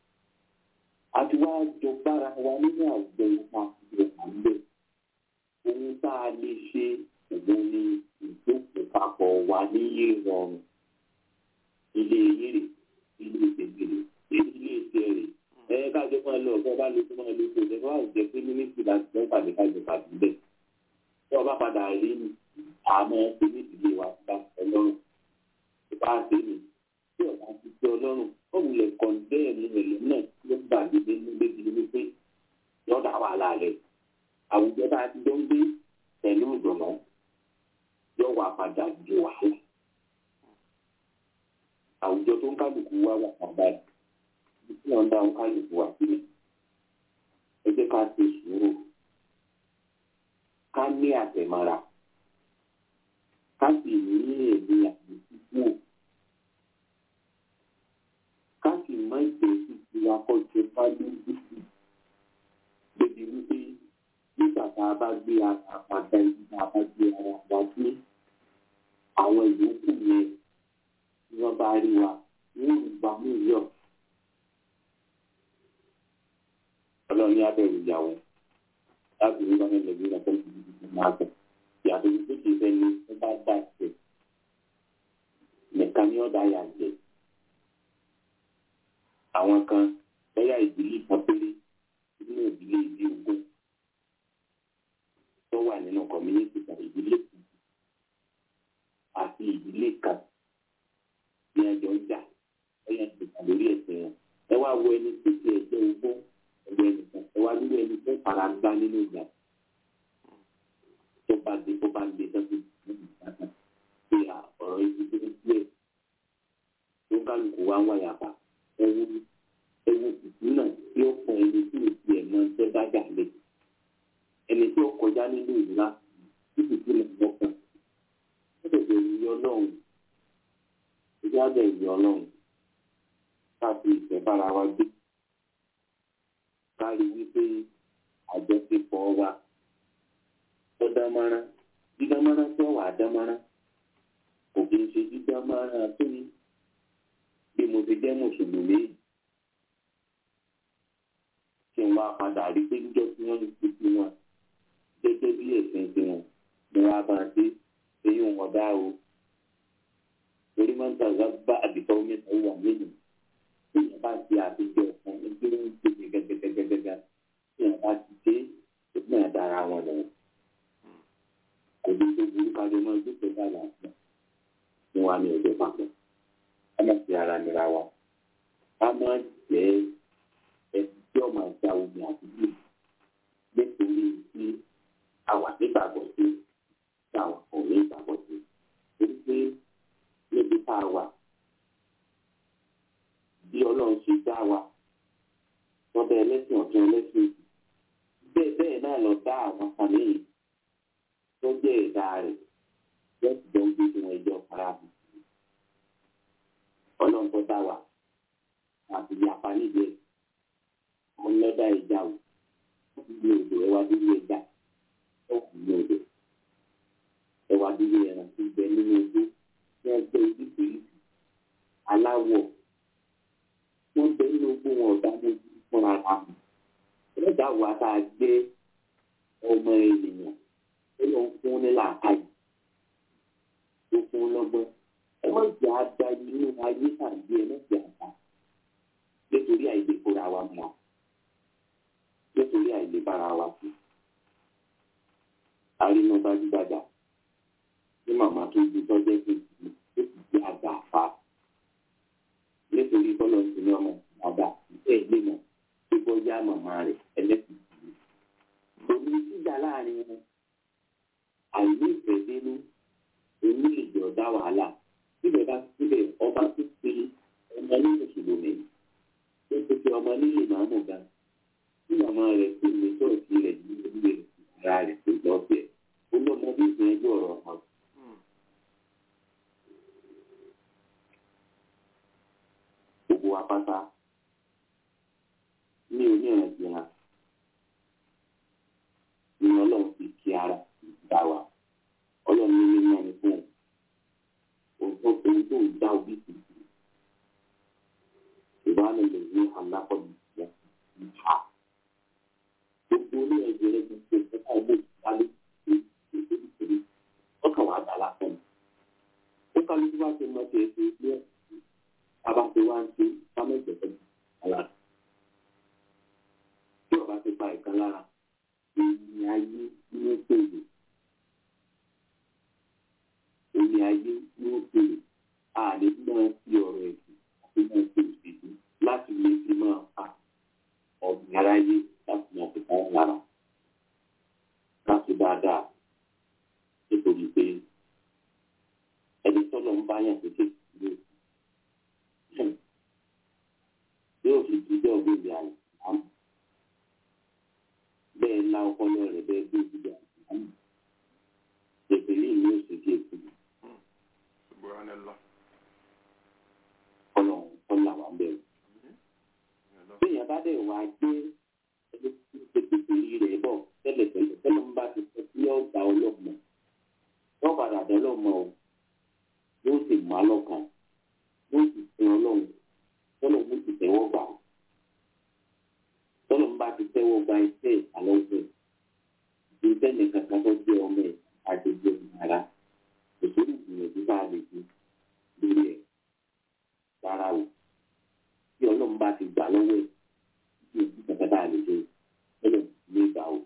àti wá jọ bára wa nínú àwùjọ ìpa ìjọba ń bẹ̀ ohun tá a lè ṣe òun ni ìjókòó papọ̀ wà ní ìrọ̀rùn ilé yèrè ilé ìgbèrè ilé ìṣẹ̀rẹ̀ kájọ máa lọ ọ̀gá bá lè tó máa lè tó ẹ̀fọ́ àwùjọ pé mínísítì láti fẹ́ pàdé kájọ pàdé bẹ́ẹ̀ tí ọba padà rí àmọ́ ẹni ìdílé wa bá ọlọ́run ìbá ṣe ni tí ọba ti fi ọlọ́run ó wulẹ̀ kọ̀ǹdẹ́ẹ̀mù rẹ̀ lọ́nà ló gbàgbé nínú lébi wípé yọ̀dà wà lálẹ́ àwùjọ tá a ti jọ ń gbé pẹ̀lú ìdùnnú yóò wà padà di wàhálà àwùjọ tó ń kálukú wá wà padà tí wọ́n dá ń kálukú wá sílẹ̀ ẹ jẹ́ ká ṣe sùúrù ká ní àtẹ̀mára ká sì ní èmi àti ìsìnkú ká sì má jẹ́ títí akọ́jọ bá lójú sí débi wípé nígbà tá a bá gbé àpàdé ibi tá a bá gbé ara wa sí àwọn ìyókù yẹn tí wọ́n bá rí wa wọ́n ń gbà mí yọ̀ ọlọ́run abẹ́rù ìyàwó láti rí wọn lẹ́gbẹ̀ẹ́ nígbà tó ń bí máa bẹ̀ ìyàtọ̀ tó ti fẹ́ ní wọ́n bá dá ìṣẹ̀ nìkan ní ọ̀dà yà jẹ́ àwọn kan lọ́yà ìdílé kan péré nínú ìdílé ìdí ogún tó wà nínú kọ̀míníìtì kan ìdílé kan àti ìdílé kan ní ẹjọ́ ìjà lọ́yà ìdílé lórí ẹ̀sìn wọn ẹ wá wo ẹni tó ti ẹ̀jẹ̀ ogún ẹgbẹ́ ẹnìkan ẹ wá nínú ẹni tó fara gbá nínú ìjà tó bá lè tọ́jú nínú ìjà pé ọ̀rọ̀ ibi tó ń sílẹ̀ tó ń kálukú wá ń wáyà pa ewu ìdúnà tí ó fún ẹni tí ò ti ẹ̀mọ́ ń tẹ́ dájà lé ẹni tí ó kọjá nínú ìlà tí kò tí ì lọ́wọ́ kan ó tẹ̀lé ìyọ́ ọlọ́run ìyá bẹ̀ ìyọ́ ọlọ́run káàkiri ìfẹ́ bára wa gbé kárí wípé àjọṣepọ̀ wa tó dámọ́rán dídámọ́rán tó wà dámọ́rán kò kí n ṣe dídámọ́rán tó ní bí mo ti jẹ́ mùsùlùmí kí n wá padà rí pé níjọ́ tí wọ́n ń fi sí wọn gẹ́gẹ́ bí ẹ̀sìn tiwọn ni wọ́n á bá dé èyí wọn dá o torí máa ń tàgbà bá àdìsọ́ mẹ́ta wà nínú tí ìyẹn bá ti àtijọ́ ọ̀kan ẹgbẹ́ ń ṣe gẹ́gẹ́gẹ́gẹ́gẹ́ tí ìyẹn bá ti dé ìpín àdára wọn lọ kò ní tó burú kájọ máa gbé pẹ̀lú àlàáfíà rẹ̀ yóò ti jọ ń gbé tí wọ́n ẹjọ́ para bù. Ọlọ́run tó dá wa àti ìyapa níbi ẹ̀ ọlọ́dà ìjà o ní odò ẹwà dúró ẹja ó kù ní odò ẹwà dúró ẹran tó bẹ nínú odò ní ẹgbẹ́ oríṣiríṣi aláwọ̀ wọ́n bẹ nínú ogún wọn ọ̀dà méjì fúnra àmì ẹlẹ́dà wa tá a gbé ọmọ ènìyàn ó lọ fún ní làákàyè tó fún lọ́gbọ́n ẹ má jẹ́ àgbà inú ayé tàbí ẹ má jẹ́ àgbà nítorí àìlè kóra wa mọ́ nítorí àìlè bára wa sí. Arínú gbajúgbajà ní màmá tó di tọ́jọ́ kejì ó sì di àgbà fa nítorí bọ́lá sí ní ọmọ àgbà ìfẹ́ ìlé náà tó bọ́jà màmá rẹ̀ ẹlẹ́sìn. Òní síjà láàrin wọn àìní ìfẹ́ dénú oní ìjọ dá wàhálà síbẹ̀ bá síbẹ̀ ọba tó fi ọmọ ní mùsùlùmí tó ti fi ọmọ nílé màmú gan tí màmá rẹ̀ tó lè tó ìpìlẹ̀ ní ilé ara rẹ̀ tó lọ bẹ̀ olómọdé ìgbìyànjú ọ̀rọ̀ ọ̀hún. Gbogbo apáta ní onírànjú hàn ní ọlọ́run fi kí ara dá wa ọlọ́run ní ilé náà ní fún ohun tó ń dá orí sí ìbánu lè ní alákọ̀ọ́bí ìhà gbogbo ní ẹgbẹ́ rẹ̀ ti ṣe ẹ̀ka ilé ìdálé ìṣèlú ọkàn wà dá lásán ó kálí tí wàá ṣe mọ́ ṣe é ṣe ilé abáṣe wá ń ṣe sámẹ́jẹ̀ fẹ́ aláàbò tí ọba ti pa ìkan lára ìrìn ayé ní òkèèrè ìrìn ayé ní òkèèrè àlè máa fi ọ̀rọ̀ ẹ̀sìn àti máa fi òṣèlú láti lè fi máa pa ọ̀gbìn aráyé láti máa fi kàn lára láti dáadáa nítorí pé ẹni tọ́lọ́ ń bá yàn kékeré yóò fi jíjọ́ gbèsè àmì bẹ́ẹ̀ ńlá ọpọlọ rẹ̀ bẹ́ẹ̀ gbé jíjọ́ àmì ìpínlẹ̀ ìlú òṣèlú èkó ọlọ́run wà bẹ́ẹ̀. Béèyàn bá dẹ̀ wá gbé ẹni tí ó ti pèsè rẹ̀ bọ̀ tẹ́lẹ̀tẹ́lẹ̀ tẹ́lẹ̀ ń bá ti sọ sí ọ̀gá ọlọ́mọ wọ́n padà dé ọlọ́mọ o yóò sì mú alọ́kàn yóò sì sin ọlọ́run tọ́lọ̀ ń ti tẹ́wọ́ gbà ó tọ́lọ̀ ń bá ti tẹ́wọ́ gba iṣẹ́ ìsàlọ́gbẹ̀ ìdíjẹ́ni kankan tó jẹ́ ọmọ ẹ̀ àjẹjẹ ìmọ̀ra òṣèlú ìgbìyànjú bá a lè fi lórí ẹ̀ rárá o tí ọlọ́run bá ti gbà lọ́wọ́ ẹ̀ tí ìdí kankan bá a lè ṣe tọ́lọ̀ ní ìgbà o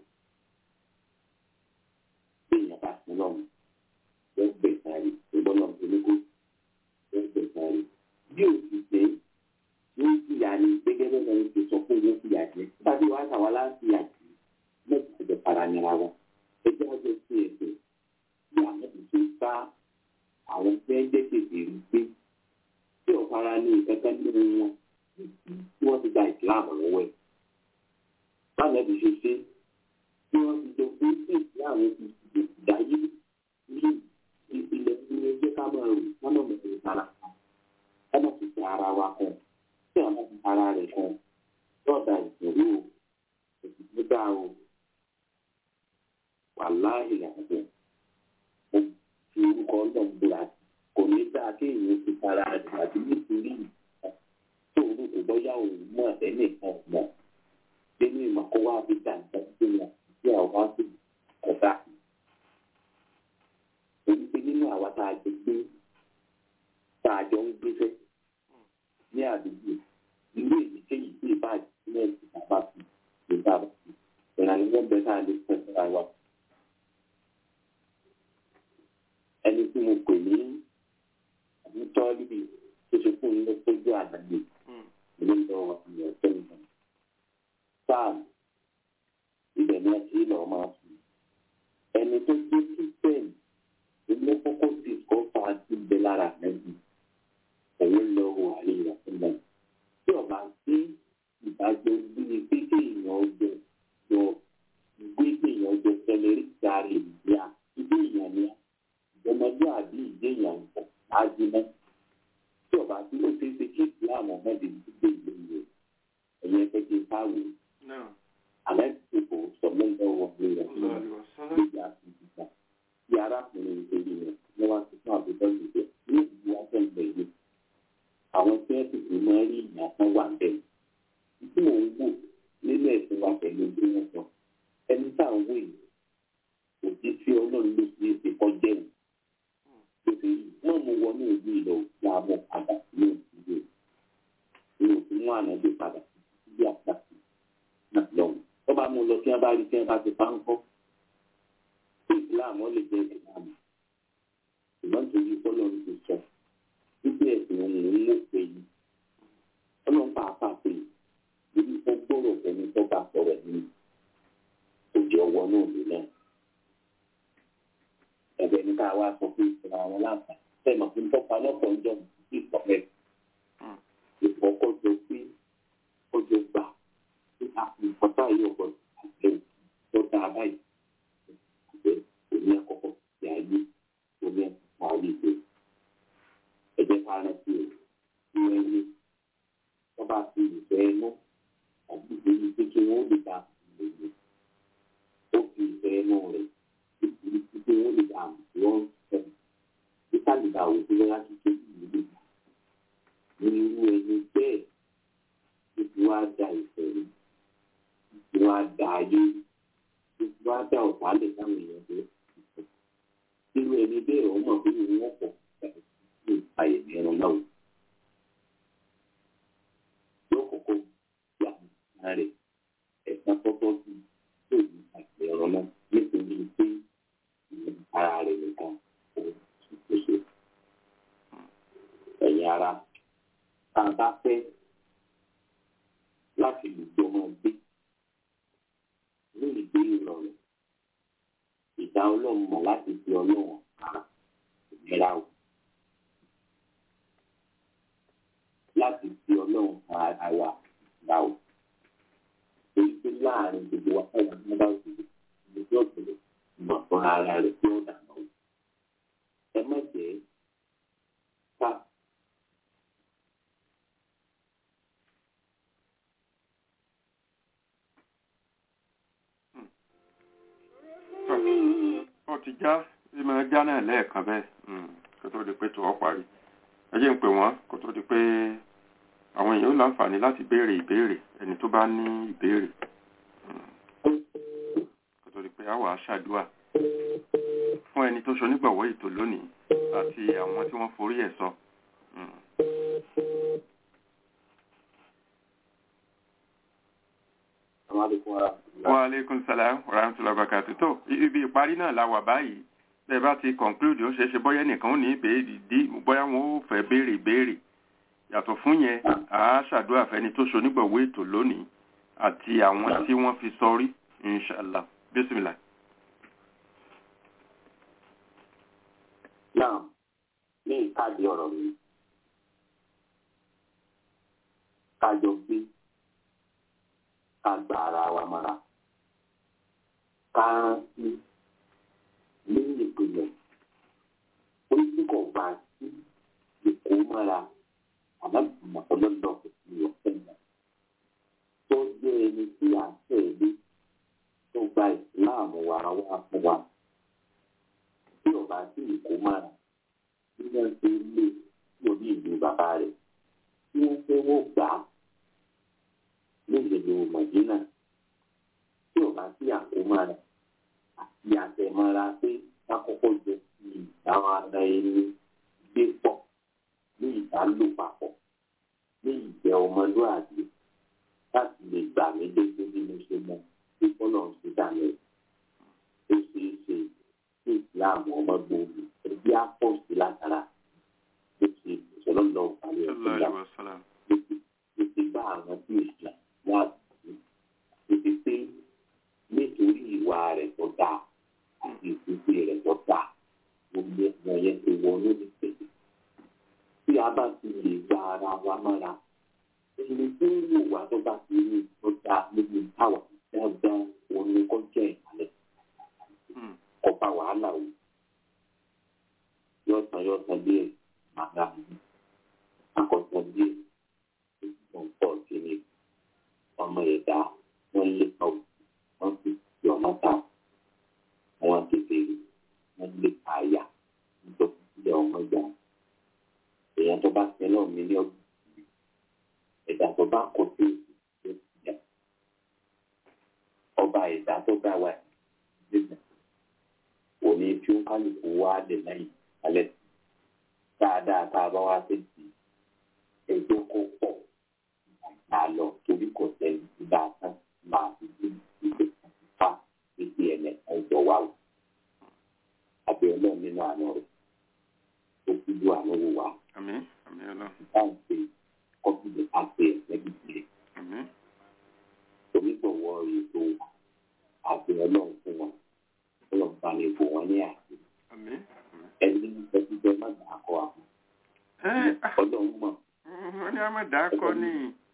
bí èèyàn bá sin lọ́run yóò gbẹ̀sán rí ìbọn náà tó ní kó yóò gbẹ̀sán rí bí òṣìṣẹ́ yóò fìyà ní gẹ́gẹ́ bẹ́ẹ̀ ni ti sọ pé yóò fìyà jẹ nígbà tí wàá sàwọn aláǹfìyà jù mẹ́ta ẹ̀jẹ̀ para nira wọn ẹjẹ́ ọjọ́ sí ẹ̀sẹ̀ bí àwọn ìṣe bá àwọn tí wọ́n jẹ́ kéde rí gbé tí ọ̀fara ní ìkẹ́kẹ́ nínú wọn tí wọ́n ti gba ìsìláàmù lọ́wọ́ ẹ̀ báwọn ẹbí ṣe ṣe tí wọ́n ti jọ pé sí ìsìláàmù ti dáyé ní ilẹ̀ ilé ẹgbẹ́ ká máa rò wọ́n náà mọ̀ ìtara ká má ti ṣe ara wa kan tí àwọn ti ara rẹ̀ kan lọ́ọ̀dà ìṣòro òsì tó dáa o wà láàyè àgbẹ̀ mo fi orúkọ náà gbéra kò ní dáa kí èèyàn ti para rẹ̀ àti nítorí tó orú kò bọ́yá òun mọ̀ ẹ̀lẹ́ kan mọ̀ nínú ìmọ̀kọ́wá àti dàgbà tó wọn tí àwọn á sì kọ̀dá. Èyí pé nínú àwa tá a jẹ gbé tá a jọ ń gbéṣẹ́ ní àdúgbò ilé ìdíkéyìí tí ìbáàjì sílẹ̀ ti bàbá fi lè bá bá fi ìrànlọ́wọ́ bẹ́ẹ̀ tá a lè pẹ̀ síra wa. Ẹni tí mo pè ní àbútọ́líbì tó ṣe fún ilé péjú àdáyé ilé ìjọba ìyẹn tẹ́lifọ̀n. Sáàmù ibẹ̀ ni ẹ ti lọ́ọ́ máa sùn. Ẹni tó gbé kíkẹ́ẹ̀nì ilé kókó sì kọ́ fa ti bẹ lára lẹ́yìn òun lọ wọ àlè ìyàsílẹ̀. Tí ọba sí ìdájọ́ bíi pé kéèyàn ọjọ́ yọ gbé kéèyàn ọjọ́ tẹ́lẹ̀ rí sáré ìgbéà ilé ìyàn ni ajiná tí ọba tí ó ṣe é ṣe kí ìsìláàmù mẹ́rin gbé ìlú rẹ̀ ẹ̀yẹ fẹ́ kí n káwé àlẹ́ ìdìbò sọ̀lẹ́lẹ́wọ̀ rẹ̀ nígbà ìdìbò tí arákùnrin ìṣèlú rẹ̀ ní wọ́n ti fún àbúrò ìdìbò ní ìlú afẹ́ǹgbẹ̀ yìí àwọn tí wọ́n ti fi máa rí ìyá kan wà bẹ́ẹ̀ tí mò ń wò nínú ẹ̀sìn wa pẹ̀lú bí wọ́n sọ ẹni tá à ń wò yìí kò jí sí ọlọ́run ló fi ṣe kọjá ẹ̀ lóṣè yìí wọ́n mú wọnú ìlú ìlọ láàmú padà ní ìdílé ní òfin mú ànágbé padà sí àpàtì náà lọ́wọ́ tó bá mú lọ kí wọ́n bá rí kí wọ́n bá ti pa ń kọ́ sí ìsìláàmù lè jẹ́ ìsìláàmù ìwọ́n tó yí ọlọ́run ti sọ wípé ẹ̀sìn òun ń mú pé yìí ọlọ́run pàápàá pé ibi tó gbọ́rọ̀ ẹni tó bá sọ̀rọ̀ ní òjò ọwọ́ náà lò náà ẹ̀bẹ̀ ní ká wá sọ pé ìṣẹ̀lẹ̀ àwọn láǹfà tẹ̀mọ̀ fún tọ́pa lọ́pọ̀ ń jọ sí ìpọ̀lẹ̀ ìfọ̀kọ́jọ pé ọjọ́ gbà tí a fi ìfọ̀tá yìí ọ̀gbọ̀n àti tó dáa báyìí àgbẹ̀ òní àkọ́kọ́ ti ayé òní àkọ́kọ́ ayé ìgbé ẹ̀jẹ̀ ká rántí ẹ̀ ní ẹni tó bá fi ìfẹ́ ẹnu àti ìgbéyìí pé kí wọ́n lè dá ìgbéyìí ó fi ìfẹ́ ẹnu rẹ̀ ìgbé wọn lè dà wọ́n sẹ́yìn nípa lè dà òkú lọ́yà kíkẹ́ ìlú lè dà ní irú ẹni bẹ́ẹ̀ títí wá da ìfẹ́ rí títí wá da ayé títí wá da ọ̀tá lè sáwọn èèyàn tó irú ẹni bẹ́ẹ̀ wọ́n mọ̀ pé wọ́n pọ̀ ní àyè mìíràn náà yóò kọ́kọ́ gbà náà rẹ̀ ẹ̀ka tọ́tọ́ sí tó ní àyè mìíràn náà nítorí pé ara rẹ̀ nìkan kò ṣe ẹ̀yìn ara tá a bá fẹ́ láti lùjọ máa gbé ní ìgbé ìrọ̀rùn ìdá ọlọ́run mọ̀ láti fi ọlọ́run ara ìnira o láti fi ọlọ́run ara wa ìnira o èyí tó láàrin gbogbo wa ẹ̀yà ní bá òṣèlú ìgbésí ọ̀gbẹ̀lẹ̀ mọ̀ fún ara rẹ̀ tí ó dànù. Ẹ má jẹ́ ká ó ti já ìmọ̀ ẹja náà lẹ́ẹ̀kan bẹ́ẹ̀ kó tó di pé tó ọ parí ẹ jẹ́ ń pè wọ́n kó tó di pé àwọn èèyàn ó láǹfààní láti béèrè ìbéèrè ẹni tó bá ní ìbéèrè kó tó di pé a wà á ṣàdúà fún ẹni tó ṣonígbọ̀wọ́ ètò lónìí àti àwọn tí wọ́n forí ẹ̀ sọ. Wa alaikum salam wa rahmatullahi wa barakatuh. Tó ibi ìparí náà la wà báyìí bẹ́ẹ̀ bá ti conclude ó ṣeé ṣe bóyá nìkan ó ní ìbéèrè bóyá wọn ó fẹ́ béèrè ìbéèrè yàtọ̀ fún yẹn a ṣàdúrà fẹ́ni tó ṣonígbọ̀wọ́ ètò lónìí àti àwọn tí wọ́n fi sọrí inshallah bismillah. náà ní ìkádìí ọ̀rọ̀ mi kájọ gbé ká gba ara wa mọ́ra ká rántí ní ìpìlẹ̀ orí kò bá sí ìkó mọ́ra àlábùmọ̀ ọlọ́dọ̀ ìlú ọ̀sẹ̀yìn tó jẹ́ ẹni tí à ń tẹ̀lé tó gba ìsìláàmù wa wá fún wa tí ọba sí ìkó mọ́ra tí wọ́n ṣe lé lórí ìlú bàbá rẹ̀ tí wọ́n fẹ́ wọ́n gbà á ní ìlú mọ̀jínà tí ọba sí àkómọ́ra àti àtẹ̀mọ́ra pé lákòókò jẹ́ sí ìdáwọn ara ẹni gbé pọ̀ ní ìdálò papọ̀ ní ìjẹ́ ọmọlúwàbí láti lè gbà mí dégbé bí mo ṣe mọ̀ tí kọ́lọ̀ ń ṣe dànù ó ṣeé ṣe sí ìsìláàmù ọmọgbòòlù ẹbí àpọ̀sí látara ó ṣe ìṣẹ̀lẹ̀ lọ parí ìṣẹ̀lẹ̀ ó ti bá àwọn tí ìṣẹ̀lẹ̀ wà sí ó ti pé nítorí ìwà rẹ̀ tó dáa àti ìṣesí rẹ̀ tó dáa gbogbo ẹ̀sìn yẹn ti wọ lórí pẹ̀lú tí a bá ti lè gba ara wa mọ́ra ẹni tó ń wò wá tó bá ti rí tó dáa níbi táwa dáadáa òun ni kò jẹ́ ìpàlẹ̀ ọba wàhálà o yóò ní ẹ̀dá tó bá kọ sí ìyá ọba ẹ̀dá tó bá wà nígbà òní tí ó kálukú wá lè lẹ́yìn alẹ́ dáadáa tá a bá wá sí ti ẹjọ́ kó pọ̀ máa lọ torí kò sẹ́ni tí bá a tán máa fi dé ìgbé fa ìdí ẹ̀mẹ̀ ẹ̀jọ̀ wà wò àbí ọlọ́run nínú àná rẹ̀ ó fi lu àná wò wá. Àmín. Àmín ọlọ́run. Báyìí pé kọ́pìlì àti ẹ̀ẹ́dẹ́gbẹ̀rẹ̀. Àmín. Onígbọ̀wọ́ ètò àti ọlọ́run fún wọn. Ọlọ́run bá lè bò wọ́n ní àti. Àmín. Ẹni ìfẹ́síjọ́ má dà kọ́ àwọn. Ọlọ́run mọ̀. Wọ́n ní a máa dà kọ́ ní.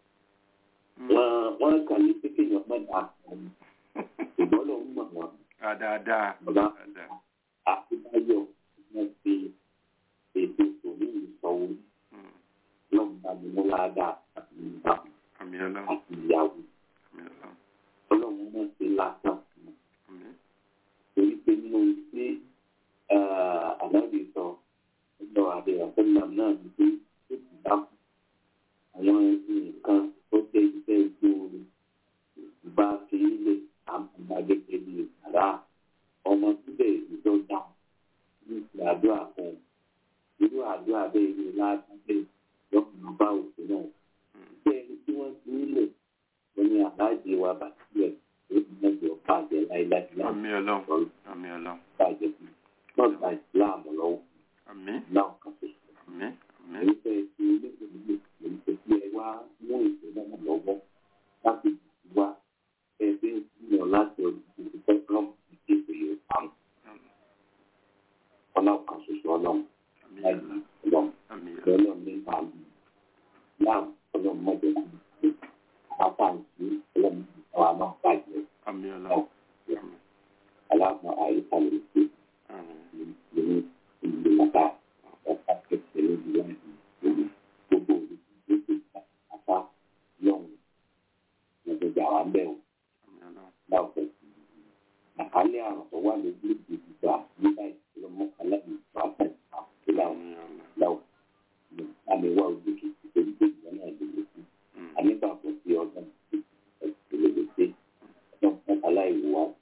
Wọ́n kàn ní pé kéèyàn má dà kọ́ ní. Ṣùgbọ́n ọlọ́run mọ̀ wọn. Dáadáa. Bàbá àti báyọ̀ wọ́n fi ètò òní ìsọ̀wọ́. Ọlọ́run bá mi mú ládàá àti ìgbà àti ìyàwó. Ọlọ́run mọ̀ sí lásán. Torí pé nínú ilé àdáyé sọ ọjọ́ àdéhùn àtẹ́lẹ̀ náà ní pé ó ti dákú. Àwọn nǹkan tó jẹ́ iṣẹ́ ìgbóoru bá fi ilé àmàgbẹ́gbẹ́ bí ìsàrà ọmọ síbẹ̀ ìjọba ní ìsìn àdúrà fún irú àdúrà bẹ́ẹ̀ ni ládàá lọ́kùnrin bá òkú náà. Ṣé ẹni tí wọ́n ti nílò wọ́n ní àbájẹ wa bàtílẹ̀ lórí mẹ́jọ bàjẹ́ láíláí láti Àmín ọlọ́run. bàjẹ́ fún lọ́gbà ìsìláàmù lọ́wọ́. Àmín. Láwọn kan tó sọ. Àmín. Àmín. Èyí fẹ́ ṣe onígbòmílò èyí tó fi ẹ wá mú ètò náà lọ́wọ́ láti wá ẹgbẹ́ ìpínlẹ̀ láti ọdún tó ti fẹ́ ìdíje yóò pamọ́. Ọlọ́run kan ṣoṣo ọlọ́run láì ní ọlọ́run. Ọlọ́run ní ìbámu. Láàmú ọlọ́run mọ́jọ náà ní àbáǹtí ọlọ́run àwọn náà bàjẹ́. Àmín ọlọ́run. Aláàbọ̀ àyíká lè ṣe ìlú ìlú nàbà ọ̀pá kẹsẹ̀ lójú wọn ìlú gbogbo olùdókòwò àpá lọ́hùn gbogbo àwọn bẹ́ẹ̀ láwùjọ. Àkálẹ̀ àrùn tó wà lójú ìdìbò nígbà ìṣẹ̀lẹ̀ aláìní pàápàá ìpàkìlà láwùjọ. Àmì wà ojú kìí torí pé ìgbà náà lè lè fi. Ànígbàgbọ́ sí ọdún ìṣẹ̀lẹ̀ lè ṣe ọdún aláìwò wá sí.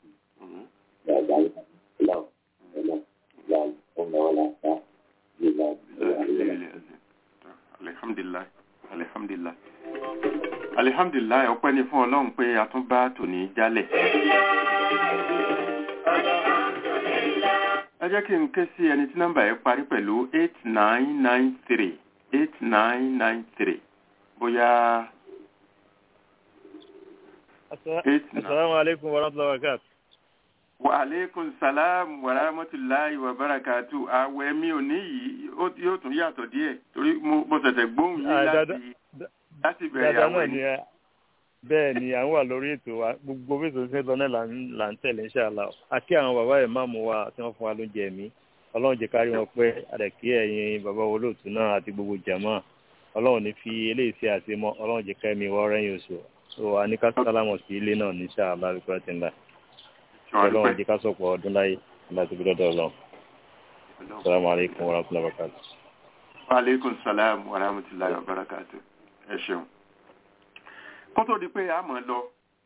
Alihamdulilayi ọpẹ́ ni fún Ọlọ́run pé a tún bá tòní jálẹ̀. Ẹ jẹ́ kí n ké sí ẹni tí nọ́mbà yẹn parí pẹ̀lú 8993 bóyá. Assalamu alaikum warahmatullahi wabarakatuh. Wa alaikum salam wa rahmatullahi wa barakatuh. Àwẹ̀ mi ò ní yìí yóò tún yàtọ̀ díẹ̀ torí mo ṣẹ̀ṣẹ̀ gbóhùn yìí láti bẹ̀rẹ̀ àwẹ̀ ni. Bẹ́ẹ̀ ni àwọn wà lórí ètò wa gbogbo bí ètò ìṣẹ́ lọ́nà là ń tẹ̀lé inshallah. Àkí àwọn bàbá ìmáàmù wa tí wọ́n fún wa lóúnjẹ mi. Ọlọ́run jẹ́ kárí wọn pẹ́ àdàkí ẹ̀yin bàbá olóòtú náà àti gbogbo jàmáà. Ọlọ́run ní fi eléyìí sí àṣemọ́ Ọlọ́run jẹ́ ká mi wọ́ rẹ́yìn oṣù. So a ní ká sálámọ̀ sí ilé náà ní inshallah wípé ti ń la. Ọlọ́run jẹ́ ká sọ̀pọ̀ ọdún láyé láti bí lọ́dọ̀ Ọlọ́run. Assalamu alaikum warahmatullahi wabarakatuh. Wa alaikum salam wa rahmatullahi wa barakatuh. Ẹ ṣeun. Kó tó di pé a mọ̀ lọ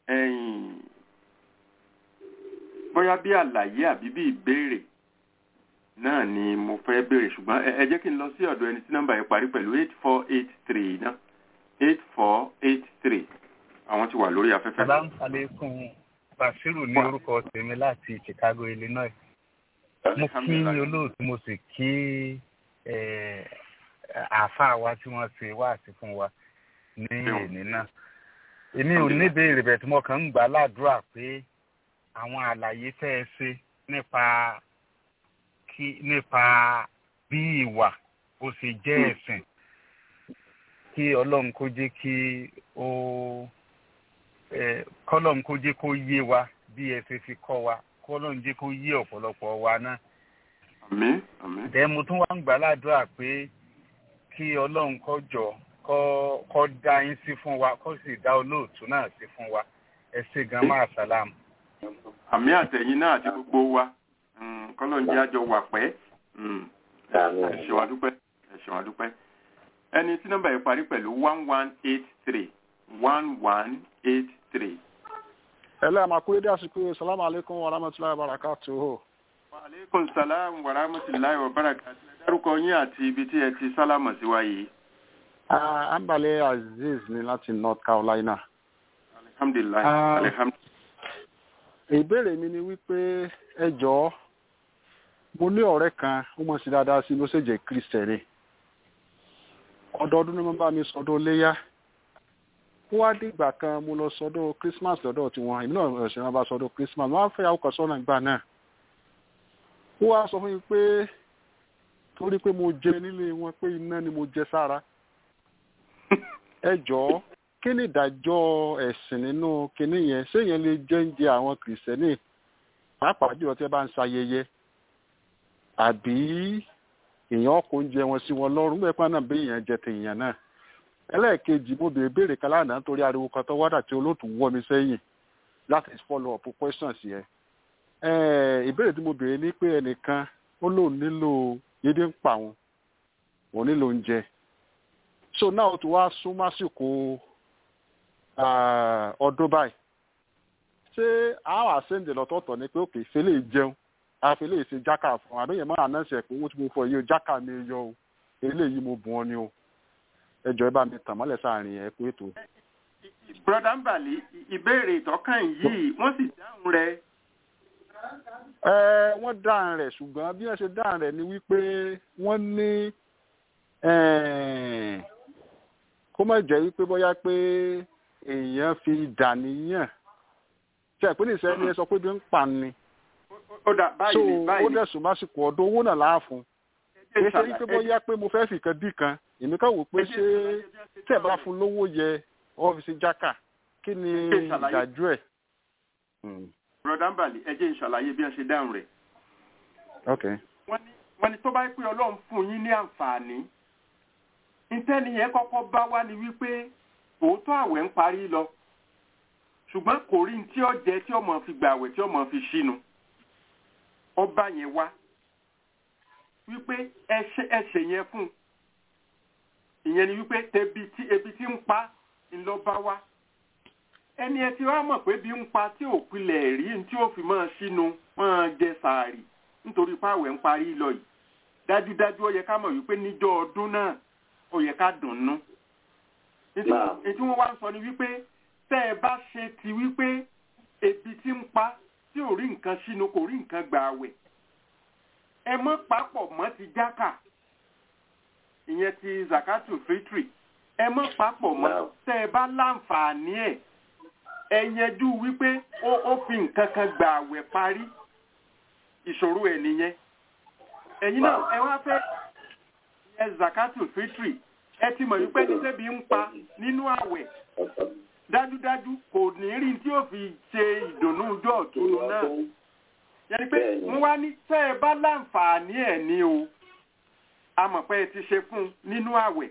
bóyá bí àlàyé àbí bí ìbéèrè náà ni mo fẹ́ béèrè ṣùgbọ́n ẹ jẹ́ kí n lọ sí ọ̀dọ̀ ẹni tí nọ́mbà yẹn parí pẹ̀lú 8483 náà 8483 àwọn tí wà lórí afẹ́fẹ́. Salam alaikum. Basiru ní orúkọ tèmi láti Chicago, Illinois. Mo kí olóòtú mo sì kí àáfàá wa tí wọ́n ṣe wáàsí fún wa ní èní náà. Èmi ò ní béèrè bẹ̀ tí mo kàn ń gbà ládùúrà pé àwọn àlàyé tẹ́ ẹ ṣe nípa bí ìwà ó ṣe jẹ́ ẹ̀sìn kí Ọlọ́run kó jẹ́ kí ó kọ́lọ́n kó jẹ́ kó yé wa bí ẹ ṣe fi kọ́ wa kọ́lọ́n jẹ́ kó yé ọ̀pọ̀lọpọ̀ wa náà. Àmín, àmín. Bẹ́ẹ̀ mo tún wá ń gbà ládùúrà pé kí Ọlọ́run kó jọ kó dá yín sí fún wa kó sì dá olóòtú náà sí fún wa. Ẹ ṣé gan máa sàlámù. Àmín àtẹ̀yìn náà àti gbogbo wa kọ́lọ́n jẹ́ àjọ wà pẹ́. Ẹ ṣé wa dúpẹ́. ẹni tí nọ́mbà yìí parí pẹ̀lú 1183 1183. ẹlẹ́ àmàkúrédé àsìkò salamu alaikum wa rahmatulahi wa barakatuhu. Wa alaikum salam wa rahmatulahi wa barakatuhu. Dárúkọ yín àti ibi tí ẹ ti sálámọ̀ sí wa yìí. Ambale Aziz ni láti North Carolina. Alhamdulillah. Alhamdulillah. Ìbéèrè mi ni wípé ẹ jọ̀ọ́ mo ní ọ̀rẹ́ kan ó mọ̀ sí dáadáa sí ló sì jẹ́ Kristẹni. Ọdọọdún ni wọ́n bá mi sọdún léyá. Ó wá dìgbà kan mo lọ sọdún Christmas lọ́dọ̀ tiwọn èmi náà ṣe wọn bá sọdún Christmas wọ́n á fẹ́ àwọn kan sọ́nà ìgbà náà. Ó wá sọ fún mi pé torí pé mo jẹ nílé wọn pé iná ni mo jẹ sára. Ẹ jọ̀ọ́ kí ni ìdájọ́ ẹ̀sìn nínú kinní yẹn ṣé yẹn lè jẹ́ oúnjẹ àwọn Kìrìsìtẹ́nì pàápàá jùlọ tí ẹ bá ń ṣayẹyẹ àbí èèyàn kò ń jẹ wọn sí wọn lọ́rùn mẹ́pàá náà bí èèyàn jẹ tèèyàn náà. Ẹlẹ́ẹ̀kejì mo béèrè kan lánàá nítorí ariwo kan tó wádà tí olóòtú wọ́ mi sẹ́yìn láti follow up questions yẹn. Ìbéèrè tí mo béèrè ní pé ẹnìkan ó lóun nílò yédè ń pa òun nílò oúnjẹ. So náà tó wá sún másìkò ọdún báyìí ṣé àwọn àṣẹ́ǹdè lọ́tọ̀ọ̀tọ̀ ni pé òkè ìfẹ́lẹ́ jẹun àfẹ́lẹ́ ìṣe jákà fún àbẹ́yẹn máa náṣẹ́ pé owó tí mo fọ yìí jákà mi yọ o eléyìí mo bùn ọ ni o ẹjọ́ ẹ bá mi tàn mọ́lẹ̀ sáàrin ẹ pé ètò. Brother Mbali ìbéèrè ìtọ́kàn yìí wọ́n sì dáhùn rẹ̀. Wọ́n dáhùn rẹ̀ ṣùgbọ́n bí wọ́n ṣe dáhùn rẹ̀ ni wípé wọ́n ní kó má jẹ́ wípé bóyá pé èèyàn fi dàníyàn tí ẹ̀ pé ní ìṣẹ́ ni ẹ sọ pé bí ń pa ni ó dẹ̀sùn másìkò ọdún owó náà láàfún kì í ṣe wípé bóyá pé mo fẹ́ fìkan dì kan èmi kàn wò pé ṣé tí ẹ̀ bá fún lówó yẹ ọ́fíìsì jákà kí ni ìdájọ́ ẹ̀. Brother Mbali ẹ jẹ́ ìṣàlàyé bí wọ́n ṣe dáhùn rẹ̀. Wọ́n ní tó bá pé Ọlọ́run fún yín ní àǹfààní ìtẹ́niyẹn kọ́kọ́ bá wá ní wípé òótọ́ àwẹ̀ ń parí lọ ṣùgbọ́n kò rí tí ó jẹ tí ó mọ̀ fi gbààwẹ̀ tí ó mọ̀ fi ṣínu ọba yẹn wá wípé ẹsẹ̀ yẹn fún ìyẹn ni wípé ebi tí ń pa ńlọ bá wá ẹni ẹ ti wá mọ̀ pé bí ń pa tí ò pilẹ̀ rí tí ó fi máa ṣínu máa jẹ sàárì nítorí pàwẹ̀ ń parí lọ yìí dájúdájú ó yẹ ká mọ̀ wípé níjọ́ ọdún náà ó yẹ ká dùnnú. Ètí wọ́n wá ń sọ ni wípé tẹ́ ẹ bá ṣe ti wípé ebi tí ń pa tí ò rí nǹkan sínú kò rí nǹkan gbà àwẹ̀ ẹ mọ́ papọ̀ mọ́ ti jákà ìyẹn ti zakatu fitri ẹ mọ́ papọ̀ mọ́ tẹ́ ẹ bá láǹfààní ẹ̀ ẹ yẹjú wípé ó fi nǹkan kan gbà àwẹ̀ parí ìṣòro ẹ̀ nìyẹn ẹ̀yin náà ẹ wá fẹ́ ẹ zakatu fitri ẹ ti mọ̀ wípé ní tẹ́bi ń pa nínú àwẹ̀ dájúdájú kò ní rí tí ó fi ṣe ìdùnnú ọjọ́ ọ̀túnú náà yẹni pé wọ́n wá ní tẹ́ ẹ bá láǹfààní ẹ̀ ní o a mọ̀ pé ẹ ti ṣe fún un nínú àwẹ̀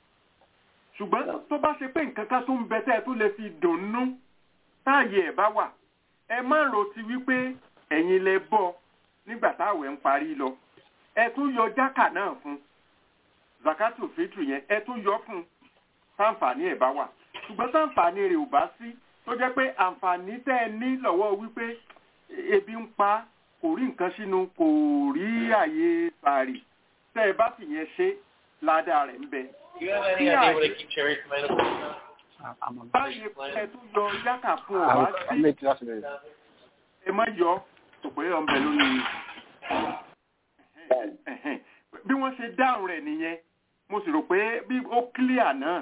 ṣùgbọ́n tó bá ṣe pé nǹkan kan tó ń bẹ tẹ́ ẹ tó lè fi dùnnú táàyè ẹ̀ bá wà ẹ má rò ti wípé ẹ̀yin lẹ bọ́ nígbà táwẹ̀ ń parí lọ ẹ tún yọ jákà náà fún zakatu fitri yẹn ẹ tún yọ fún sáǹfààní ẹ̀ bá wà ṣùgbọ́n sáǹfààní rẹ̀ ò bá sí tó jẹ́ pé àǹfààní tẹ́ ẹ ní lọ́wọ́ wípé ebi ń pa kò rí nǹkan sínú kò rí àyè sàárì tẹ́ ẹ bá sì yẹn ṣe ládàá rẹ̀ ń bẹ. báyìí ẹ tún yọ jákà fún ọ̀wá sí ẹ má yọ òpè ọ̀nbẹ lórí bí wọ́n ṣe dáhùn rẹ̀ nìyẹn mo sì rò pé bí ó clear náà.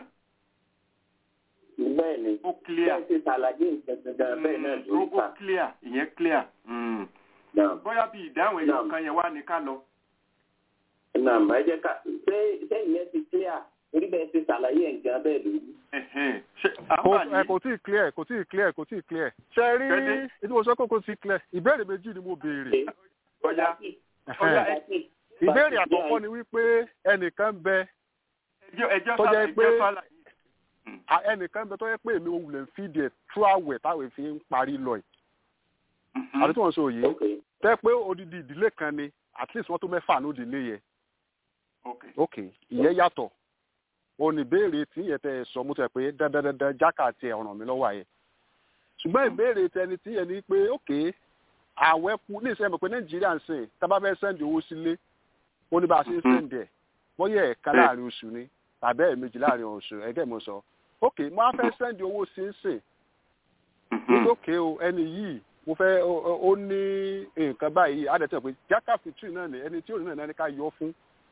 Bẹ́ẹ̀ni ó clear bẹ́ẹ̀ ti ṣàlàyé ìgbẹ̀gbẹ̀gbẹ̀ bẹ́ẹ̀ náà lórí ó clear ìyẹn clear bóyá bí ìdáhùn ẹ̀yọ̀ kan yẹn wá ní ká lọ. nàmà ẹ jẹ́ ká ṣé ìyẹn ti clear orí bẹ́ẹ̀ ti ṣàlàyé nǹkan bẹ́ẹ̀ lórí. kò tí ì clear kò tí ì clear kò tí ì clear ṣe rí ètò ìwòsàn kò tí ì clear ìbéèrè méjì ni mo béèrè. ìbéèrè àkọ́kọ́ ni wípé ẹnìkan bẹ tó jẹ́ pé ẹnìkan bẹ tó yẹ pé èmi ò wulẹ̀ fídìí ẹ̀ tú àwẹ̀ táwẹ̀ fi ń parí lọ ẹ̀. àti tí wọ́n sọ yìí tẹ́ pé odidi ìdílé kan ni at least wọ́n tó mẹ́fà ní òdìlé yẹ. ok ìyẹn yàtọ̀ oníbèrè tí yẹn tẹ sọ mo tẹ pé dandandandan jákà tiẹ̀ ọ̀ràn mi lọ́wọ́ ayẹ ṣùgbọ́n ìbéèrè tẹni tí yẹn ní pé ókè àwẹ̀ kú ní ìsẹ́yìn pé Nàìjíríà ń sìn tábà fẹ́ sẹ́ndì owó sílé ó ní bá a ṣe ń sẹ́ndì ẹ̀ bóyá ẹ̀ka láàrin oṣù ni tàbí ẹ̀ẹ̀mejì láàrin oṣù ẹ̀gẹ́ mo sọ ókè mo á fẹ́ sẹ́ndì owó sí ń sìn nítorí o ẹni yìí mo fẹ́ ó ní nǹkan báyìí adẹ̀tẹ̀ pé jákà fìtírì náà ni ẹni tí ò ní náà ní ká yọ fún.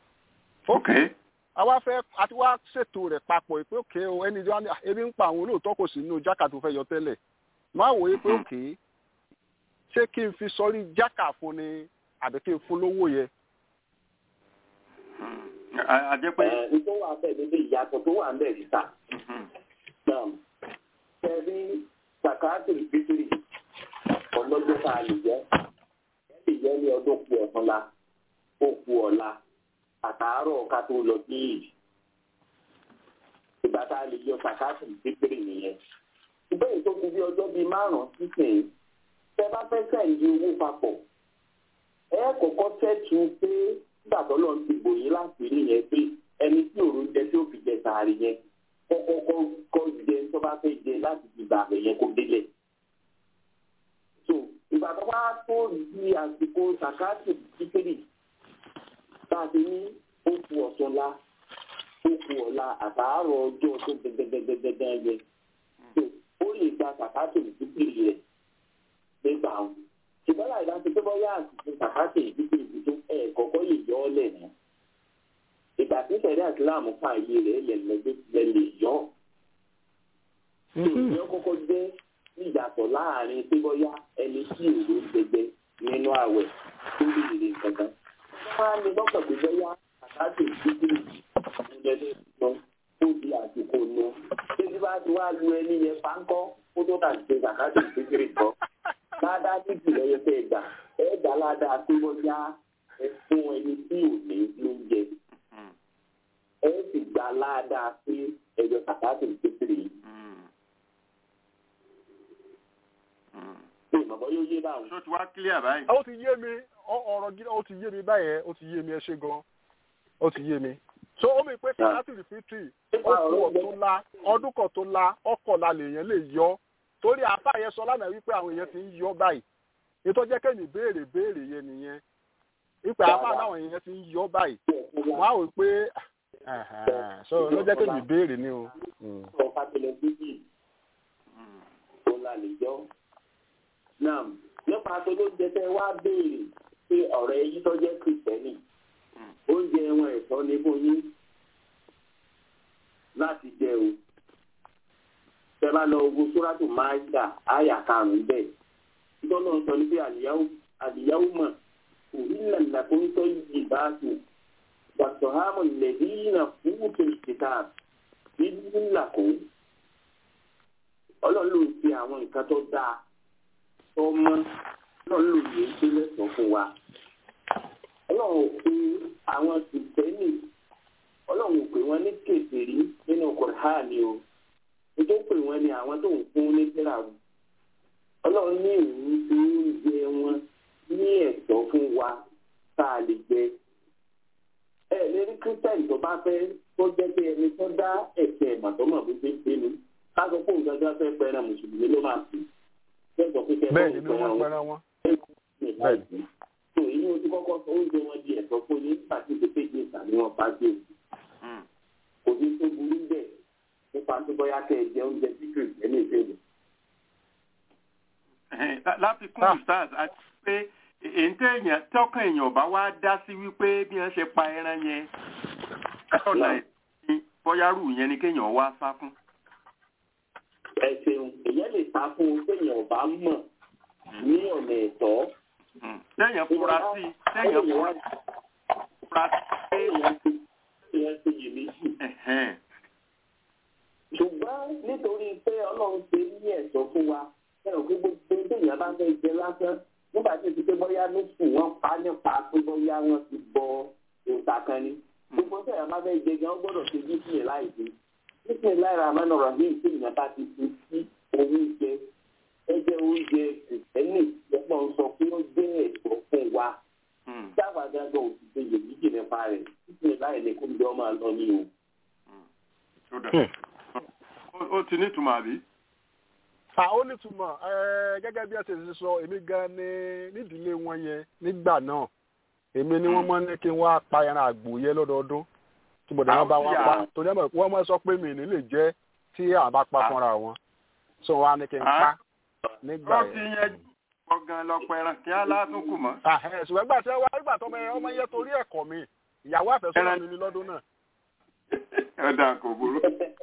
àwa fẹ́ àti wá ṣètò rẹ̀ papọ̀ pé òkè o ẹni tí wọ́n ebi ń pa àwọn olóòótọ́ kò sí nínú jákà tó fẹ́ yọ tẹ́lẹ̀ máa wòye pé òkè ṣé kí n fi sọrí jákà fún ni àbí kí n fún lówó yẹ. àjẹpẹ́. tó wà bẹ́ẹ̀ níbi ìyàtọ̀ tó wà bẹ́ẹ̀ síta. ṣẹ́rí sàkáàtì fìtírì ọlọ́jọ́ tá a lè jẹ́ ẹ lè jẹ́ ní ọdún kù ọ̀túnla ó kù ọ̀la àtàárọ̀ ká tó lọ sí ìdí ìgbà tá a lè yọ sàkáàtì fìtírì nìyẹn. ìbéèrè tó kù bí ọjọ́ bíi 5 sísìn tẹ bá fẹ́ sẹ́ǹdì owó papọ̀ ẹ kọ́kọ́ tẹ́tù pé nígbà tó lọ́n ti gbòye láti rí yẹn pé ẹni tí òun jẹ tí ó fi jẹ sàárì yẹn kọ́kọ́ jẹ tó bá fẹ́ jẹ láti fi gbà yẹn kó délẹ̀. ìgbà tó bá tó di àsìkò sàkáàtì kíkéré tá a ti ní oṣù ọ̀túnla oṣù ọ̀la àtàárọ̀ ọjọ́ tó gẹ́gẹ́gẹ́gẹ́gẹ́ yẹn ó lè gba sàkáàtì kíkéré rẹ̀ nígbà wọn. ṣùgbọ́n láì dáńtí pé bọ́yá àsìkò sàkáàtì kíkéré tó kọ́kọ́ lè yọ ọ́ lẹ̀ náà. ìgbà tí sẹ̀rí ìsìláàmù fà yé rẹ̀ lẹ̀ lè yọ ọ́. ìyẹn kọ́kọ́ jẹ́ ìyàtọ̀ láàrin pé bọ́yá ẹni tí èrò gbẹgbẹ nínú àwẹ̀ tó lè rè kankan. wọ́n á ní lọ́kàn pé bọ́yá àkáàtì ìdíkìrì ìjẹ́lẹ̀ lọ tó di àsìkò lọ. títí bá ti wá lu ẹni yẹn pánkọ́ kó tó tà ṣe àkáàtì ìdíkìrì kọ́. ládàá títì lẹ́yẹ fẹ́ gbà gbà ládàá pé bọ́yá ẹ fún ẹni tí ò ní lóúnjẹ. ẹ sì gbà ládàá pé ẹjọ́ àkáàtì ìdíkìrì yìí. Bàbá yóò yé báwọn. Ṣé o ti wá clear báyìí? Ó ti yé mi ọ̀rọ̀ gidi ó ti yé mi báyẹn ó ti yé mi ẹ ṣe gan ó ti yé mi. So ó mi pé sàkátìrì fítírì ó kú ọ̀túnla ọdún kan tó la ọkọ̀la lèèyàn lè yọ torí àbá yẹn sọ lánàá wípé àwọn èèyàn ti ń yọ báyìí ètò jẹ́ kẹ́ni béèrè yẹn nìyẹn wípé àbá àwọn èèyàn ti ń yọ báyìí wọ́n á wò pé so ló jẹ́ kẹ́ni béèrè ni o. ọ̀pá tẹ̀lé bíbí ó la lè yọ. náà nípa tó ló jẹ tẹ́ wá béèrè pé ọ̀rẹ́ yìí tó jẹ́ kìrìtẹ́nì oúnjẹ wọn ẹ̀tọ́ ní fún yín láti jẹ o. tẹ́ bá lọ ogun sóràtù máìdà àyà 5 bẹ́ẹ̀ ìtọ́nà sọ ní pé àlìyáwó mọ̀ òhìnlẹ̀ nàkóńtọ́ yìí bá tù wàtòhámù lẹ́dínà fúwùtò ìṣèkà bíbí ńlàkó. ọlọ́run ló ń fi àwọn nǹkan tó dáa ọmọ náà ló yẹ kí lẹ́sọ̀ fún wa. ọlọ́run ò pé àwọn kìrìtẹ́nì ọlọ́run ò pé wọ́n ní kèfèrí nínú Kùránì o. nítorí pé wọ́n ní àwọn tó ń fún ní tírà o. ọlọ́run ní ìlú tó ń jẹ wọn ní ẹ̀tọ́ fún wa tá a lè jẹ. ẹ lè rí kírísítẹ́nì tó bá fẹ́ tó jẹ́ pé ẹni tó dá ẹ̀sẹ̀ ìmọ̀tọ́mọ̀ bó ṣe ń pinnu ká sọ fún ìjọba fẹ́ pẹ́ẹ́rẹ́ mùsùlùmí ló máa fi. bẹ́ẹ̀ni ló wọ́n pẹ́ra wọn. bẹ́ẹ̀ni. tó èyí ó ti kọ́kọ́ sọ oúnjẹ wọn di ẹ̀tọ́ fún yín nígbà tí ìdíje péjì ìsàlẹ̀ wọn bá dé. kò sí tó burú bẹ́ẹ̀ nípa tó bọ́yá kẹ́ ẹ jẹ oúnjẹ tí kìrìsìtẹ́nì ìbéèrè. láfikún stars àti pé èyí tọ́kàn èèyàn bá wá dá sí wípé bí wọ́n ṣe pa ẹran yẹn ọ̀nà ìsìn bọ́yárù yẹn ni kéèyàn wá sá fún. ẹ ṣeun èyàn lè sá fún un téèyàn ọba mọ̀ ní ọ̀nà ẹ̀tọ́. téèyàn fura sí téèyàn fura sí èèyàn ṣe yè méjì. ṣùgbọ́n nítorí pé ọlọ́run ṣe ní ẹ̀tọ́ fún wa ẹ̀rọ pé gbogbo téèyàn bá fẹ́ jẹ lásán nígbà tí ó ti pé bóyá lóṣù wọn pa nípa pé bóyá wọn ti bọ òòtà kan ni. gbogbo téèyàn bá fẹ́ jẹ gan ó gbọ́dọ̀ ṣe jíjìn láì dé. nítorí láìra àmọ́nà ọ̀rọ̀ ní ìpínlẹ̀ bá ti fi sí oúnjẹ ẹgbẹ́ oúnjẹ kìrìtẹ́nì lọ́pọ̀ ń sọ pé ó jẹ́ ẹ̀tọ́ fún wa. dábàá gángan òṣìṣẹ́ yèmíjì nípa rẹ̀ nítorí láì lè kó jọ máa lọ ní o. ó ti nítumọ̀ àbí. ó nítumọ̀ gẹ́gẹ́ bí ẹ ṣe sọ èmi gan ni nídìílé wọn yẹn nígbà náà èmi ni wọ́n mọ̀ ní kí n wá pa ẹran àgbò yẹn lọ́dọọdún tí bọ̀dẹ̀ wọn bá wá pa torí wọ́n mọ̀ sọ pé mi ní lè jẹ́ tí àwọn bá pa fúnra wọn so wọn á ní kí n pa nígbà yẹn. wọ́n ti yẹn ọ̀gàn lọ́pọ̀ ẹran kí á látún kù mọ́. ṣùgbọ́n ìgbà tí wọ́n ìgbà tó ọmọ yẹn torí ẹ̀kọ́ mi ìyàwó àfẹ́sọ́nà mi ní lọ́dún náà. ẹ̀dá kò burú.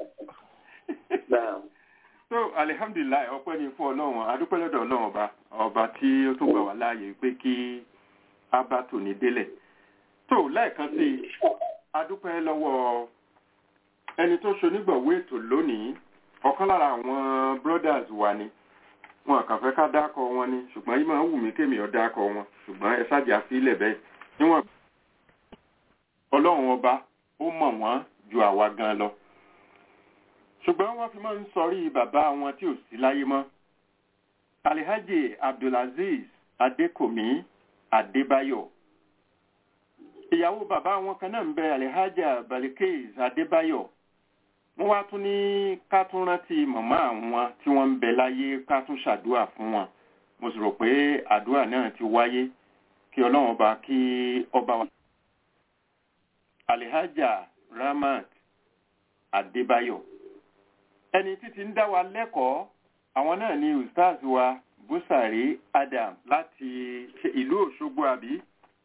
so alihamdulilayi ọpẹ́ ni fún Ọlọ́run adúpẹ́ lọ́dọ̀ Ọlọ́run ọba tí ó tún gbà wá láàyè pé kí a bá tòní délẹ̀. tó lẹ́ẹ̀kan sí adúpẹ́ lọ́wọ́ ẹni tó ṣonígbọ̀wé ètò lónìí ọ̀kan lára àwọn brothers wa ni wọn kàn fẹ́ ká dákọ̀ wọn ni ṣùgbọ́n yìí máa ń wù mí kémi ọ̀ dákọ̀ wọn ṣùgbọ́n ẹ ṣáàjà sílẹ̀ bẹ́ẹ̀ níwọ̀n Ọlọ́run ọba ó mọ̀ wọ́n ju àwa gan lọ ṣùgbọ́n wọ́n fi máa ń sọrí bàbá wọn tí ò sí láyé mọ́ Alhaji Abdulaziz Adékòmí Adébáyọ̀ ìyàwó bàbá wọn kan náà ń bẹ Alhaja Balikez Adébáyọ̀ wọ́n wá tún ní ká tún rántí màmá àwọn tí wọ́n ń bẹ láyé ká tún ṣàdúà fún wọn mo sì rò pé àdúà náà ti wáyé kí Ọlọ́run ọba kí ọba wa Alhaja Ramat Adébáyọ̀ ẹni títí ń dá wa lẹ́kọ̀ọ́ àwọn náà ni ustaz wa Busari Adam láti ìlú Òṣogbo àbí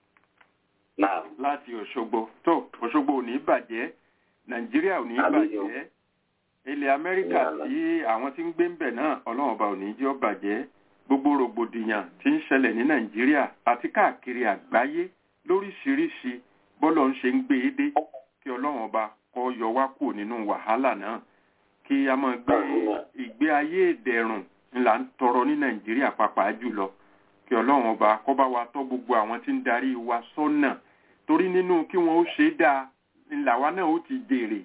láti Òṣogbo tó Òṣogbo ò ní bàjẹ́ Nàìjíríà ò ní bàjẹ́ ilẹ̀ Amẹ́ríkà tí àwọn tí ń gbé ń bẹ̀ náà Ọlọ́run ọba ò ní jẹ́ ó bàjẹ́ gbogbo rògbòdìyàn tí ń ṣẹlẹ̀ ní Nàìjíríà àti káàkiri àgbáyé lóríṣiríṣi bọ́lọ̀ ń ṣe ń gbé e dé kí Ọlọ́run ọba kó yọ wá kúrò nínú wàhálà náà kí a máa gbé ìgbé ayé ìdẹ̀rùn ńlá ń tọrọ ní Nàìjíríà pàápàá jùlọ kí Ọlọ́run ọba kó bá wa tọ́ gbogbo àwọn tí ń darí wa sọ́nà torí nínú kí wọ́n ó ṣe dáa ńlá wa náà ó ti jèrè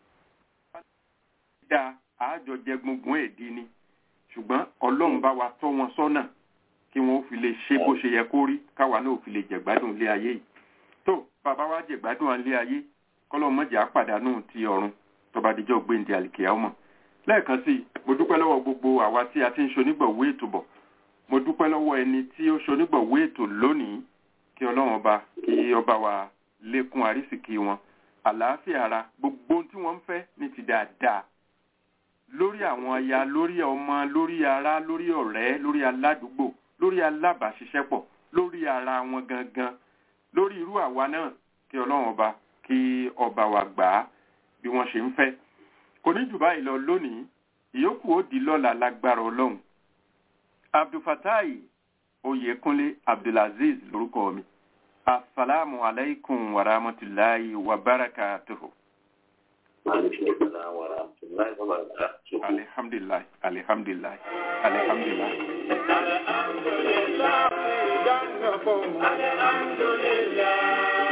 dáa àájọ jẹ gbùngbùn èdè ni ṣùgbọ́n Ọlọ́run bá wa tọ́ wọn sọ́nà kí wọ́n ó fi lè ṣe bó ṣe yẹ kó rí káwa náà ó fi lè jẹ̀gbádùn ilé ayé yìí tó bàbá wa jẹ̀gbádùn ilé ayé kọ́lọ́ mọ́jà pàdánù ti ọ̀run tọba díjọ́ gbéǹde àlìkìyà ọmọ lẹ́ẹ̀kan sí mo dúpẹ́ lọ́wọ́ gbogbo àwa tí a ti ń ṣonígbọ̀wé ètò bọ̀ mo dúpẹ́ lọ́wọ́ ẹni tí ó ṣonígbọ̀wé ètò lónìí kí Ọlọ́run ọba kí ọba wa lékún àrísìkí wọn àlàáfíà ara gbogbo tí wọ́n ń fẹ́ ní ti dáadáa lórí àwọn aya lórí ọmọ lórí ará lórí ọ̀rẹ́ lórí aládùúgbò lórí alábàáṣiṣẹ́pọ̀ lórí ara wọn gangan lórí irú àwa náà kí Ọlọ́run ọba kí ọba wa gbà á bí wọ́n ṣe ń fẹ́ kò ní jù báyìí lọ lónìí ìyókù ó di lọ́la lágbára Ọlọ́run Abdulfatai Oyèkúnlé Abdulaziz lórúkọ mi assalamu alaikum wa rahmatullahi wa barakatuhu. Alhamdulillah alhamdulillah alhamdulillah alhamdulillah